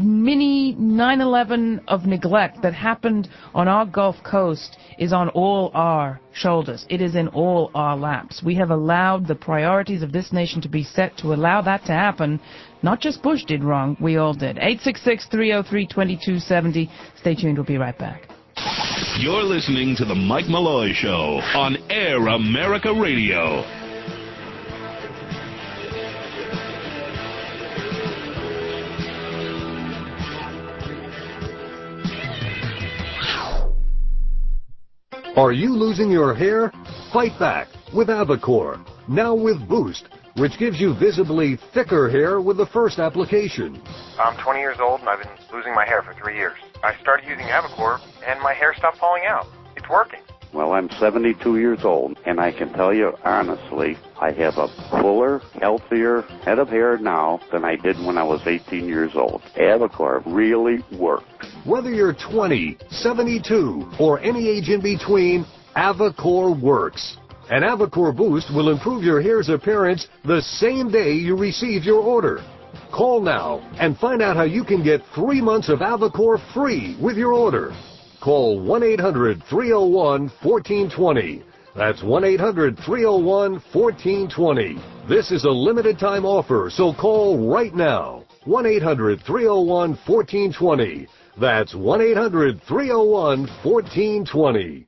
mini nine eleven of neglect that happened on our Gulf Coast is on all our shoulders. It is in all our laps. We have allowed the priorities of this nation to be set to allow that to happen. Not just Bush did wrong, we all did. eight six six, three oh three, two two seven oh. Stay tuned, we'll be right back. You're listening to The Mike Malloy Show on Air America Radio. Are you losing your hair? Fight back with Avacor, now with Boost, which gives you visibly thicker hair with the first application. I'm twenty years old and I've been losing my hair for three years. I started using Avacor and my hair stopped falling out. It's working. Well, I'm seventy-two years old, and I can tell you honestly, I have a fuller, healthier head of hair now than I did when I was eighteen years old. Avacor really worked. Whether you're twenty, seventy-two, or any age in between, Avacor works. And Avacor Boost will improve your hair's appearance the same day you receive your order. Call now and find out how you can get three months of Avacor free with your order. Call one eight hundred, three oh one, one four two oh. That's one eight hundred, three oh one, one four two oh. This is a limited time offer, so call right now. one eight hundred, three oh one, one four two oh. That's one eight hundred, three oh one, one four two oh.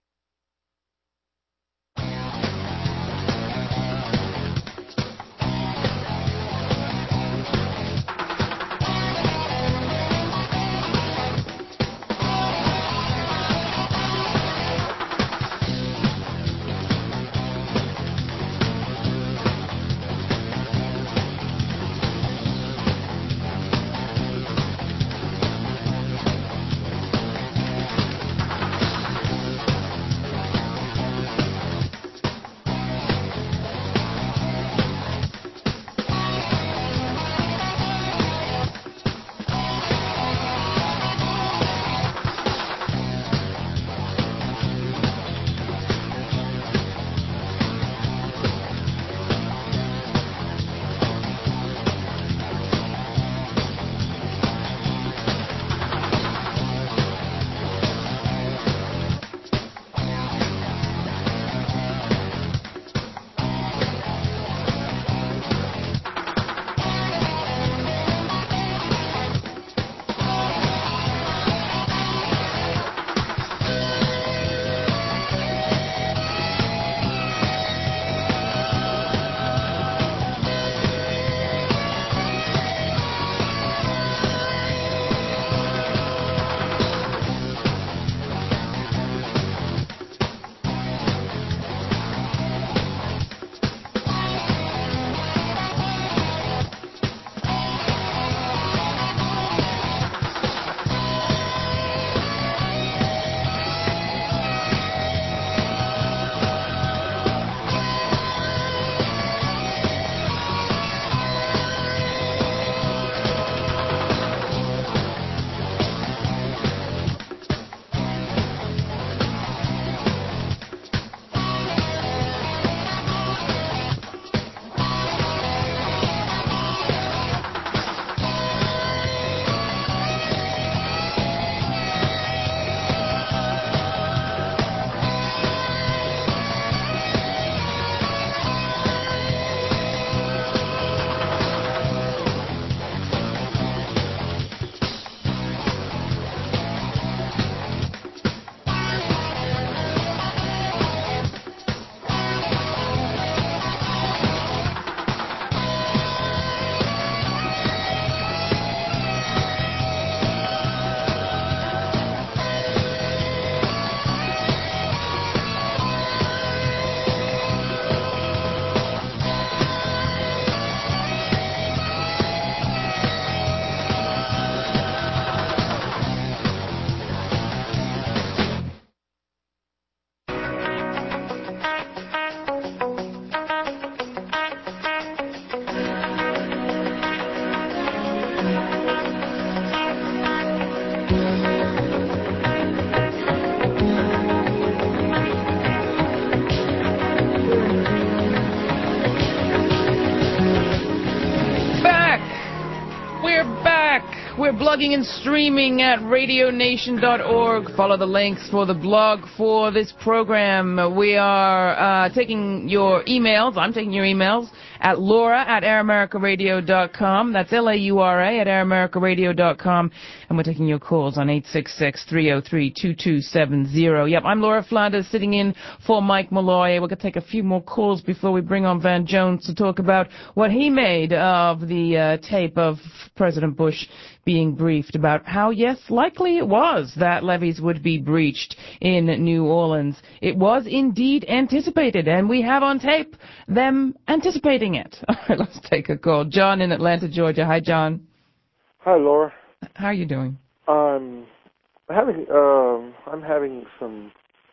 We're blogging and streaming at radio nation dot org. Follow the links for the blog for this program. We are uh, taking your emails. I'm taking your emails at Laura at air america radio dot com. That's L A U R A at air america radio dot com. And we're taking your calls on eight six six, three oh three, two two seven oh. Yep, I'm Laura Flanders sitting in for Mike Malloy. We're going to take a few more calls before we bring on Van Jones to talk about what he made of the uh, tape of President Bush being briefed about how, yes, likely it was that levees would be breached in New Orleans. It was indeed anticipated, and we have on tape them anticipating it. All right, let's take a call. John in Atlanta, Georgia. Hi, John. Hi, Laura. How are you doing? I'm having um, I'm having some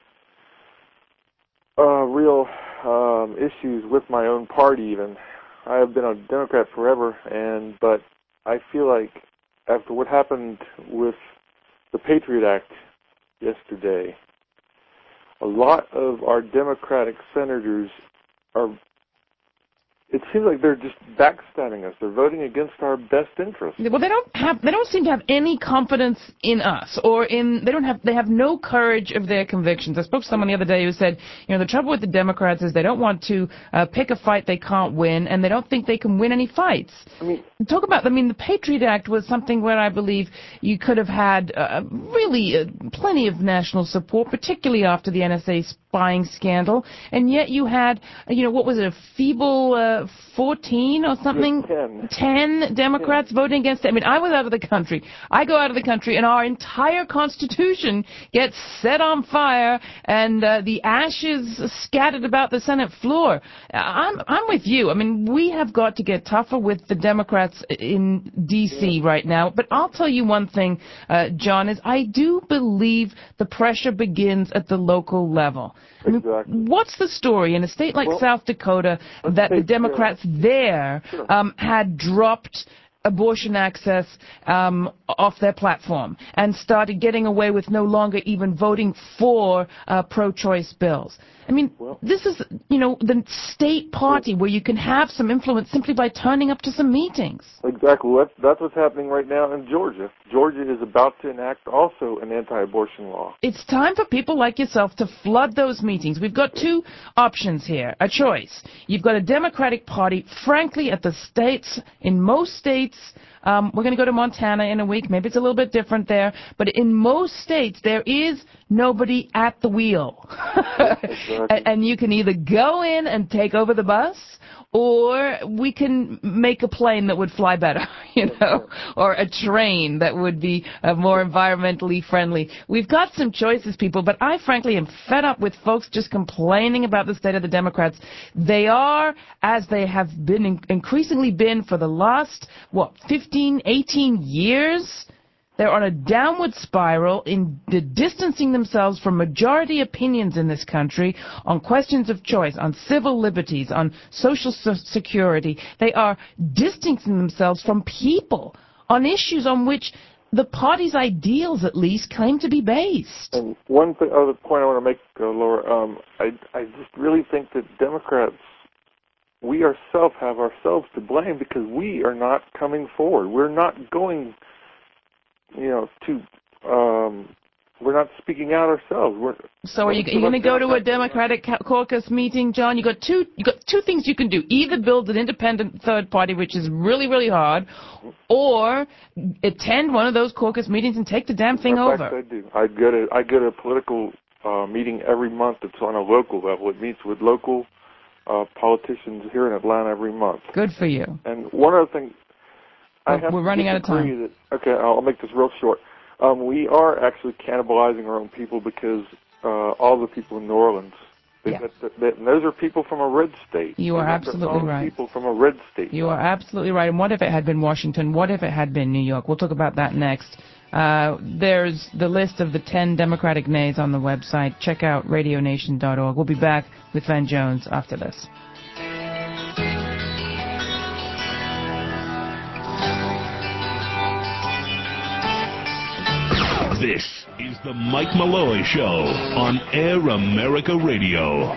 uh, real um, issues with my own party. Even I have been a Democrat forever, and but I feel like after what happened with the Patriot Act yesterday, a lot of our Democratic senators are, it seems like they're just backstabbing us. They're voting against our best interests. Well, they don't have, they don't seem to have any confidence in us, or in, they don't have, they have no courage of their convictions. I spoke to someone the other day who said, you know, the trouble with the Democrats is they don't want to uh, pick a fight they can't win, and they don't think they can win any fights. I mean, talk about, I mean, the Patriot Act was something where I believe you could have had uh, really uh, plenty of national support, particularly after the N S A spying scandal, and yet you had, you know, what was it, a feeble uh, fourteen or something? ten. ten Democrats ten. Voting against it. I mean, I was out of the country. I go out of the country, and our entire Constitution gets set on fire, and uh, the ashes scattered about the Senate floor. I'm, I'm with you. I mean, we have got to get tougher with the Democrats in D C yeah. right now. But I'll tell you one thing, uh, John, is I do believe the pressure begins at the local level. Exactly. I mean, what's the story in a state like well, South Dakota that the Democrats uh, there sure. um, had dropped abortion access um, off their platform and started getting away with no longer even voting for uh, pro-choice bills? I mean, well, this is, you know, the state party where you can have some influence simply by turning up to some meetings. Exactly. That's, that's what's happening right now in Georgia. Georgia is about to enact also an anti-abortion law. It's time for people like yourself to flood those meetings. We've got two options here, a choice. You've got a Democratic Party, frankly, at the states, in most states, Um, we're going to go to Montana in a week. Maybe it's a little bit different there. But in most states, there is nobody at the wheel. Exactly. and, and you can either go in and take over the bus, or we can make a plane that would fly better, you know, or a train that would be uh, more environmentally friendly. We've got some choices, people, but I frankly am fed up with folks just complaining about the state of the Democrats. They are, as they have been in- increasingly been for the last, what, fifteen, eighteen years? They're on a downward spiral in the distancing themselves from majority opinions in this country on questions of choice, on civil liberties, on social security. They are distancing themselves from people on issues on which the party's ideals, at least, claim to be based. And one th- other point I want to make, uh, Laura, um, I, I just really think that Democrats, we ourselves have ourselves to blame because we are not coming forward. We're not going... you know, to, um, we're not speaking out ourselves. We're, so are you, you going to go to a Democratic caucus meeting, John? You got two, you got two things you can do. Either build an independent third party, which is really, really hard, or attend one of those caucus meetings and take the damn thing in fact, over. I do. I go to, I go to a political uh, meeting every month that's on a local level. It meets with local uh, politicians here in Atlanta every month. Good for you. And one other thing, I have we're running out of time. That, okay, I'll make this real short. Um, we are actually cannibalizing our own people because uh, all the people in New Orleans, they, yeah. that, that, that, those are people from a red state. You are They're absolutely right. People from a red state. You are absolutely right. And what if it had been Washington? What if it had been New York? We'll talk about that next. Uh, there's the list of the ten Democratic nays on the website. Check out radio nation dot org. We'll be back with Van Jones after this. This is the Mike Malloy Show on Air America Radio.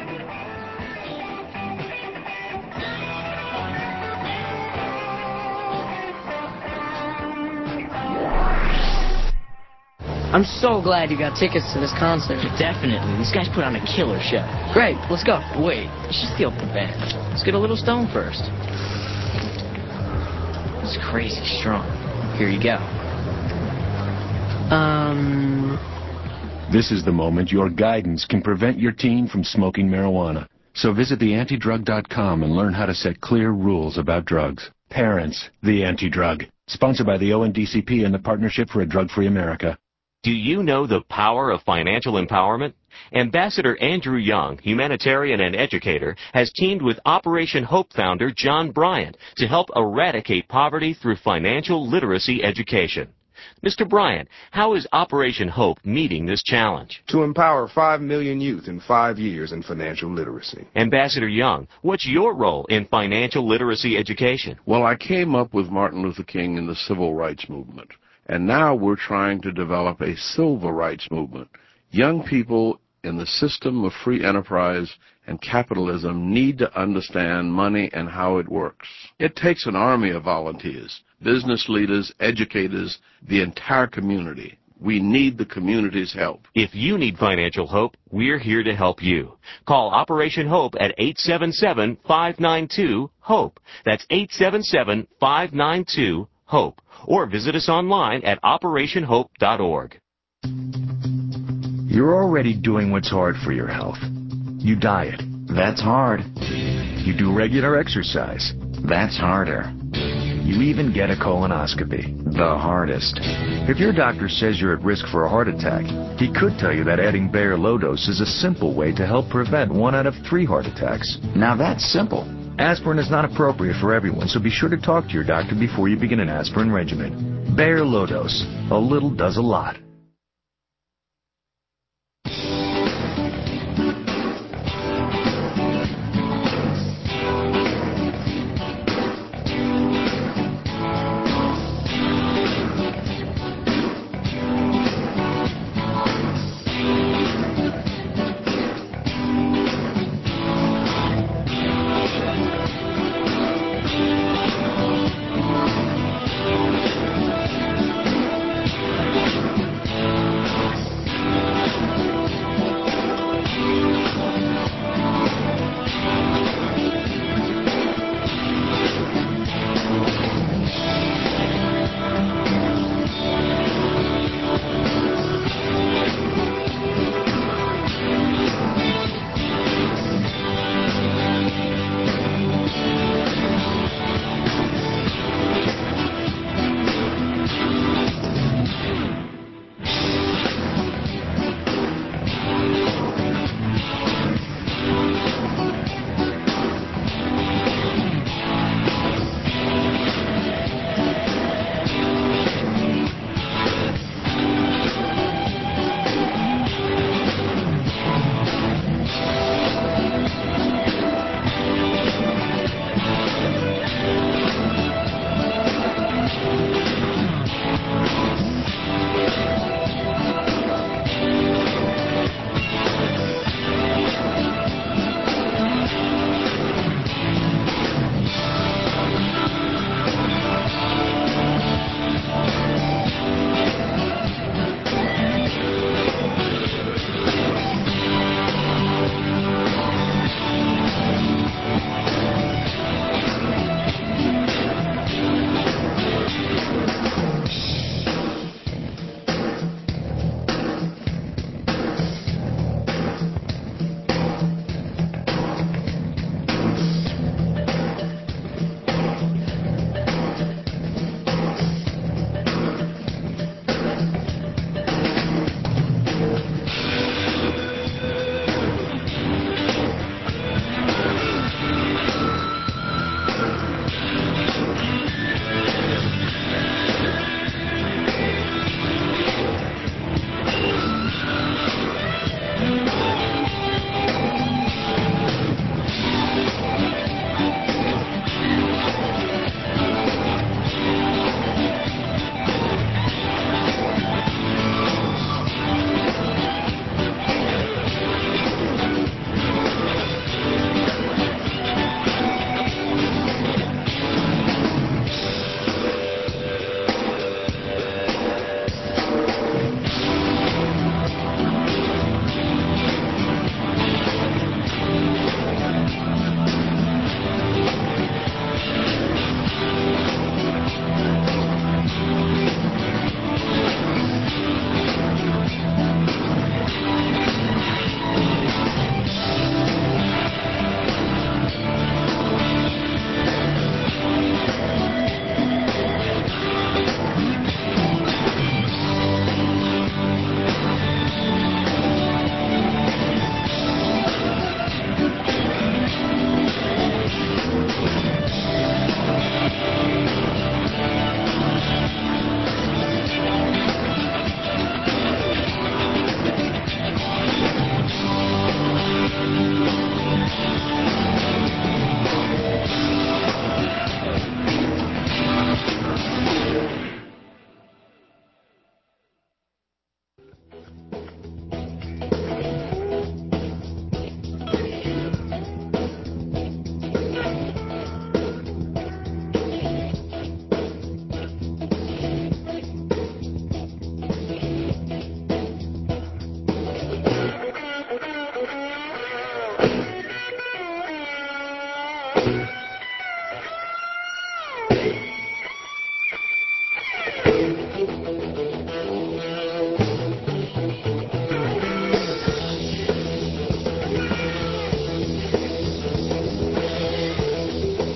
I'm so glad you got tickets to this concert. Definitely. These guys put on a killer show. Great, let's go. Wait, you should steal the band. Let's get a little stoned first. It's crazy strong. Here you go. Um... This is the moment your guidance can prevent your teen from smoking marijuana. So visit the anti drug dot com and learn how to set clear rules about drugs. Parents, the Anti-Drug. Sponsored by the O N D C P and the Partnership for a Drug-Free America. Do you know the power of financial empowerment? Ambassador Andrew Young, humanitarian and educator, has teamed with Operation Hope founder John Bryant to help eradicate poverty through financial literacy education. Mister Bryant, how is Operation Hope meeting this challenge? To empower five million youth in five years in financial literacy. Ambassador Young, what's your role in financial literacy education? Well, I came up with Martin Luther King in the Civil Rights Movement, and now we're trying to develop a civil rights movement. Young people in the system of free enterprise and capitalism need to understand money and how it works. It takes an army of volunteers, business leaders, educators, the entire community. We need the community's help. If you need financial hope, we're here to help you. Call Operation Hope at eight seven seven, five nine two, HOPE. That's eight seven seven, five nine two, HOPE. Or visit us online at operation hope dot org. You're already doing what's hard for your health. You diet. That's hard. You do regular exercise. That's harder. You even get a colonoscopy. The hardest. If your doctor says you're at risk for a heart attack, he could tell you that adding Bayer Low Dose is a simple way to help prevent one out of three heart attacks. Now that's simple. Aspirin is not appropriate for everyone, so be sure to talk to your doctor before you begin an aspirin regimen. Bayer Low Dose. A little does a lot.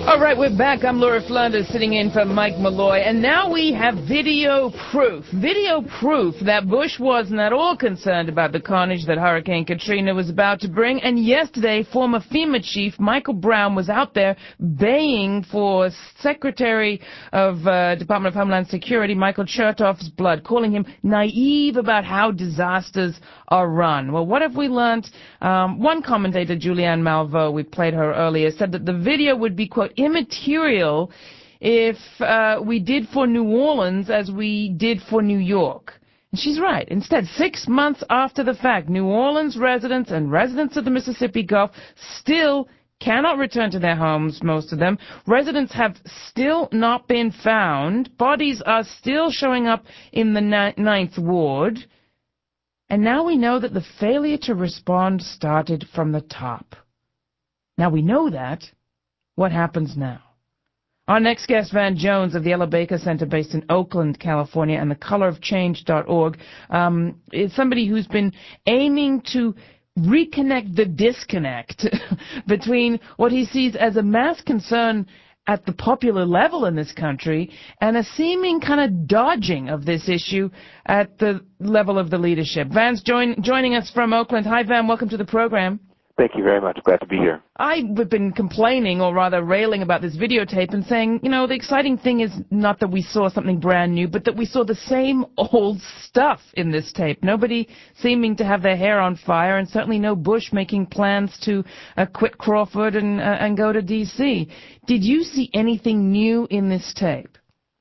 All right, we're back. I'm Laura Flanders sitting in for Mike Malloy, and now we have video proof. Video proof that Bush wasn't at all concerned about the carnage that Hurricane Katrina was about to bring. And yesterday, former FEMA chief Michael Brown was out there baying for Secretary of uh, Department of Homeland Security Michael Chertoff's blood, calling him naive about how disasters are run. Well, what have we learned? Um, one commentator, Julianne Malveaux, we played her earlier, said that the video would be, quote, immaterial if uh, we did for New Orleans as we did for New York. And she's right. Instead, six months after the fact, New Orleans residents and residents of the Mississippi Gulf still cannot return to their homes, most of them. Residents have still not been found. Bodies are still showing up in the ni- ninth ward. And now we know that the failure to respond started from the top. Now we know that. What happens now? Our next guest, Van Jones of the Ella Baker Center based in Oakland, California, and the color of change dot org, um, is somebody who's been aiming to reconnect the disconnect between what he sees as a mass concern at the popular level in this country and a seeming kind of dodging of this issue at the level of the leadership. Van's join, joining us from Oakland. Hi, Van. Welcome to the program. Thank you very much. Glad to be here. I've been complaining, or rather railing about this videotape and saying, you know, the exciting thing is not that we saw something brand new, but that we saw the same old stuff in this tape. Nobody seeming to have their hair on fire, and certainly no Bush making plans to uh, quit Crawford and, uh, and go to D C Did you see anything new in this tape?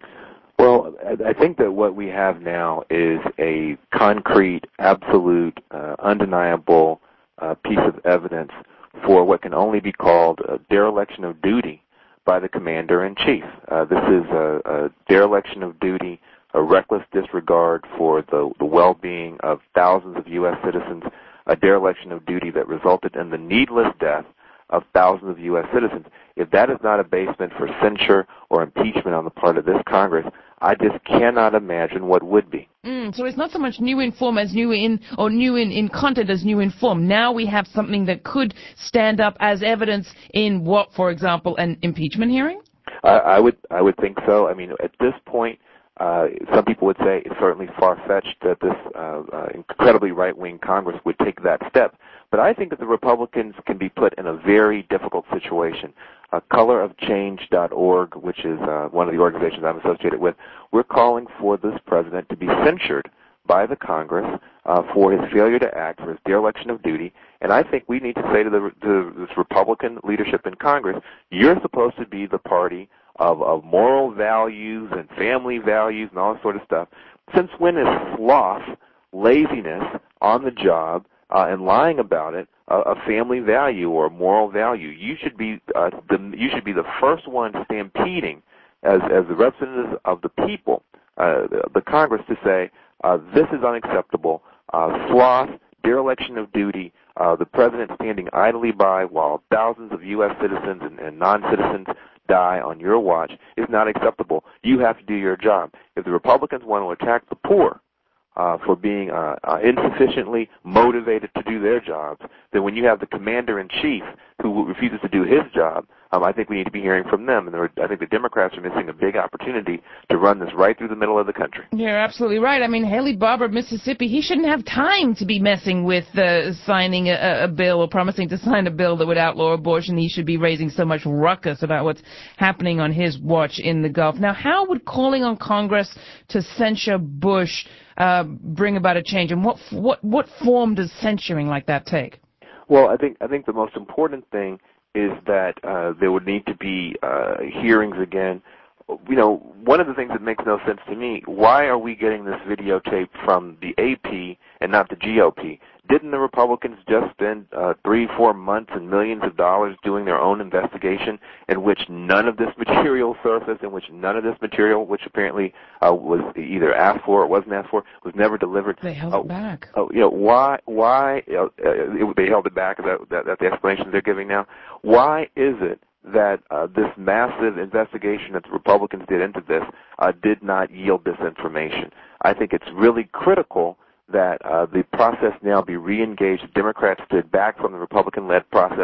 Well, I think that what we have now is a concrete, absolute, uh, undeniable Uh, piece of evidence for what can only be called a dereliction of duty by the commander-in-chief. Uh, this is a, a dereliction of duty, a reckless disregard for the, the well-being of thousands of U S citizens, a dereliction of duty that resulted in the needless death of thousands of U S citizens. If that is not a basement for censure or impeachment on the part of this Congress, I just cannot imagine what would be. Mm, so it's not so much new in form as new in, or new in, in content as new in form. Now we have something that could stand up as evidence in what, for example, an impeachment hearing? I, I would, I would think so. I mean, at this point, uh, some people would say it's certainly far-fetched that this uh, uh, incredibly right-wing Congress would take that step. But I think that the Republicans can be put in a very difficult situation. Uh, color of change dot org, which is uh, one of the organizations I'm associated with, we're calling for this president to be censured by the Congress uh, for his failure to act, for his dereliction of duty. And I think we need to say to the to this Republican leadership in Congress, you're supposed to be the party of, of moral values and family values and all that sort of stuff. Since when is sloth, laziness on the job, Uh, and lying about it, uh, a family value or a moral value? You should be uh, the you should be the first one stampeding as as the representatives of the people, uh, the, the Congress, to say uh, this is unacceptable. Uh, sloth, dereliction of duty, uh, the president standing idly by while thousands of U S citizens and, and non-citizens die on your watch is not acceptable. You have to do your job. If the Republicans want to attack the poor Uh, for being uh, uh, insufficiently motivated to do their jobs, then when you have the commander-in-chief who refuses to do his job, um, I think we need to be hearing from them. And there, I think the Democrats are missing a big opportunity to run this right through the middle of the country. You're absolutely right. I mean, Haley Barbour of Mississippi, he shouldn't have time to be messing with uh, signing a, a bill or promising to sign a bill that would outlaw abortion. He should be raising so much ruckus about what's happening on his watch in the Gulf. Now, how would calling on Congress to censure Bush Uh, bring about a change, and what what what form does censuring like that take? Well, I think I think the most important thing is that uh, there would need to be uh, hearings again. You know, one of the things that makes no sense to me: why are we getting this videotape from the A P and not the G O P? Didn't the Republicans just spend uh, three, four months and millions of dollars doing their own investigation in which none of this material surfaced, in which none of this material, which apparently uh, was either asked for or wasn't asked for, was never delivered? They held uh, it back. Oh, you know, why? Why uh, it, they held it back? Is that, that, that the explanations they're giving now? Why is it that uh, this massive investigation that the Republicans did into this uh, did not yield this information? I think it's really critical that uh, the process now be re-engaged. The Democrats stood back from the Republican-led process.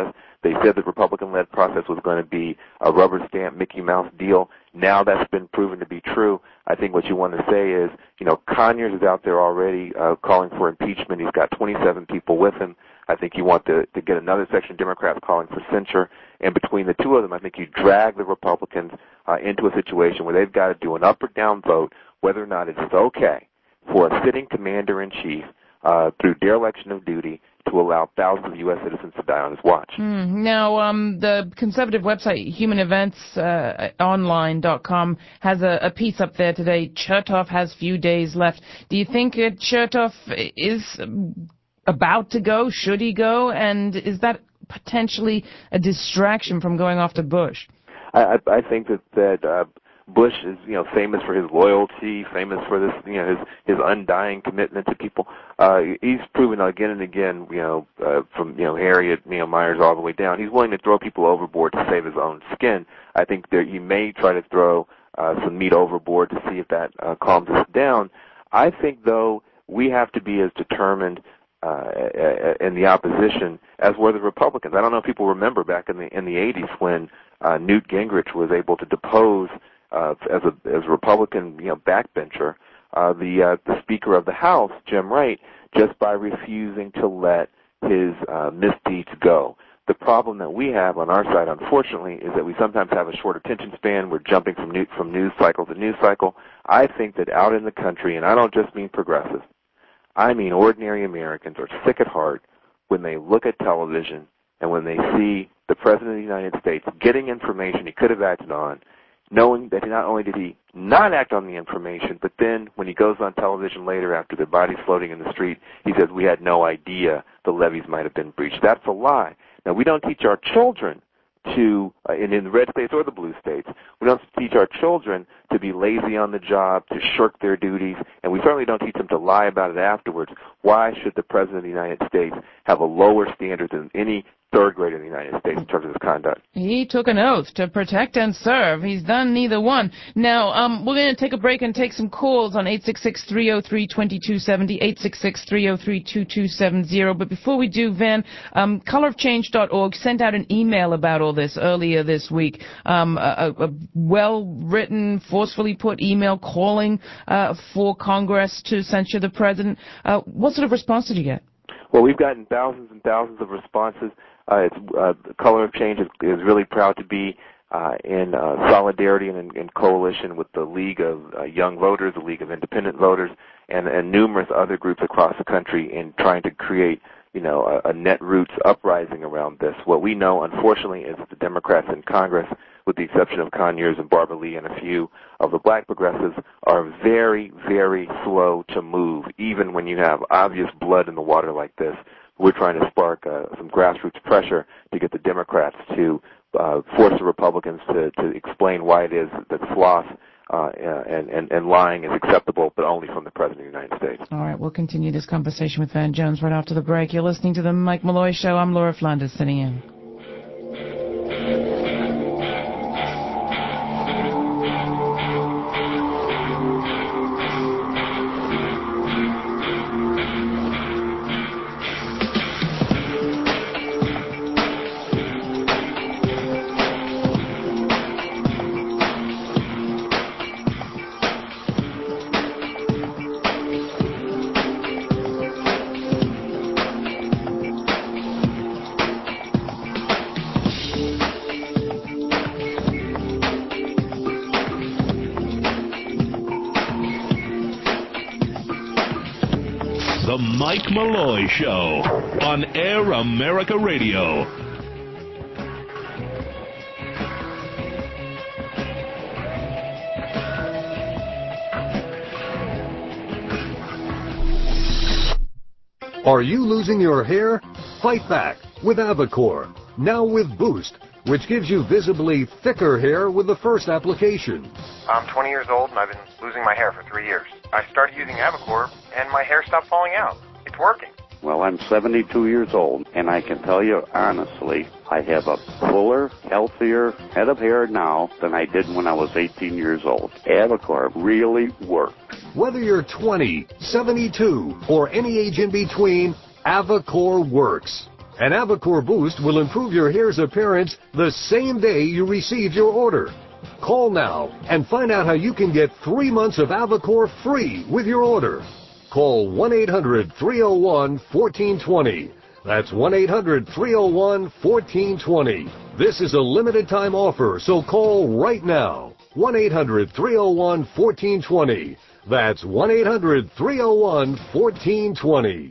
They said the Republican-led process was going to be a rubber stamp Mickey Mouse deal. Now that's been proven to be true. I think what you want to say is, you know, Conyers is out there already uh, calling for impeachment. He's got twenty-seven people with him. I think you want to, to get another section of Democrats calling for censure. And between the two of them, I think you drag the Republicans uh, into a situation where they've got to do an up or down vote whether or not it's okay for a sitting commander-in-chief uh, through dereliction of duty to allow thousands of U S citizens to die on his watch. Mm. Now, um, the conservative website, human events online dot com, has a, a piece up there today. Chertoff has few days left. Do you think uh, Chertoff is about to go? Should he go? And is that potentially a distraction from going after Bush? I, I think that, that uh, Bush is, you know, famous for his loyalty, famous for this, you know, his his undying commitment to people. Uh, he's proven again and again, you know, uh, from, you know, Harriet, you know, Myers all the way down, he's willing to throw people overboard to save his own skin. I think that he may try to throw uh, some meat overboard to see if that uh, calms us down. I think, though, we have to be as determined uh, in the opposition as were the Republicans. I don't know if people remember back in the in the eighties when uh, Newt Gingrich was able to depose Uh, as a as a Republican, you know, backbencher, uh, the uh, the Speaker of the House, Jim Wright, just by refusing to let his uh, misdeeds go. The problem that we have on our side, unfortunately, is that we sometimes have a short attention span. We're jumping from new, from news cycle to news cycle. I think that out in the country, and I don't just mean progressives, I mean ordinary Americans are sick at heart when they look at television and when they see the President of the United States getting information he could have acted on, knowing that not only did he not act on the information, but then when he goes on television later after the body's floating in the street, he says, we had no idea the levees might have been breached. That's a lie. Now, we don't teach our children to, uh, in, in the red states or the blue states, we don't teach our children to be lazy on the job, to shirk their duties, and we certainly don't teach them to lie about it afterwards. Why should the President of the United States have a lower standard than any third grader in the United States in terms of his conduct? He took an oath to protect and serve. He's done neither one. Now, um, we're going to take a break and take some calls on eight six six, three oh three, two two seven oh, eight six six, three oh three, two two seven oh. But before we do, Van, um, color of change dot org sent out an email about all this earlier this week. Um, a, a well-written, forcefully put email calling uh, for Congress to censure the president. Uh, what sort of response did you get? Well, we've gotten thousands and thousands of responses. Uh, it's, uh, the Color of Change is, is really proud to be uh, in uh, solidarity and in, in coalition with the League of uh, Young Voters, the League of Independent Voters, and, and numerous other groups across the country in trying to create, you know, a, a netroots uprising around this. What we know, unfortunately, is that the Democrats in Congress, with the exception of Conyers and Barbara Lee and a few of the black progressives, are very, very slow to move, even when you have obvious blood in the water like this. We're trying to spark uh, some grassroots pressure to get the Democrats to uh, force the Republicans to, to explain why it is that sloth uh, and, and, and lying is acceptable, but only from the President of the United States. All right, we'll continue this conversation with Van Jones right after the break. You're listening to the Mike Malloy Show. I'm Laura Flanders, sitting in. The Mike Malloy Show on Air America Radio. Are you losing your hair? Fight back with Avacor, now with Boost, which gives you visibly thicker hair with the first application. I'm twenty years old and I've been losing my hair for three years. I started using Avacor and my hair stopped falling out. It's working. Well, I'm seventy-two years old, and I can tell you honestly, I have a fuller, healthier head of hair now than I did when I was eighteen years old. Avacor really worked. Whether you're twenty, seventy-two, or any age in between, Avacor works. And Avacor Boost will improve your hair's appearance the same day you receive your order. Call now and find out how you can get three months of Avacor free with your order. Call one eight hundred, three oh one, one four two zero. That's one eight hundred, three oh one, one four two zero. This is a limited time offer, so call right now. one eight hundred, three oh one, one four two zero. That's one eight hundred, three oh one, one four two zero.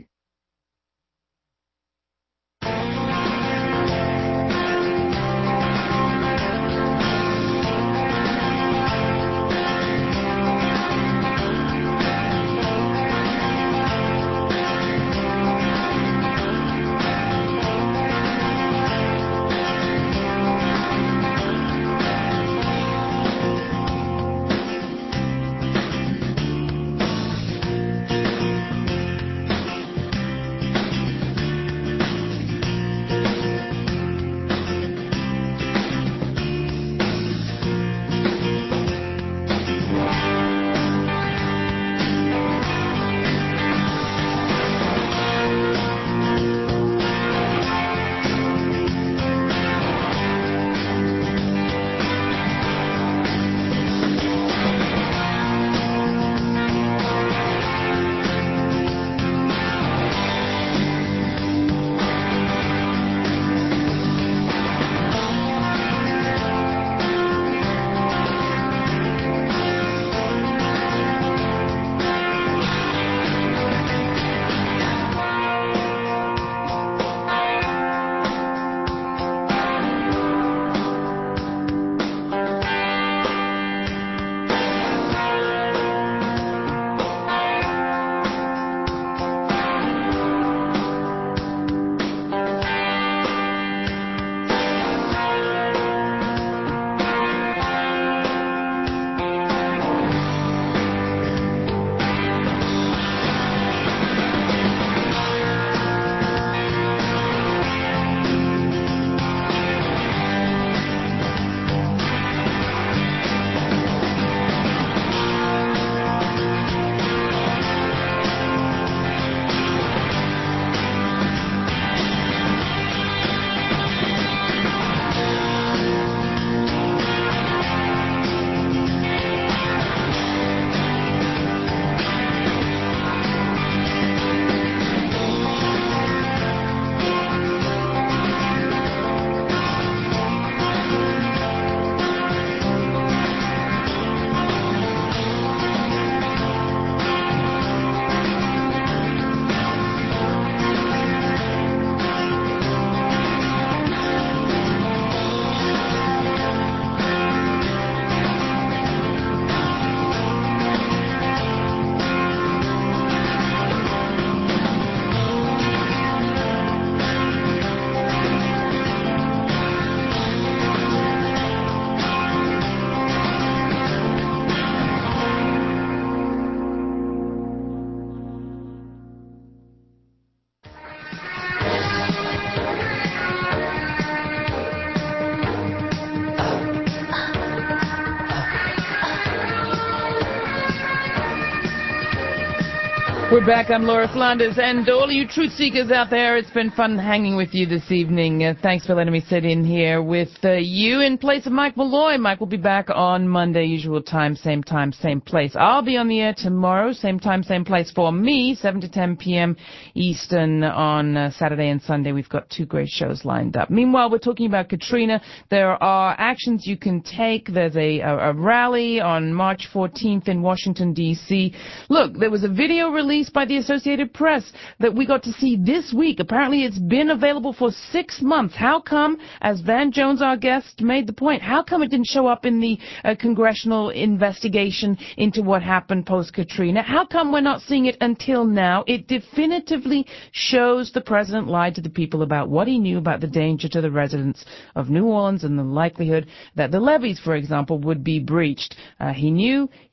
We're back. I'm Laura Flanders, and all you truth seekers out there, it's been fun hanging with you this evening. Uh, thanks for letting me sit in here with uh, you in place of Mike Malloy. Mike will be back on Monday, usual time, same time, same place. I'll be on the air tomorrow, same time, same place for me, seven to ten p.m. Eastern on uh, Saturday and Sunday. We've got two great shows lined up. Meanwhile, we're talking about Katrina. There are actions you can take. There's a, a, a rally on March fourteenth in Washington, D C Look, there was a video released by the Associated Press that we got to see this week. Apparently it's been available for six months. How come, as Van Jones, our guest, made the point, how come it didn't show up in the uh, congressional investigation into what happened post-Katrina? How come we're not seeing it until now? It definitively shows the president lied to the people about what he knew about the danger to the residents of New Orleans and the likelihood that the levees, for example, would be breached. Uh, he knew,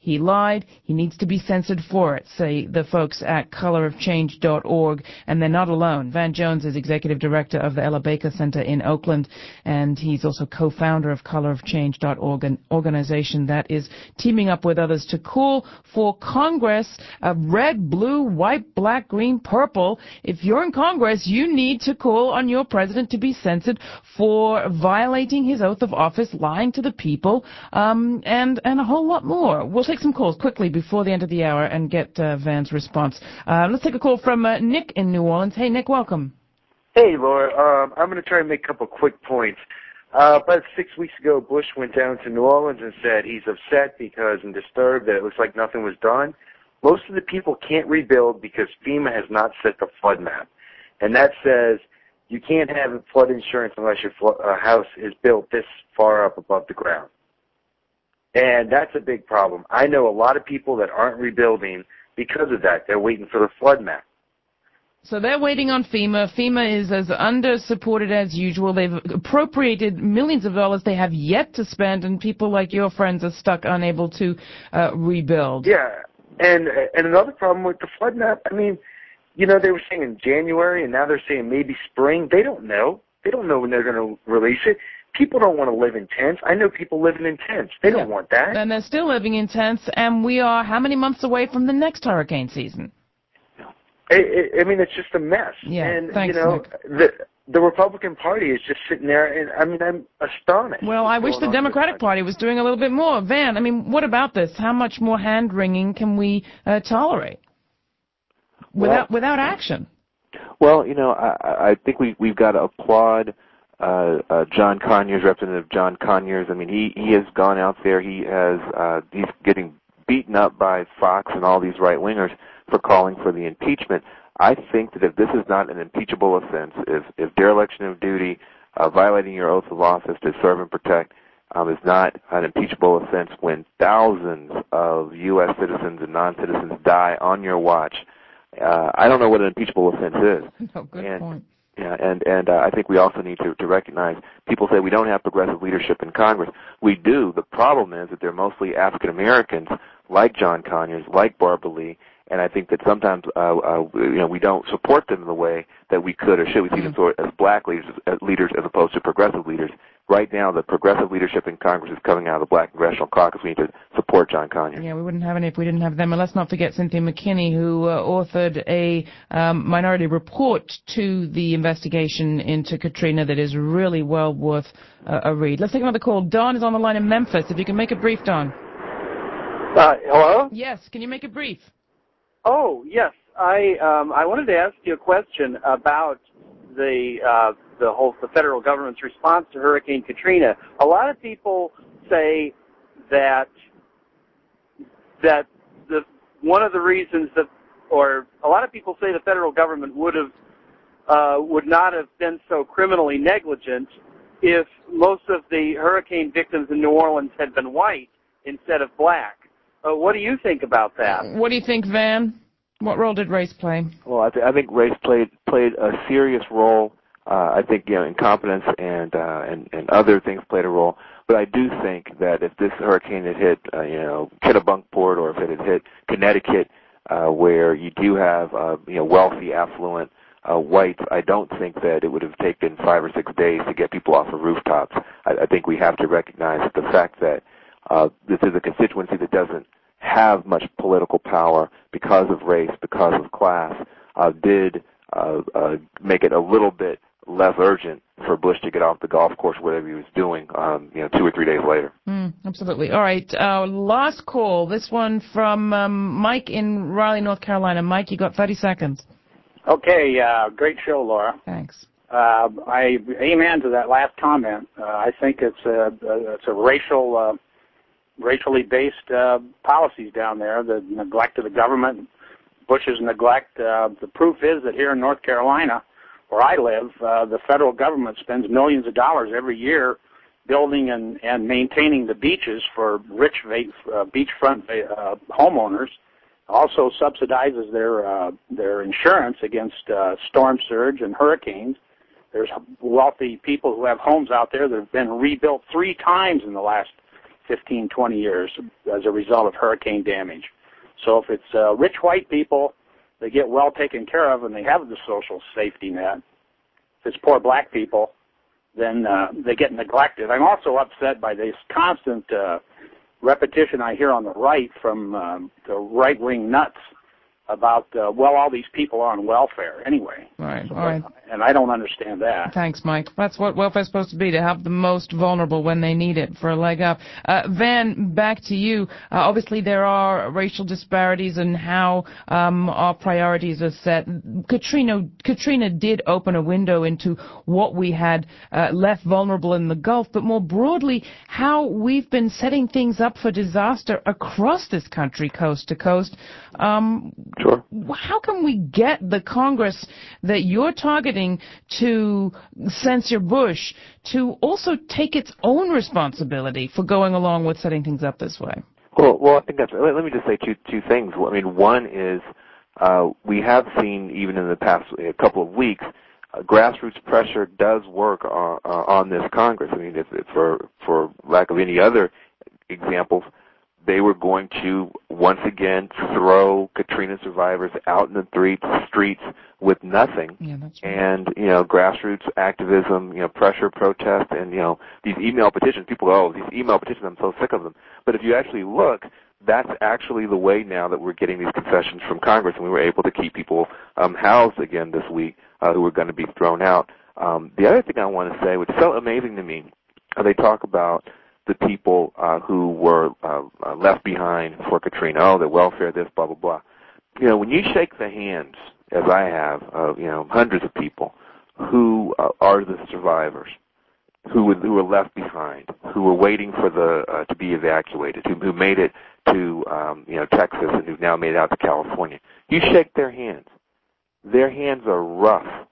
He lied. He needs to be censored for it, say the folks at color of change dot org. And they're not alone. Van Jones is executive director of the Ella Baker Center in Oakland, and he's also co-founder of color of change dot org, an organization that is teaming up with others to call for Congress, uh, red, blue, white, black, green, purple. If you're in Congress, you need to call on your president to be censored for violating his oath of office, lying to the people, um, and, and a whole lot more. We'll take some calls quickly before the end of the hour and get uh, Van's response. Uh, let's take a call from uh, Nick in New Orleans. Hey, Nick, welcome. Hey, Laura. Um, I'm going to try and make a couple quick points. Uh, about six weeks ago, Bush went down to New Orleans and said he's upset because and disturbed that it looks like nothing was done. Most of the people can't rebuild because FEMA has not set the flood map. And that says you can't have flood insurance unless your flo- uh, house is built this far up above the ground. And that's a big problem. I know a lot of people that aren't rebuilding because of that. They're waiting for the flood map. So they're waiting on FEMA. FEMA is as under-supported as usual. They've appropriated millions of dollars they have yet to spend, and people like your friends are stuck unable to uh, rebuild. Yeah, and and another problem with the flood map, I mean, you know, they were saying in January, and now they're saying maybe spring. They don't know. They don't know when they're going to release it. People don't want to live in tents. I know people living in tents. They don't yeah. want that. And they're still living in tents, and we are how many months away from the next hurricane season? I, I, I mean, it's just a mess. Yeah, and, thanks, you know, Nick. the the Republican Party is just sitting there, and, I mean, I'm astonished. Well, I wish the Democratic Party was doing a little bit more. Van, I mean, what about this? How much more hand-wringing can we uh, tolerate without well, without action? Well, you know, I, I think we, we've got to applaud uh, uh, John Conyers, Representative John Conyers. I mean, he, he has gone out there. He has uh, he's getting beaten up by Fox and all these right-wingers for calling for the impeachment. I think that if this is not an impeachable offense, if, if dereliction of duty, uh, violating your oath of office to serve and protect, um, is not an impeachable offense when thousands of U S citizens and non-citizens die on your watch, uh, I don't know what an impeachable offense is. No, good and, point. Yeah, and and uh, I think we also need to, to recognize, people say we don't have progressive leadership in Congress. We do. The problem is that they're mostly African Americans, like John Conyers, like Barbara Lee, and I think that sometimes uh, uh, you know we don't support them in the way that we could or should. We see them sort of as black leaders, as leaders as opposed to progressive leaders. Right now, the progressive leadership in Congress is coming out of the Black Congressional Caucus. We need to support John Conyers. Yeah, we wouldn't have any if we didn't have them. And let's not forget Cynthia McKinney, who uh, authored a um, minority report to the investigation into Katrina that is really well worth uh, a read. Let's take another call. Don is on the line in Memphis. If you can make it brief, Don. Uh, hello? Yes, can you make it brief? Oh, yes. I um, I wanted to ask you a question about the uh, the whole the federal government's response to Hurricane Katrina. A lot of people say that that the one of the reasons that, or a lot of people say the federal government would have uh, would not have been so criminally negligent if most of the hurricane victims in New Orleans had been white instead of black. Uh, what do you think about that? What do you think, Van? What role did race play? Well, I, th- I think race played played a serious role. Uh, I think you know incompetence and uh, and and other things played a role. But I do think that if this hurricane had hit uh, you know Kennebunkport, or if it had hit Connecticut, uh, where you do have uh, you know wealthy, affluent uh, whites, I don't think that it would have taken five or six days to get people off of rooftops. I, I think we have to recognize the fact that uh, this is a constituency that doesn't have much political power because of race, because of class, uh, did uh, uh, make it a little bit less urgent for Bush to get off the golf course, whatever he was doing, um, you know, two or three days later. Mm, absolutely. All right. Uh, last call. This one from um, Mike in Raleigh, North Carolina. Mike, you got thirty seconds. Okay. Uh, great show, Laura. Thanks. Uh, I amen to that last comment. Uh, I think it's a, it's a racial. Uh, racially based uh, policies down there, the neglect of the government, Bush's neglect. Uh, the proof is that here in North Carolina, where I live, uh, the federal government spends millions of dollars every year building and, and maintaining the beaches for rich uh, beachfront uh, homeowners. Also subsidizes their uh, their insurance against uh, storm surge and hurricanes. There's wealthy people who have homes out there that have been rebuilt three times in the last fifteen, twenty years as a result of hurricane damage. So if it's uh, rich white people, they get well taken care of and they have the social safety net. If it's poor black people, then uh, they get neglected. I'm also upset by this constant uh, repetition I hear on the right from um, the right-wing nuts about, uh, well, all these people are on welfare anyway. Right, so, all right. And I don't understand that. Thanks, Mike. That's what welfare's supposed to be, to help the most vulnerable when they need it for a leg up. Uh, Van, back to you. Uh, obviously, there are racial disparities in how um, our priorities are set. Katrina, Katrina did open a window into what we had uh, left vulnerable in the Gulf, but more broadly, how we've been setting things up for disaster across this country, coast to coast. Um, Sure. How can we get the Congress that you're targeting to censure Bush to also take its own responsibility for going along with setting things up this way? Well, well, I think that's. Let, let me just say two two things. I mean, one is uh, we have seen even in the past a couple of weeks, uh, grassroots pressure does work on, uh, on this Congress. I mean, if, if for for lack of any other examples, they were going to once again throw Katrina survivors out in the streets, streets with nothing. Yeah, that's right. And, you know, grassroots activism, you know, pressure, protest, and, you know, these email petitions. People go, oh, these email petitions, I'm so sick of them. But if you actually look, that's actually the way now that we're getting these concessions from Congress, and we were able to keep people um, housed again this week uh, who were going to be thrown out. Um, the other thing I want to say, which is so amazing to me, uh, they talk about the people uh, who were uh, uh, left behind for Katrina. Oh, the welfare, this, blah, blah, blah. You know, when you shake the hands, as I have, of, you know, hundreds of people who uh, are the survivors, who who were left behind, who were waiting for the uh, to be evacuated, who, who made it to, um, you know, Texas and who've now made it out to California. You shake their hands. Their hands are rough.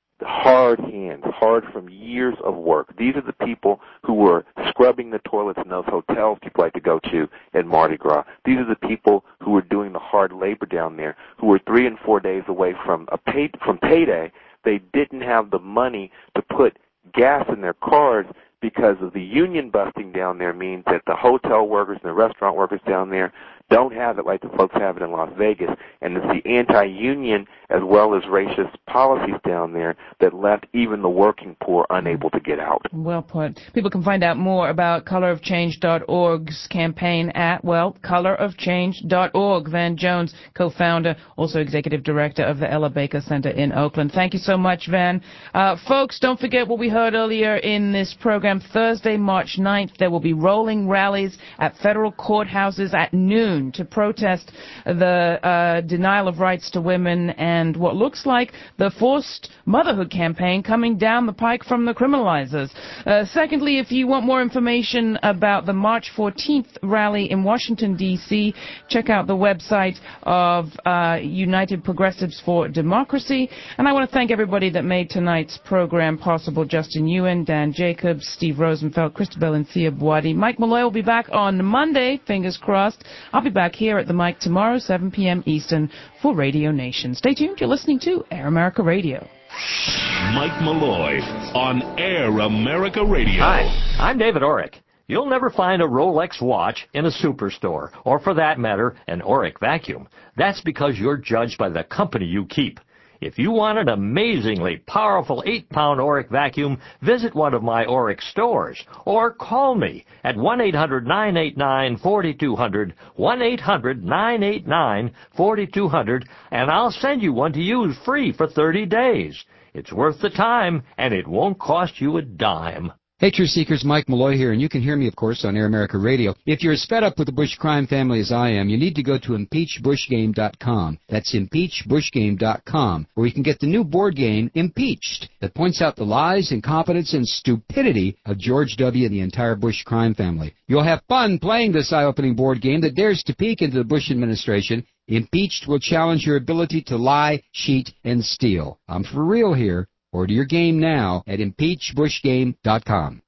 Hard hands, hard from years of work. These are the people who were scrubbing the toilets in those hotels people like to go to at Mardi Gras. These are the people who were doing the hard labor down there, who were three and four days away from a pay, from payday. They didn't have the money to put gas in their cars because of the union busting down there means that the hotel workers and the restaurant workers down there don't have it like the folks have it in Las Vegas. And it's the anti-union as well as racist policies down there that left even the working poor unable to get out. Well put. People can find out more about color of change dot org's campaign at, well, color of change dot org. Van Jones, co-founder, also executive director of the Ella Baker Center in Oakland. Thank you so much, Van. Uh, folks, don't forget what we heard earlier in this program. Thursday, March ninth, there will be rolling rallies at federal courthouses at noon to protest the uh, denial of rights to women and what looks like the forced motherhood campaign coming down the pike from the criminalizers. Uh, secondly, if you want more information about the March fourteenth rally in Washington, D C, check out the website of uh, United Progressives for Democracy. And I want to thank everybody that made tonight's program possible. Justin Ewan, Dan Jacobs, Steve Rosenfeld, Christabel and Thea Boadi. Mike Malloy will be back on Monday, fingers crossed. I'll be back here at the mic tomorrow, seven p.m. Eastern, for Radio Nation. Stay tuned. You're listening to Air America Radio. Mike Malloy on Air America Radio. Hi, I'm David Orrick. You'll never find a Rolex watch in a superstore, or for that matter, an Orrick vacuum. That's because you're judged by the company you keep. If you want an amazingly powerful eight pound Orrick vacuum, visit one of my Orrick stores or call me at one eight hundred nine eight nine four two zero zero, one eight hundred nine eight nine four two zero zero, and I'll send you one to use free for thirty days. It's worth the time, and it won't cost you a dime. Hey, Truth Seekers, Mike Malloy here, and you can hear me, of course, on Air America Radio. If you're as fed up with the Bush crime family as I am, you need to go to impeach bush game dot com. That's impeach bush game dot com, where you can get the new board game, Impeached, that points out the lies, incompetence, and stupidity of George W. and the entire Bush crime family. You'll have fun playing this eye-opening board game that dares to peek into the Bush administration. Impeached will challenge your ability to lie, cheat, and steal. I'm for real here. Order your game now at impeach bush game dot com.